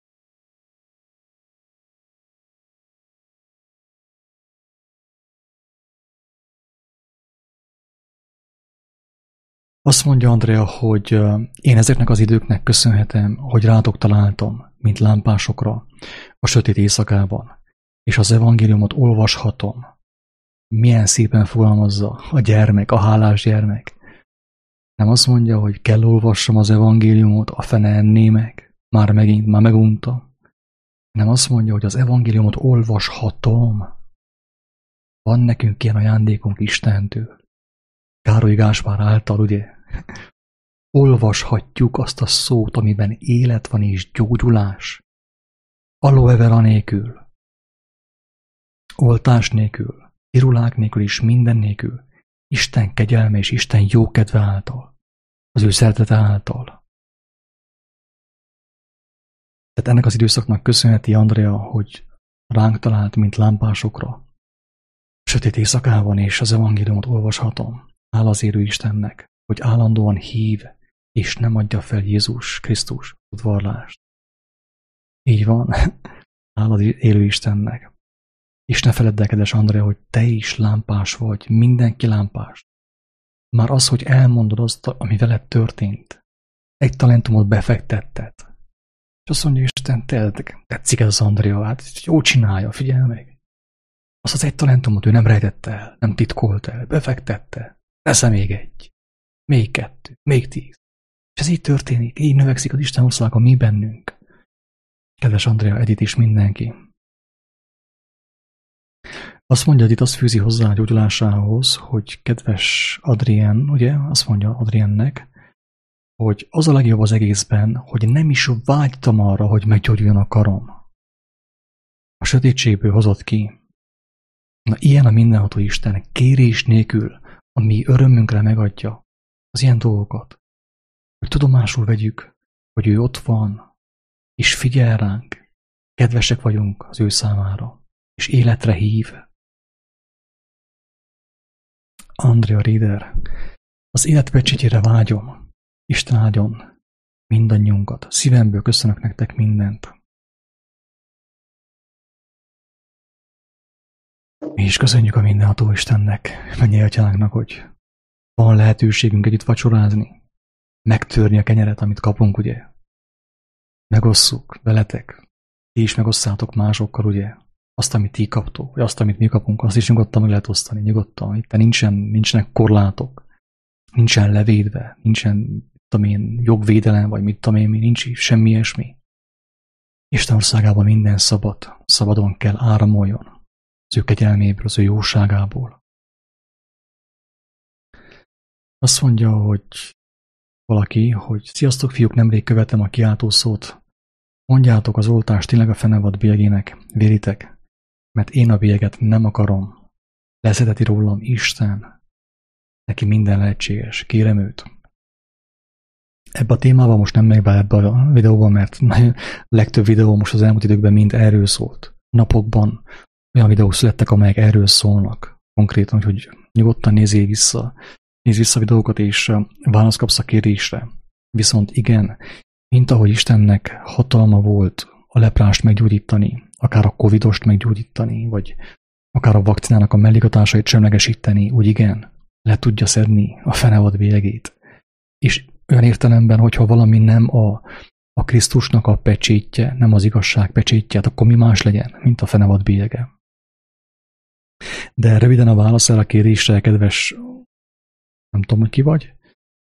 Azt mondja Andrea, hogy én ezeknek az időknek köszönhetem, hogy rátok találtam, mint lámpásokra, a sötét éjszakában, és az evangéliumot olvashatom. Milyen szépen fogalmazza a gyermek, a hálás gyermek. Nem azt mondja, hogy kell olvassam az evangéliumot, a fene enné meg, már megunta. Nem azt mondja, hogy az evangéliumot olvashatom. Van nekünk ilyen ajándékunk Istentől. Károly Gáspár által, ugye? Olvashatjuk azt a szót, amiben élet van és gyógyulás. Aloe vera nélkül. Oltás nélkül. Pirulák nélkül és minden nélkül. Isten kegyelme és Isten jókedve által. Az ő szeretete által. Tehát ennek az időszaknak köszönheti Andrea, hogy ránk talált, mint lámpásokra. Sötét éjszakában és az evangéliumot olvashatom. Hála az élő Istennek, hogy állandóan hív, és nem adja fel Jézus Krisztus udvarlást. Így van. Hála az élő Istennek. És ne feledd el, kedves Andrea, hogy te is lámpás vagy, mindenki lámpás. Már az, hogy elmondod azt, ami veled történt, egy talentumot befektetted. És azt mondja, Isten, tetszik ez az Andrea, hát jó csinálja, figyelj meg. Azt az egy talentumot ő nem rejtette el, nem titkolt el, befektette. Esze még egy, még 2, még 10. És ez így történik, így növekszik az Isten országa mi bennünk. Kedves Andrea, Edith és mindenki. Azt mondja, hogy itt azt fűzi hozzá a gyógyulásához, hogy kedves Adrien, ugye, azt mondja Adriennek, hogy az a legjobb az egészben, hogy nem is vágytam arra, hogy meggyógyuljon a karom. A sötétségből hozott ki. Na, ilyen a mindenható Isten, kérés nélkül, a mi örömünkre megadja az ilyen dolgokat. Hogy tudomásul vegyük, hogy ő ott van, és figyel ránk, kedvesek vagyunk az ő számára, és életre hív. Andrea Rieder, az élet pecsétjére vágyom, Isten áldjon mindannyiunkat, szívemből köszönök nektek mindent. Mi is köszönjük a mindenható Istennek, mennyi atyánknak, hogy van lehetőségünk együtt vacsorázni, megtörni a kenyeret, amit kapunk, ugye? Megosszuk veletek, ti is megosszátok másokkal, ugye? Azt, amit ti kaptok, vagy azt, amit mi kapunk, azt is nyugodtan meg lehet osztani, nyugodtan. Itt nincsenek korlátok, nincsen levédve, nincsen, jogvédelem, vagy nincs semmi ilyesmi. Isten országában minden szabadon kell áramoljon az ő kegyelméből, az ő jóságából. Azt mondja, hogy valaki, hogy sziasztok fiúk, nemrég követem a kiáltószót, mondjátok az oltást tényleg a fenevad bélyegének, véritek, mert én a bélyeget nem akarom. Leszedeti rólam Isten, neki minden lehetséges, kérem őt. Ebben a témában most nem megy be ebbe a videóban, mert a legtöbb videó most az elmúlt időkben mind erről szólt. Napokban olyan videók születtek, amelyek erről szólnak. Konkrétan, hogy nyugodtan nézzél vissza videókat, és választ kapsz a kérésre. Viszont igen, mint ahogy Istennek hatalma volt a leprást meggyógyítani, akár a covidost meggyógyítani, vagy akár a vakcinának a mellékhatásait semlegesíteni, úgy igen, le tudja szedni a fenevad bélyegét. És olyan értelemben, hogyha valami nem a Krisztusnak a pecsétje, nem az igazság pecsétje, akkor mi más legyen, mint a fenevad bélyege. De röviden a válasz erre a kérésre, kedves, nem tudom, hogy ki vagy,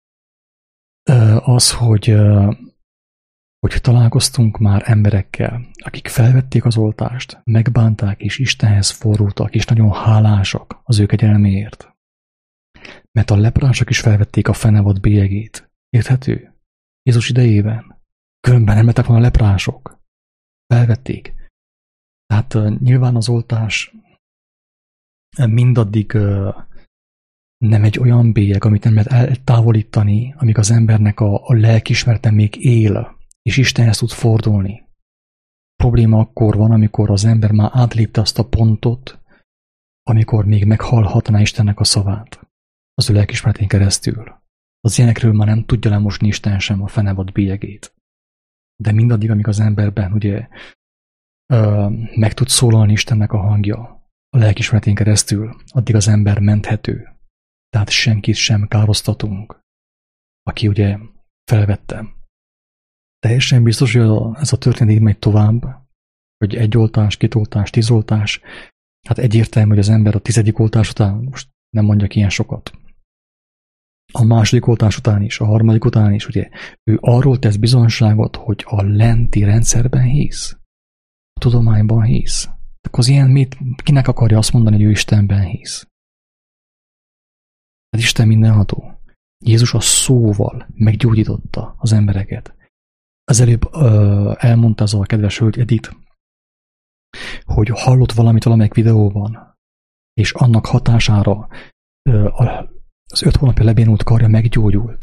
az, hogy találkoztunk már emberekkel, akik felvették az oltást, megbánták és Istenhez fordultak, és nagyon hálásak az ő kegyelméért. Mert a leprások is felvették a fenevad bélyegét. Érthető? Jézus idejében. Különben nem lettek volna leprások. Felvették. Tehát nyilván az oltás mindaddig nem egy olyan bélyeg, amit nem lehet eltávolítani, amíg az embernek a lelkiismerete még él, és Istenhez tud fordulni. A probléma akkor van, amikor az ember már átlépte azt a pontot, amikor még meghallhatná Istennek a szavát. Az ő lelkiismeretén keresztül. Az ilyenekről már nem tudja lemosni Isten sem a fenevad bélyegét. De mindaddig, amíg az emberben ugye meg tud szólalni Istennek a hangja a lelkiismeretén keresztül, addig az ember menthető. Tehát senkit sem károsztatunk, aki ugye felvette. Teljesen biztos, hogy ez a történet így megy tovább, hogy 1 oltás, 2 oltás, 10 oltás. Hát egyértelmű, hogy az ember a 10. oltás után, most nem mondjak ilyen sokat, a 2. oltás után is, a 3. után is, ugye, ő arról tesz bizonyságot, hogy a lenti rendszerben hisz, a tudományban hisz. Akkor az ilyen kinek akarja azt mondani, hogy ő Istenben hisz? Hát Isten mindenható. Jézus a szóval meggyógyította az embereket. Az előbb elmondta az a kedves hölgy Edith, hogy hallott valamit valamelyik videóban, és annak hatására az 5 hónapja lebénult karja meggyógyult.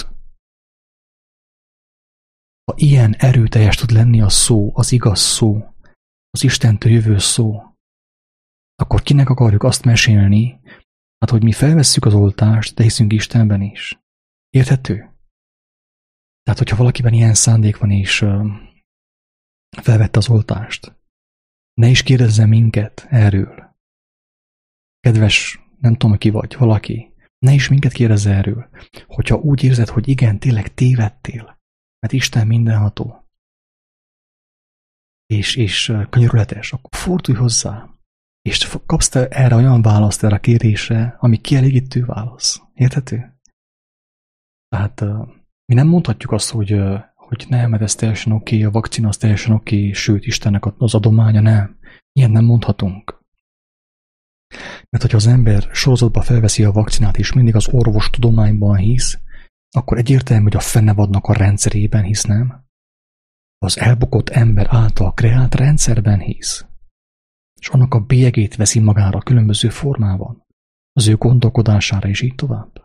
Ha ilyen erőteljes tud lenni a szó, az igaz szó, az Istentől jövő szó, akkor kinek akarjuk azt mesélni, hát hogy mi felvesszük az oltást, de hiszünk Istenben is. Érthető? Tehát, hogyha valakiben ilyen szándék van, és felvette az oltást, ne is kérdezze minket erről. Kedves, nem tudom, ki vagy, valaki, ne is minket kérdezze erről. Hogyha úgy érzed, hogy igen, tényleg tévedtél, mert Isten mindenható, és könyörületes, akkor fordulj hozzá, és kapsz te erre olyan választ, erre a kérésre, ami kielégítő válasz. Érthető? Tehát Mi nem mondhatjuk azt, hogy nem, mert ez teljesen oké, a vakcina az teljesen oké, sőt, Istennek az adománya, nem. Ilyen nem mondhatunk. Mert hogyha az ember sorozatba felveszi a vakcinát, és mindig az orvostudományban hisz, akkor egyértelmű, hogy a fennevadnak a rendszerében hisz, nem? Az elbukott ember által kreált rendszerben hisz. És annak a bélyegét veszi magára különböző formában. Az ő gondolkodására is így tovább.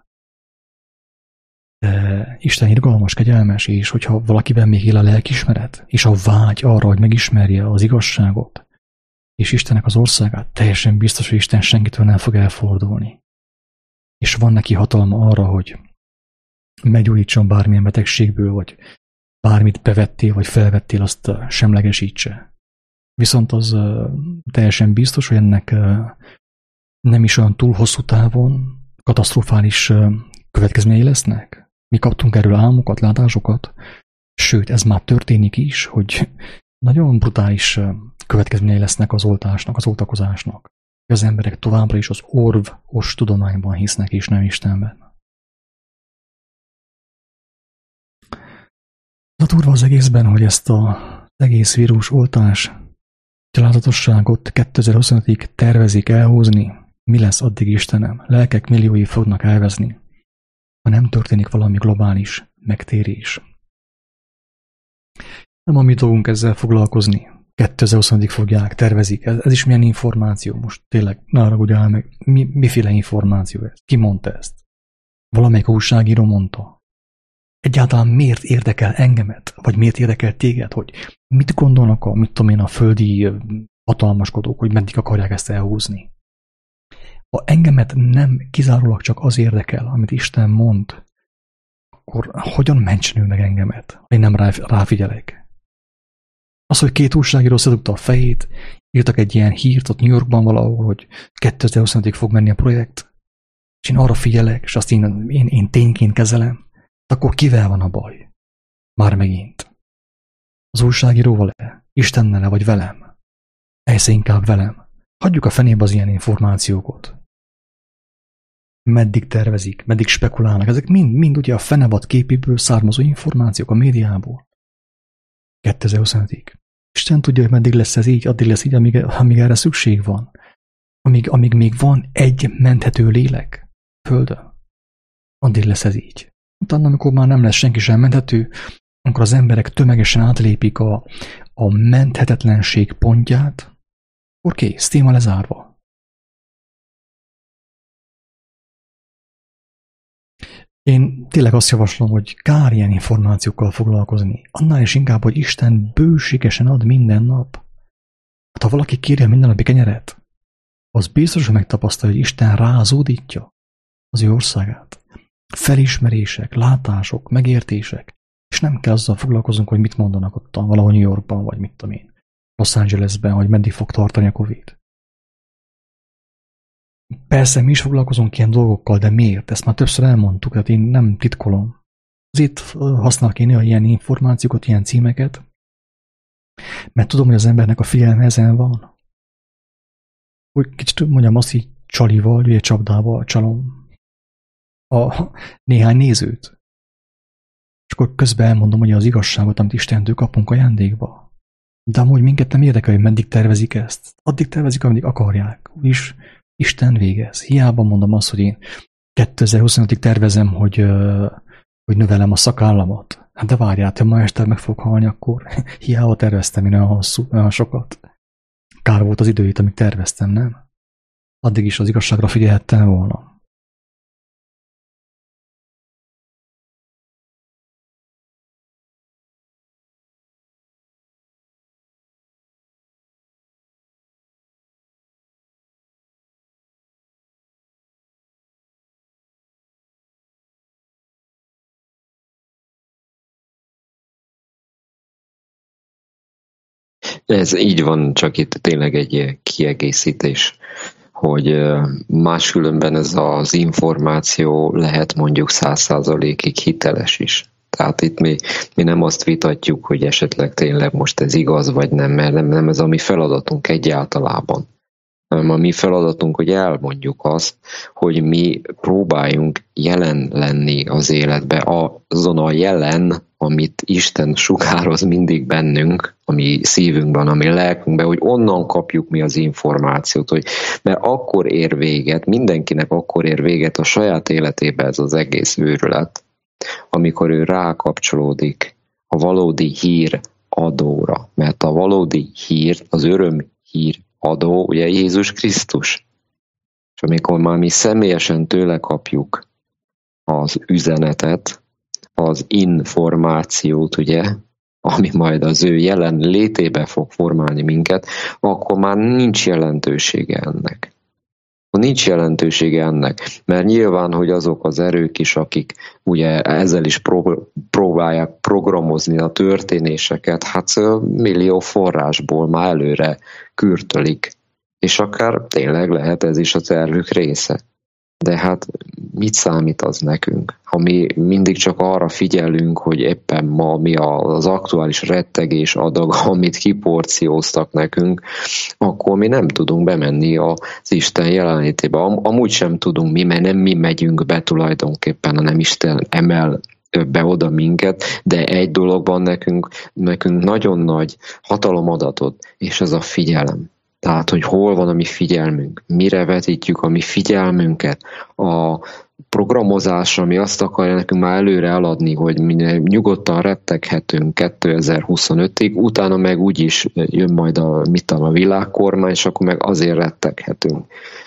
De Isten irgalmas, kegyelmes, és hogyha valakiben még él a lelkiismeret, és a vágy arra, hogy megismerje az igazságot, és Istennek az országát, teljesen biztos, hogy Isten senkitől nem fog elfordulni. És van neki hatalma arra, hogy meggyógyítson bármilyen betegségből, vagy bármit bevettél, vagy felvettél, azt semlegesítse. Viszont az teljesen biztos, hogy ennek nem is olyan túl hosszú távon katasztrofális következményei lesznek. Mi kaptunk erről álmokat, látásokat, sőt, ez már történik is, hogy nagyon brutális következményei lesznek az oltásnak, az oltakozásnak. Az emberek továbbra is az orvos tudományban hisznek, és nem Istenben. A durva az egészben, hogy ezt az egész vírus oltás gyalázatosságot 2025-ig tervezik elhúzni. Mi lesz addig, Istenem? Lelkek milliói fognak elvezni, ha nem történik valami globális megtérés. Nem a mi dolgunk ezzel foglalkozni. 2025-ig fogják, tervezik. Ez is milyen információ most? Tényleg, ne haragudjál meg. Miféle információ ez? Ki mondta ezt? Valamelyik újságíró mondta. Egyáltalán miért érdekel engemet? Vagy miért érdekel téged? Hogy mit gondolnak a földi hatalmaskodók, hogy meddig akarják ezt elhúzni? Ha engemet nem kizárólag csak az érdekel, amit Isten mond, akkor hogyan mentsenül meg engemet, ha én nem ráfigyelek? Az, hogy két újságíró szedugta a fejét, írtak egy ilyen hírt ott New Yorkban valahol, hogy 2025-ig fog menni a projekt, és én arra figyelek, és azt én tényként kezelem, akkor kivel van a baj? Már megint. Az újságíróval-e? Istennel-e vagy velem? Elsze inkább velem. Hagyjuk a fenébe az ilyen információkat. Meddig tervezik, meddig spekulálnak. Ezek mind ugye a fenevad képéből származó információk a médiából. 2025-ig. Isten tudja, hogy meddig lesz ez így, addig lesz így, amíg erre szükség van. Amíg még van egy menthető lélek Földön. Addig lesz ez így. Utána, amikor már nem lesz senki sem menthető, amikor az emberek tömegesen átlépik a menthetetlenség pontját, akkor kész, téma lezárva. Én tényleg azt javaslom, hogy kár ilyen információkkal foglalkozni. Annál is inkább, hogy Isten bőségesen ad minden nap. Hát ha valaki kéri a mindennapi kenyeret, az biztos, hogy megtapasztalja, hogy Isten rázódítja az ő országát. Felismerések, látások, megértések, és nem kell azzal foglalkozunk, hogy mit mondanak ott valahol New Yorkban, vagy mit tudom én, Los Angelesben, hogy meddig fog tartani a Covid. Persze mi is foglalkozunk ilyen dolgokkal, de miért? Ezt már többször elmondtuk, tehát én nem titkolom. Azért használok én ilyen információkat, ilyen címeket, mert tudom, hogy az embernek a figyelme ezen van. Úgy kicsit mondjam azt, hogy csalival, ugye csapdával csalom a néhány nézőt. És akkor közben elmondom, hogy az igazságot, amit Istentől kapunk ajándékba. De amúgy minket nem érdekel, hogy meddig tervezik ezt. Addig tervezik, ameddig akarják. Úgyis Isten végez. Hiába mondom azt, hogy én 2025-ig tervezem, hogy növelem a szakállamat. Hát de várjál, ha ma este meg fog halni, akkor hiába terveztem én olyan sokat. Kár volt az időt, amíg terveztem, nem? Addig is az igazságra figyelhettem volna. Ez így van, csak itt tényleg egy kiegészítés, hogy máskülönben ez az információ lehet mondjuk 100%-ig hiteles is. Tehát itt mi nem azt vitatjuk, hogy esetleg tényleg most ez igaz vagy nem, mert nem ez a mi feladatunk egyáltalában, hanem a mi feladatunk, hogy elmondjuk azt, hogy mi próbáljunk jelen lenni az életbe, azon a jelen, amit Isten sugároz mindig bennünk, ami szívünkben, ami lelkünkben, hogy onnan kapjuk mi az információt, mert akkor ér véget, mindenkinek akkor ér véget a saját életébe ez az egész őrület, amikor ő rákapcsolódik a valódi hír adóra, mert a valódi hír, az öröm hír adó, ugye Jézus Krisztus. És amikor már mi személyesen tőle kapjuk az üzenetet, az információt, ugye, ami majd az ő jelen létébe fog formálni minket, akkor már nincs jelentősége ennek. Nincs jelentősége ennek, mert nyilván, hogy azok az erők is, akik ugye ezzel is próbálják programozni a történéseket, hát millió forrásból már előre kürtölik, és akár tényleg lehet ez is a tervük része. De hát mit számít az nekünk? Ha mi mindig csak arra figyelünk, hogy éppen ma mi az aktuális rettegés adag, amit kiporcióztak nekünk, akkor mi nem tudunk bemenni az Isten jelenlétébe. Amúgy sem tudunk mi, mert nem mi megyünk be tulajdonképpen, hanem Isten emel be oda minket, de egy dologban nekünk nagyon nagy hatalom adatot, és ez a figyelem. Tehát, hogy hol van a mi figyelmünk, mire vetítjük a mi figyelmünket, a programozás, ami azt akarja nekünk már előre eladni, hogy minél nyugodtan retteghetünk 2025-ig, utána meg úgyis jön majd a világkormány, és akkor meg azért retteghetünk.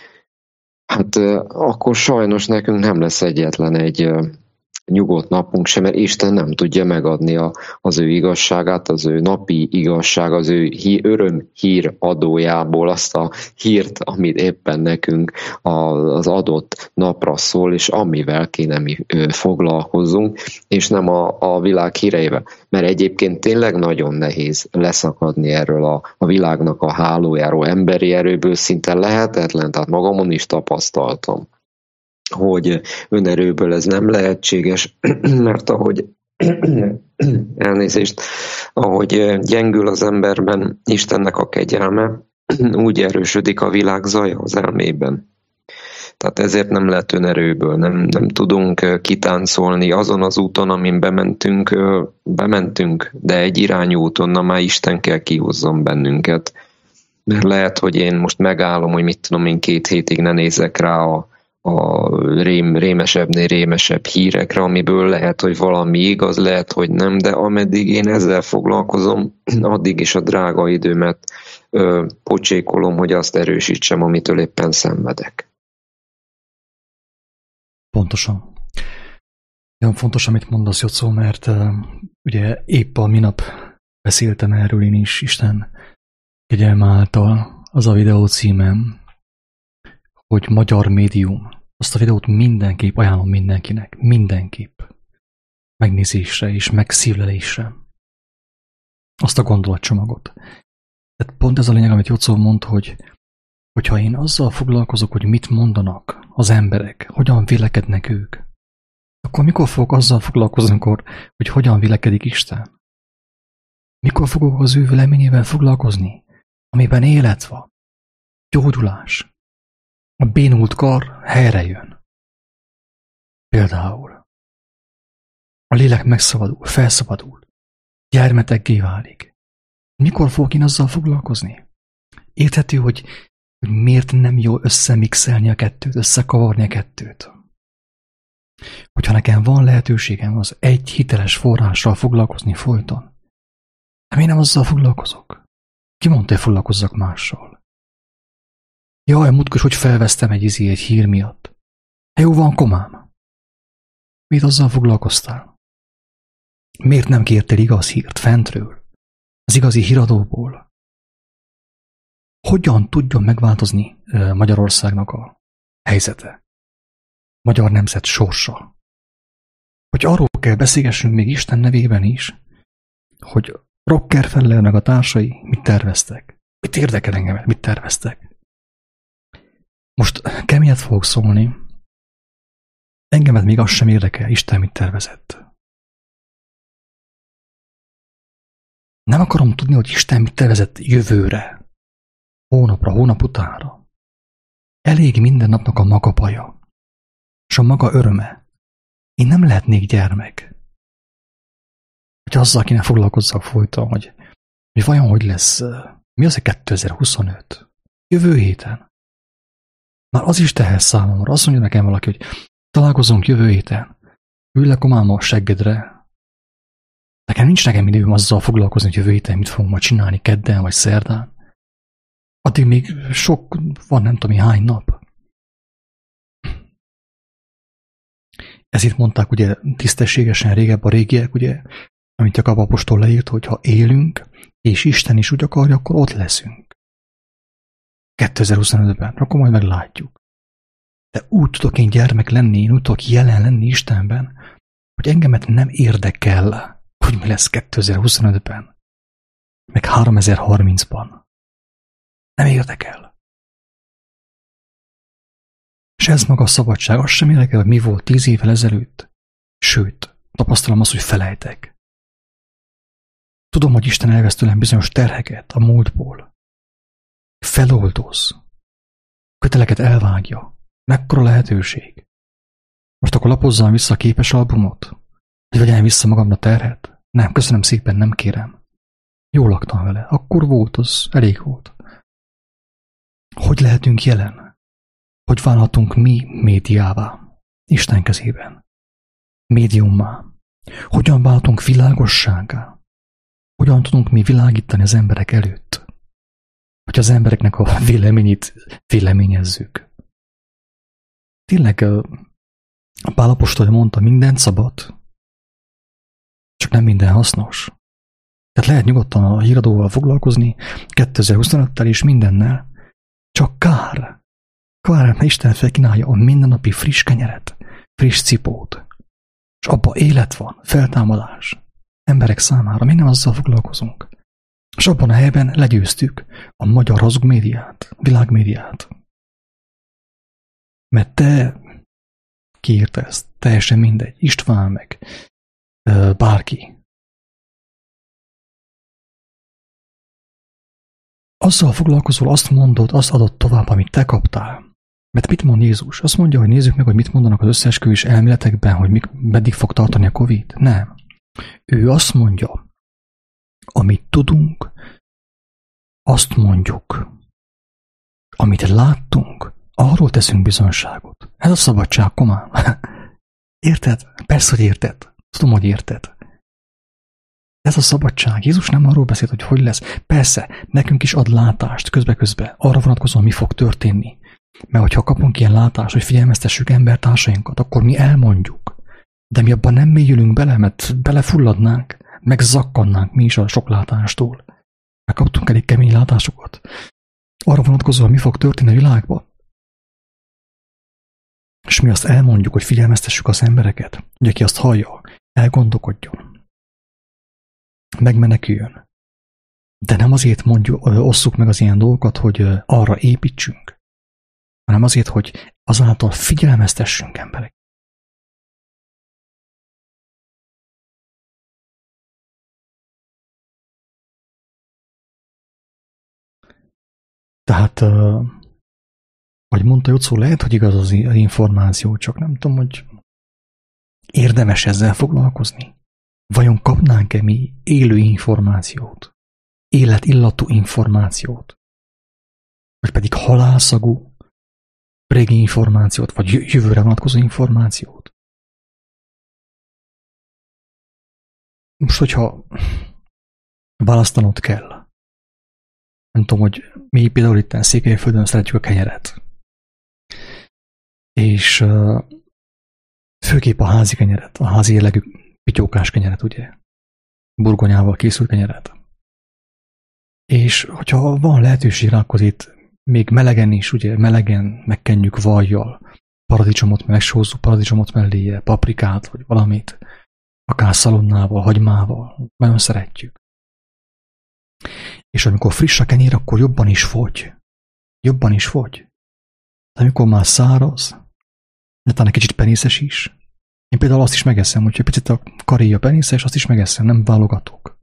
Hát akkor sajnos nekünk nem lesz egyetlen egy nyugodt napunk sem, mert Isten nem tudja megadni az ő igazságát, az ő napi igazság, az ő örömhír adójából azt a hírt, amit éppen nekünk az adott napra szól, és amivel kéne mi foglalkozzunk, és nem a világ híreivel. Mert egyébként tényleg nagyon nehéz leszakadni erről a világnak a hálójáról, emberi erőből szinte lehetetlen, tehát magamon is tapasztaltam, hogy önerőből ez nem lehetséges, mert ahogy ahogy gyengül az emberben Istennek a kegyelme, úgy erősödik a világ zaja az elmében. Tehát ezért nem lehet önerőből, nem tudunk kitáncolni azon az úton, amin bementünk, de egy irányú úton, na már Isten kell kihozzon bennünket. Mert lehet, hogy én most megállom, hogy mit tudom én 2 hétig ne nézek rá a rémesebbnél rémesebb hírekre, amiből lehet, hogy valami igaz, lehet, hogy nem, de ameddig én ezzel foglalkozom, addig is a drága időmet pocsékolom, hogy azt erősítsem, amitől éppen szenvedek. Pontosan. Nagyon fontos, amit mondasz, Jocó, mert ugye épp a minap beszéltem erről én is, Isten kegyelme által, az a videó címem, hogy magyar médium. Azt a videót mindenképp ajánlom mindenkinek, mindenképp megnézésre és megszívlelésre. Azt a gondolatcsomagot. Tehát pont ez a lényeg, amit Jocó mond, hogyha én azzal foglalkozok, hogy mit mondanak az emberek, hogyan vélekednek ők, akkor mikor fogok azzal foglalkozni, hogy hogyan vélekedik Isten? Mikor fogok az ő véleményével foglalkozni, amiben élet van, gyógyulás, a bénult kar helyre jön. Például a lélek megszabadul, felszabadul, gyermeteggé válik. Mikor fogok én azzal foglalkozni? Érthető, hogy miért nem jó összemixelni a kettőt, összekavarni a kettőt. Hogyha nekem van lehetőségem az egy hiteles forrással foglalkozni folyton, de én nem azzal foglalkozok. Ki mondta, hogy foglalkozzak mással? Jaj, múltkor, hogy felvesztem egy hír miatt. Jó van, komám. Miért azzal foglalkoztál? Miért nem kértél igaz hírt fentről? Az igazi híradóból? Hogyan tudjon megváltozni Magyarországnak a helyzete? Magyar nemzet sorsa? Hogy arról kell beszélgessünk még Isten nevében is, hogy Rockefeller meg a társai mit terveztek? Mit érdekel engem, mit terveztek? Most keményet fogok szólni. Engemet még az sem érdekel, Isten mit tervezett. Nem akarom tudni, hogy Isten mit tervezett jövőre, hónapra, hónap utánra. Elég minden napnak a maga baja, és a maga öröme. Én nem lehetnék gyermek. Hogy azzal kéne foglalkozzak folyton, hogy vajon hogy lesz, mi az a 2025? Jövő héten. Már az is teher számomra. Azt mondja nekem valaki, hogy találkozunk jövő héten. Ülj komám a seggedre. Nekem időm azzal foglalkozni, hogy jövő héten mit fogunk ma csinálni, kedden vagy szerdán. Addig még sok van, nem tudom, hány nap. Ezért mondták ugye tisztességesen régebb a régiek, ugye, amit Jakab apostol leírt, hogy ha élünk, és Isten is úgy akarja, akkor ott leszünk. 2025-ben, akkor majd meglátjuk. De úgy tudok én gyermek lenni, én úgy tudok jelen lenni Istenben, hogy engemet nem érdekel, hogy mi lesz 2025-ben, meg 3030-ban. Nem érdekel. És ez maga a szabadság, az sem érdekel, hogy mi volt 10 évvel ezelőtt. Sőt, tapasztalom azt, hogy felejtek. Tudom, hogy Isten elvesz tőlem bizonyos terheket a múltból. Feloldoz. Köteleket elvágja. Mekkora lehetőség. Most akkor lapozzam vissza a képes albumot? Hogy vegyem vissza magamra terhet? Nem, köszönöm szépen, nem kérem. Jól laktam vele. Akkor volt, az elég volt. Hogy lehetünk jelen? Hogy válhatunk mi médiává? Isten kezében. Médiummá. Hogyan válhatunk világosságá? Hogyan tudunk mi világítani az emberek előtt? Hogy az embereknek a véleményét véleményezzük. Tényleg Pál apostol mondta, minden szabad, csak nem minden hasznos. Tehát lehet nyugodtan a híradóval foglalkozni, 2025-tel és mindennel, csak kár, mert Isten felkínálja a mindennapi friss kenyeret, friss cipót, és abban élet van, feltámadás, emberek számára, mi nem azzal foglalkozunk. És abban a helyben legyőztük a magyar hazug médiát, világmédiát. Mert te kiírta ezt, teljesen mindegy, István meg bárki. Azzal foglalkozol, azt mondod, azt adod tovább, amit te kaptál. Mert mit mond Jézus? Azt mondja, hogy nézzük meg, hogy mit mondanak az összeesküvés elméletekben, hogy meddig fog tartani a Covid. Nem. Ő azt mondja, amit tudunk, azt mondjuk. Amit láttunk, arról teszünk bizonyságot. Ez a szabadság, komám. Érted? Persze, hogy érted. Tudom, hogy érted. Ez a szabadság. Jézus nem arról beszélt, hogy lesz. Persze, nekünk is ad látást közbe-közbe. Arra vonatkozóan mi fog történni. Mert hogyha kapunk ilyen látást, hogy figyelmeztessük embertársainkat, akkor mi elmondjuk. De mi abban nem mélyülünk bele, mert belefulladnánk, megzakkannánk mi is a sok látástól. Mert kaptunk elég kemény látásokat. Arra vonatkozóan mi fog történni a világban. És mi azt elmondjuk, hogy figyelmeztessük az embereket, hogy aki azt hallja, elgondolkodjon, megmeneküljön. De nem azért osszuk meg az ilyen dolgokat, hogy arra építsünk, hanem azért, hogy azáltal figyelmeztessünk embereket. Tehát, vagy mondta Jocó, lehet, hogy igaz az információ, csak nem tudom, hogy érdemes ezzel foglalkozni. Vajon kapnánk-e mi élő információt? Életillatú információt? Vagy pedig halálszagú, régi információt, vagy jövőre vonatkozó információt? Most, hogyha választanod kell, nem tudom, hogy mi például itt Székelyföldön szeretjük a kenyeret. És főképp a házi kenyeret, a házi jellegű pityókás kenyeret, ugye? Burgonyával készült kenyeret. És hogyha van lehetőség rá, akkor itt még melegen is, ugye, melegen megkenjük vajjal, paradicsomot, megsózzuk paradicsomot melléje, paprikát, vagy valamit, akár szalonnával, hagymával, nagyon szeretjük. És amikor friss a kenyér, akkor jobban is fogy. Jobban is fogy. De amikor már száraz, de talán egy kicsit penészes is. Én például azt is megeszem, hogyha picit a karéja penészes, azt is megeszem, nem válogatok.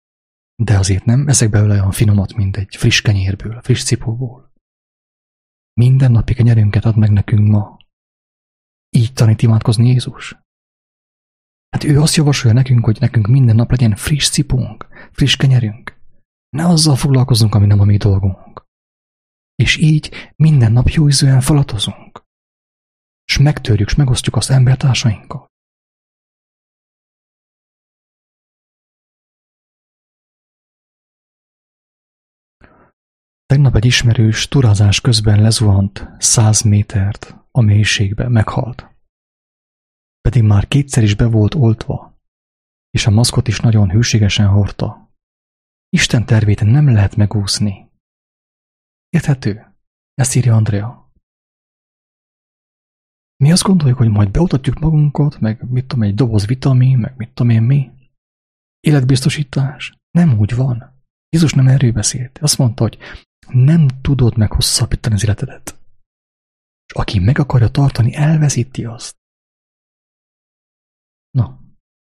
De azért nem ezek belőle olyan finomat, mint egy friss kenyérből, friss cipóból. Mindennapi kenyerünket ad meg nekünk ma. Így tanít imádkozni Jézus. Hát ő azt javasolja nekünk, hogy nekünk minden nap legyen friss cipónk, friss kenyerünk. Ne azzal foglalkozunk, ami nem a mi dolgunk. És így minden nap jó ízűen falatozunk. És megtörjük, és megosztjuk azt embertársainkkal. Tegnap egy ismerős turázás közben lezuhant 100 métert a mélységbe, meghalt. Pedig már kétszer is be volt oltva, és a maszkot is nagyon hűségesen hordta. Isten tervét nem lehet megúszni. Érthető? Ezt írja Andrea. Mi azt gondoljuk, hogy majd beoltatjuk magunkat, meg mit tudom, egy doboz vitamin, meg mit tudom én mi. Életbiztosítás. Nem úgy van. Jézus nem erről beszélt. Azt mondta, hogy nem tudod meghosszabbítani az életedet. És aki meg akarja tartani, elveszíti azt. Na.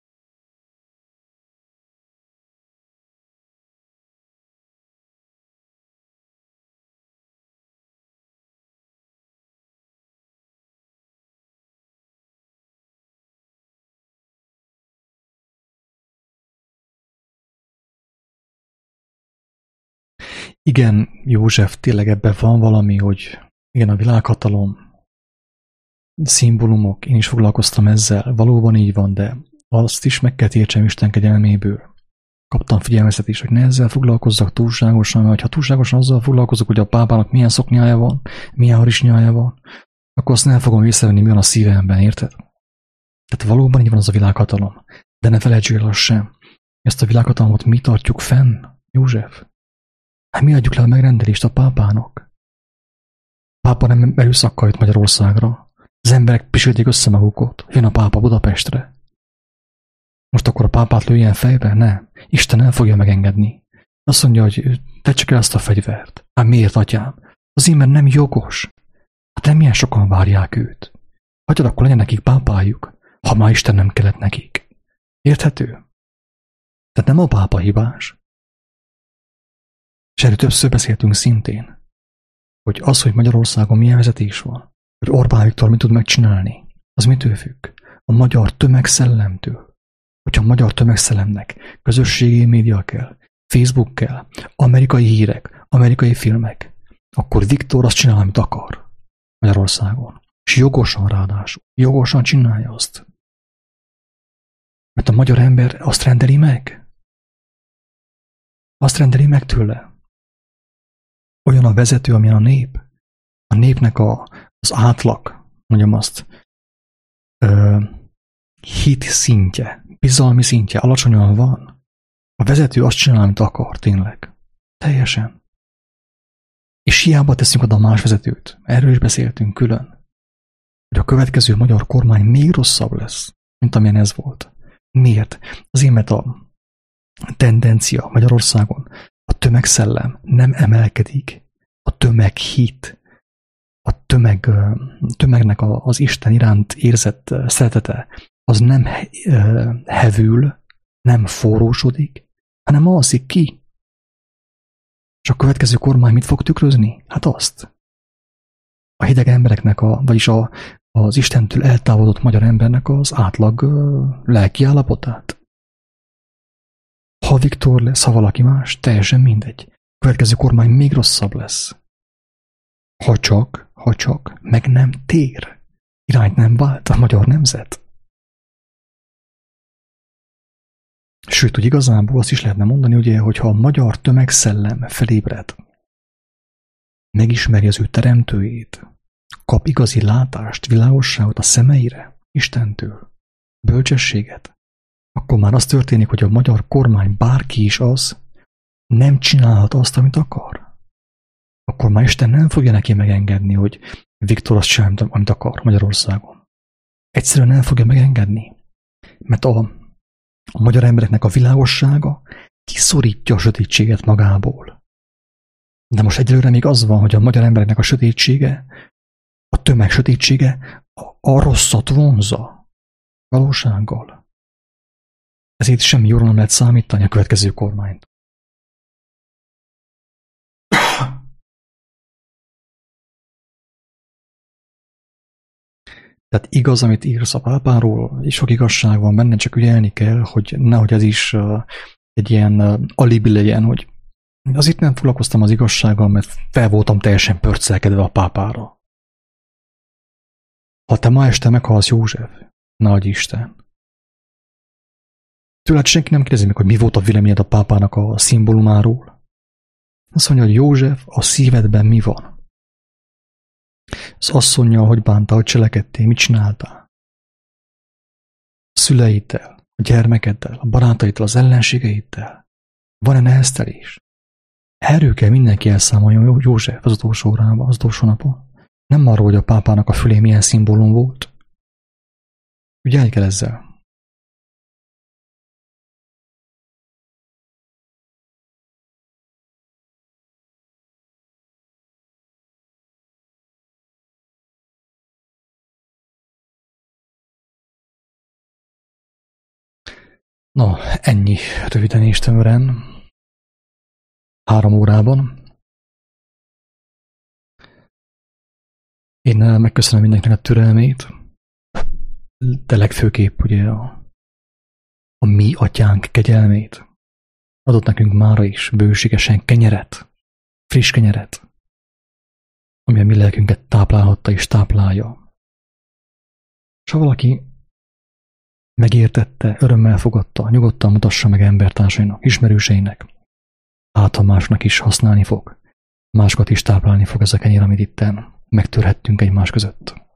Igen, József, tényleg ebben van valami, hogy igen, a világhatalom, szimbólumok, én is foglalkoztam ezzel, valóban így van, de azt is meg kell értsem Isten kegyelméből. Kaptam figyelmeztetést, hogy ne ezzel foglalkozzak túlságosan, mert ha túlságosan azzal foglalkozok, hogy a pápának milyen szoknyája van, milyen harisnyája van, akkor azt nem fogom észrevenni, mi van a szívemben, érted? Tehát valóban így van az a világhatalom. De ne felejtsük el azt sem. Ezt a világhatalmat mi tartjuk fenn, József? Hát mi adjuk le a megrendelést a pápának? A pápa nem erőszakkal jött Magyarországra. Az emberek pisülték össze magukat. Jön a pápa Budapestre. Most akkor a pápát lőjen fejbe? Ne. Isten nem fogja megengedni. Azt mondja, hogy te csak el azt a fegyvert. Hát miért, atyám? Azért, mert nem jogos. Hát nem milyen sokan várják őt. Hagyjad, akkor legyen nekik pápájuk, ha már Isten nem kellett nekik. Érthető? Tehát nem a pápa hibás. És erről többször beszéltünk szintén, hogy az, hogy Magyarországon milyen vezetés van, hogy Orbán Viktor mit tud megcsinálni, az mitől függ? A magyar tömegszellemtől. Hogyha a magyar tömegszellemnek közösségi média kell, Facebook kell, amerikai hírek, amerikai filmek, akkor Viktor azt csinál, amit akar Magyarországon. És jogosan ráadásul. Jogosan csinálja azt. Mert a magyar ember azt rendeli meg. Azt rendeli meg tőle. Olyan a vezető, amilyen a nép. A népnek az átlag, mondjam azt, hit szintje, bizalmi szintje alacsonyan van. A vezető azt csinál, amit akar, tényleg. Teljesen. És hiába teszünk oda más vezetőt. Erről is beszéltünk külön. Hogy a következő magyar kormány még rosszabb lesz, mint amilyen ez volt. Miért? Azért, mert a tendencia Magyarországon, a tömegszellem nem emelkedik, a tömeghit, a tömegnek az Isten iránt érzett szeretete, az nem hevül, nem forrósodik, hanem alszik ki. És a következő kormány mit fog tükrözni? Hát azt. A hideg embereknek, vagyis az Istentől eltávolodott magyar embernek az átlag lelki állapotát. Ha Viktor lesz, ha valaki más, teljesen mindegy. A következő kormány még rosszabb lesz. Ha csak meg nem tér. Irányt nem vált a magyar nemzet. Sőt, hogy igazából azt is lehetne mondani, ugye, hogyha a magyar tömegszellem felébred, megismeri az ő teremtőjét, kap igazi látást, világosságot a szemeire, Istentől, bölcsességet, akkor már az történik, hogy a magyar kormány, bárki is az, nem csinálhat azt, amit akar. Akkor már Isten nem fogja neki megengedni, hogy Viktor azt csinálja, amit akar Magyarországon. Egyszerűen nem fogja megengedni. Mert a magyar embereknek a világossága kiszorítja a sötétséget magából. De most egyelőre még az van, hogy a magyar embereknek a sötétsége, a tömeg sötétsége a rosszat vonzza valósággal. Ezért semmi jóra nem lehet számítani a következő kormányt. Tehát igaz, amit írsz a pápáról, és sok igazság van benne, csak ügyelni kell, hogy nehogy ez is egy ilyen alibi legyen, hogy azért nem foglalkoztam az igazsággal, mert fel voltam teljesen pörcszelkedve a pápára. Ha te ma este meghalsz, József, nagy Isten. Tőled senki nem kérdezi meg, hogy mi volt a véleményed a pápának a szimbólumáról. Azt mondja, hogy József, a szívedben mi van? Az asszonnyal, hogy bántál, hogy cselekedtél, mit csináltál? A szüleiddel, a gyermekeddel, a barátaiddal, az ellenségeiddel. Van-e neheztelés? Erről kell mindenki elszámoljon József az utolsó órában, az utolsó napon. Nem arról, hogy a pápának a fülé milyen szimbólum volt. Ügyelj kell ezzel. No, ennyi röviden és tömören. 3 órában. Én megköszönöm mindenkinek a türelmét, de legfőképp ugye a mi atyánk kegyelmét. Adott nekünk mára is bőségesen kenyeret, friss kenyeret, ami a mi lelkünket táplálhatta és táplálja. És ha valaki megértette, örömmel fogadta, nyugodtan mutassa meg embertársainak, ismerőseinek, hát ha másnak is használni fog, másokat is táplálni fog ez a kenyér, amit itten megtörhettünk egymás között.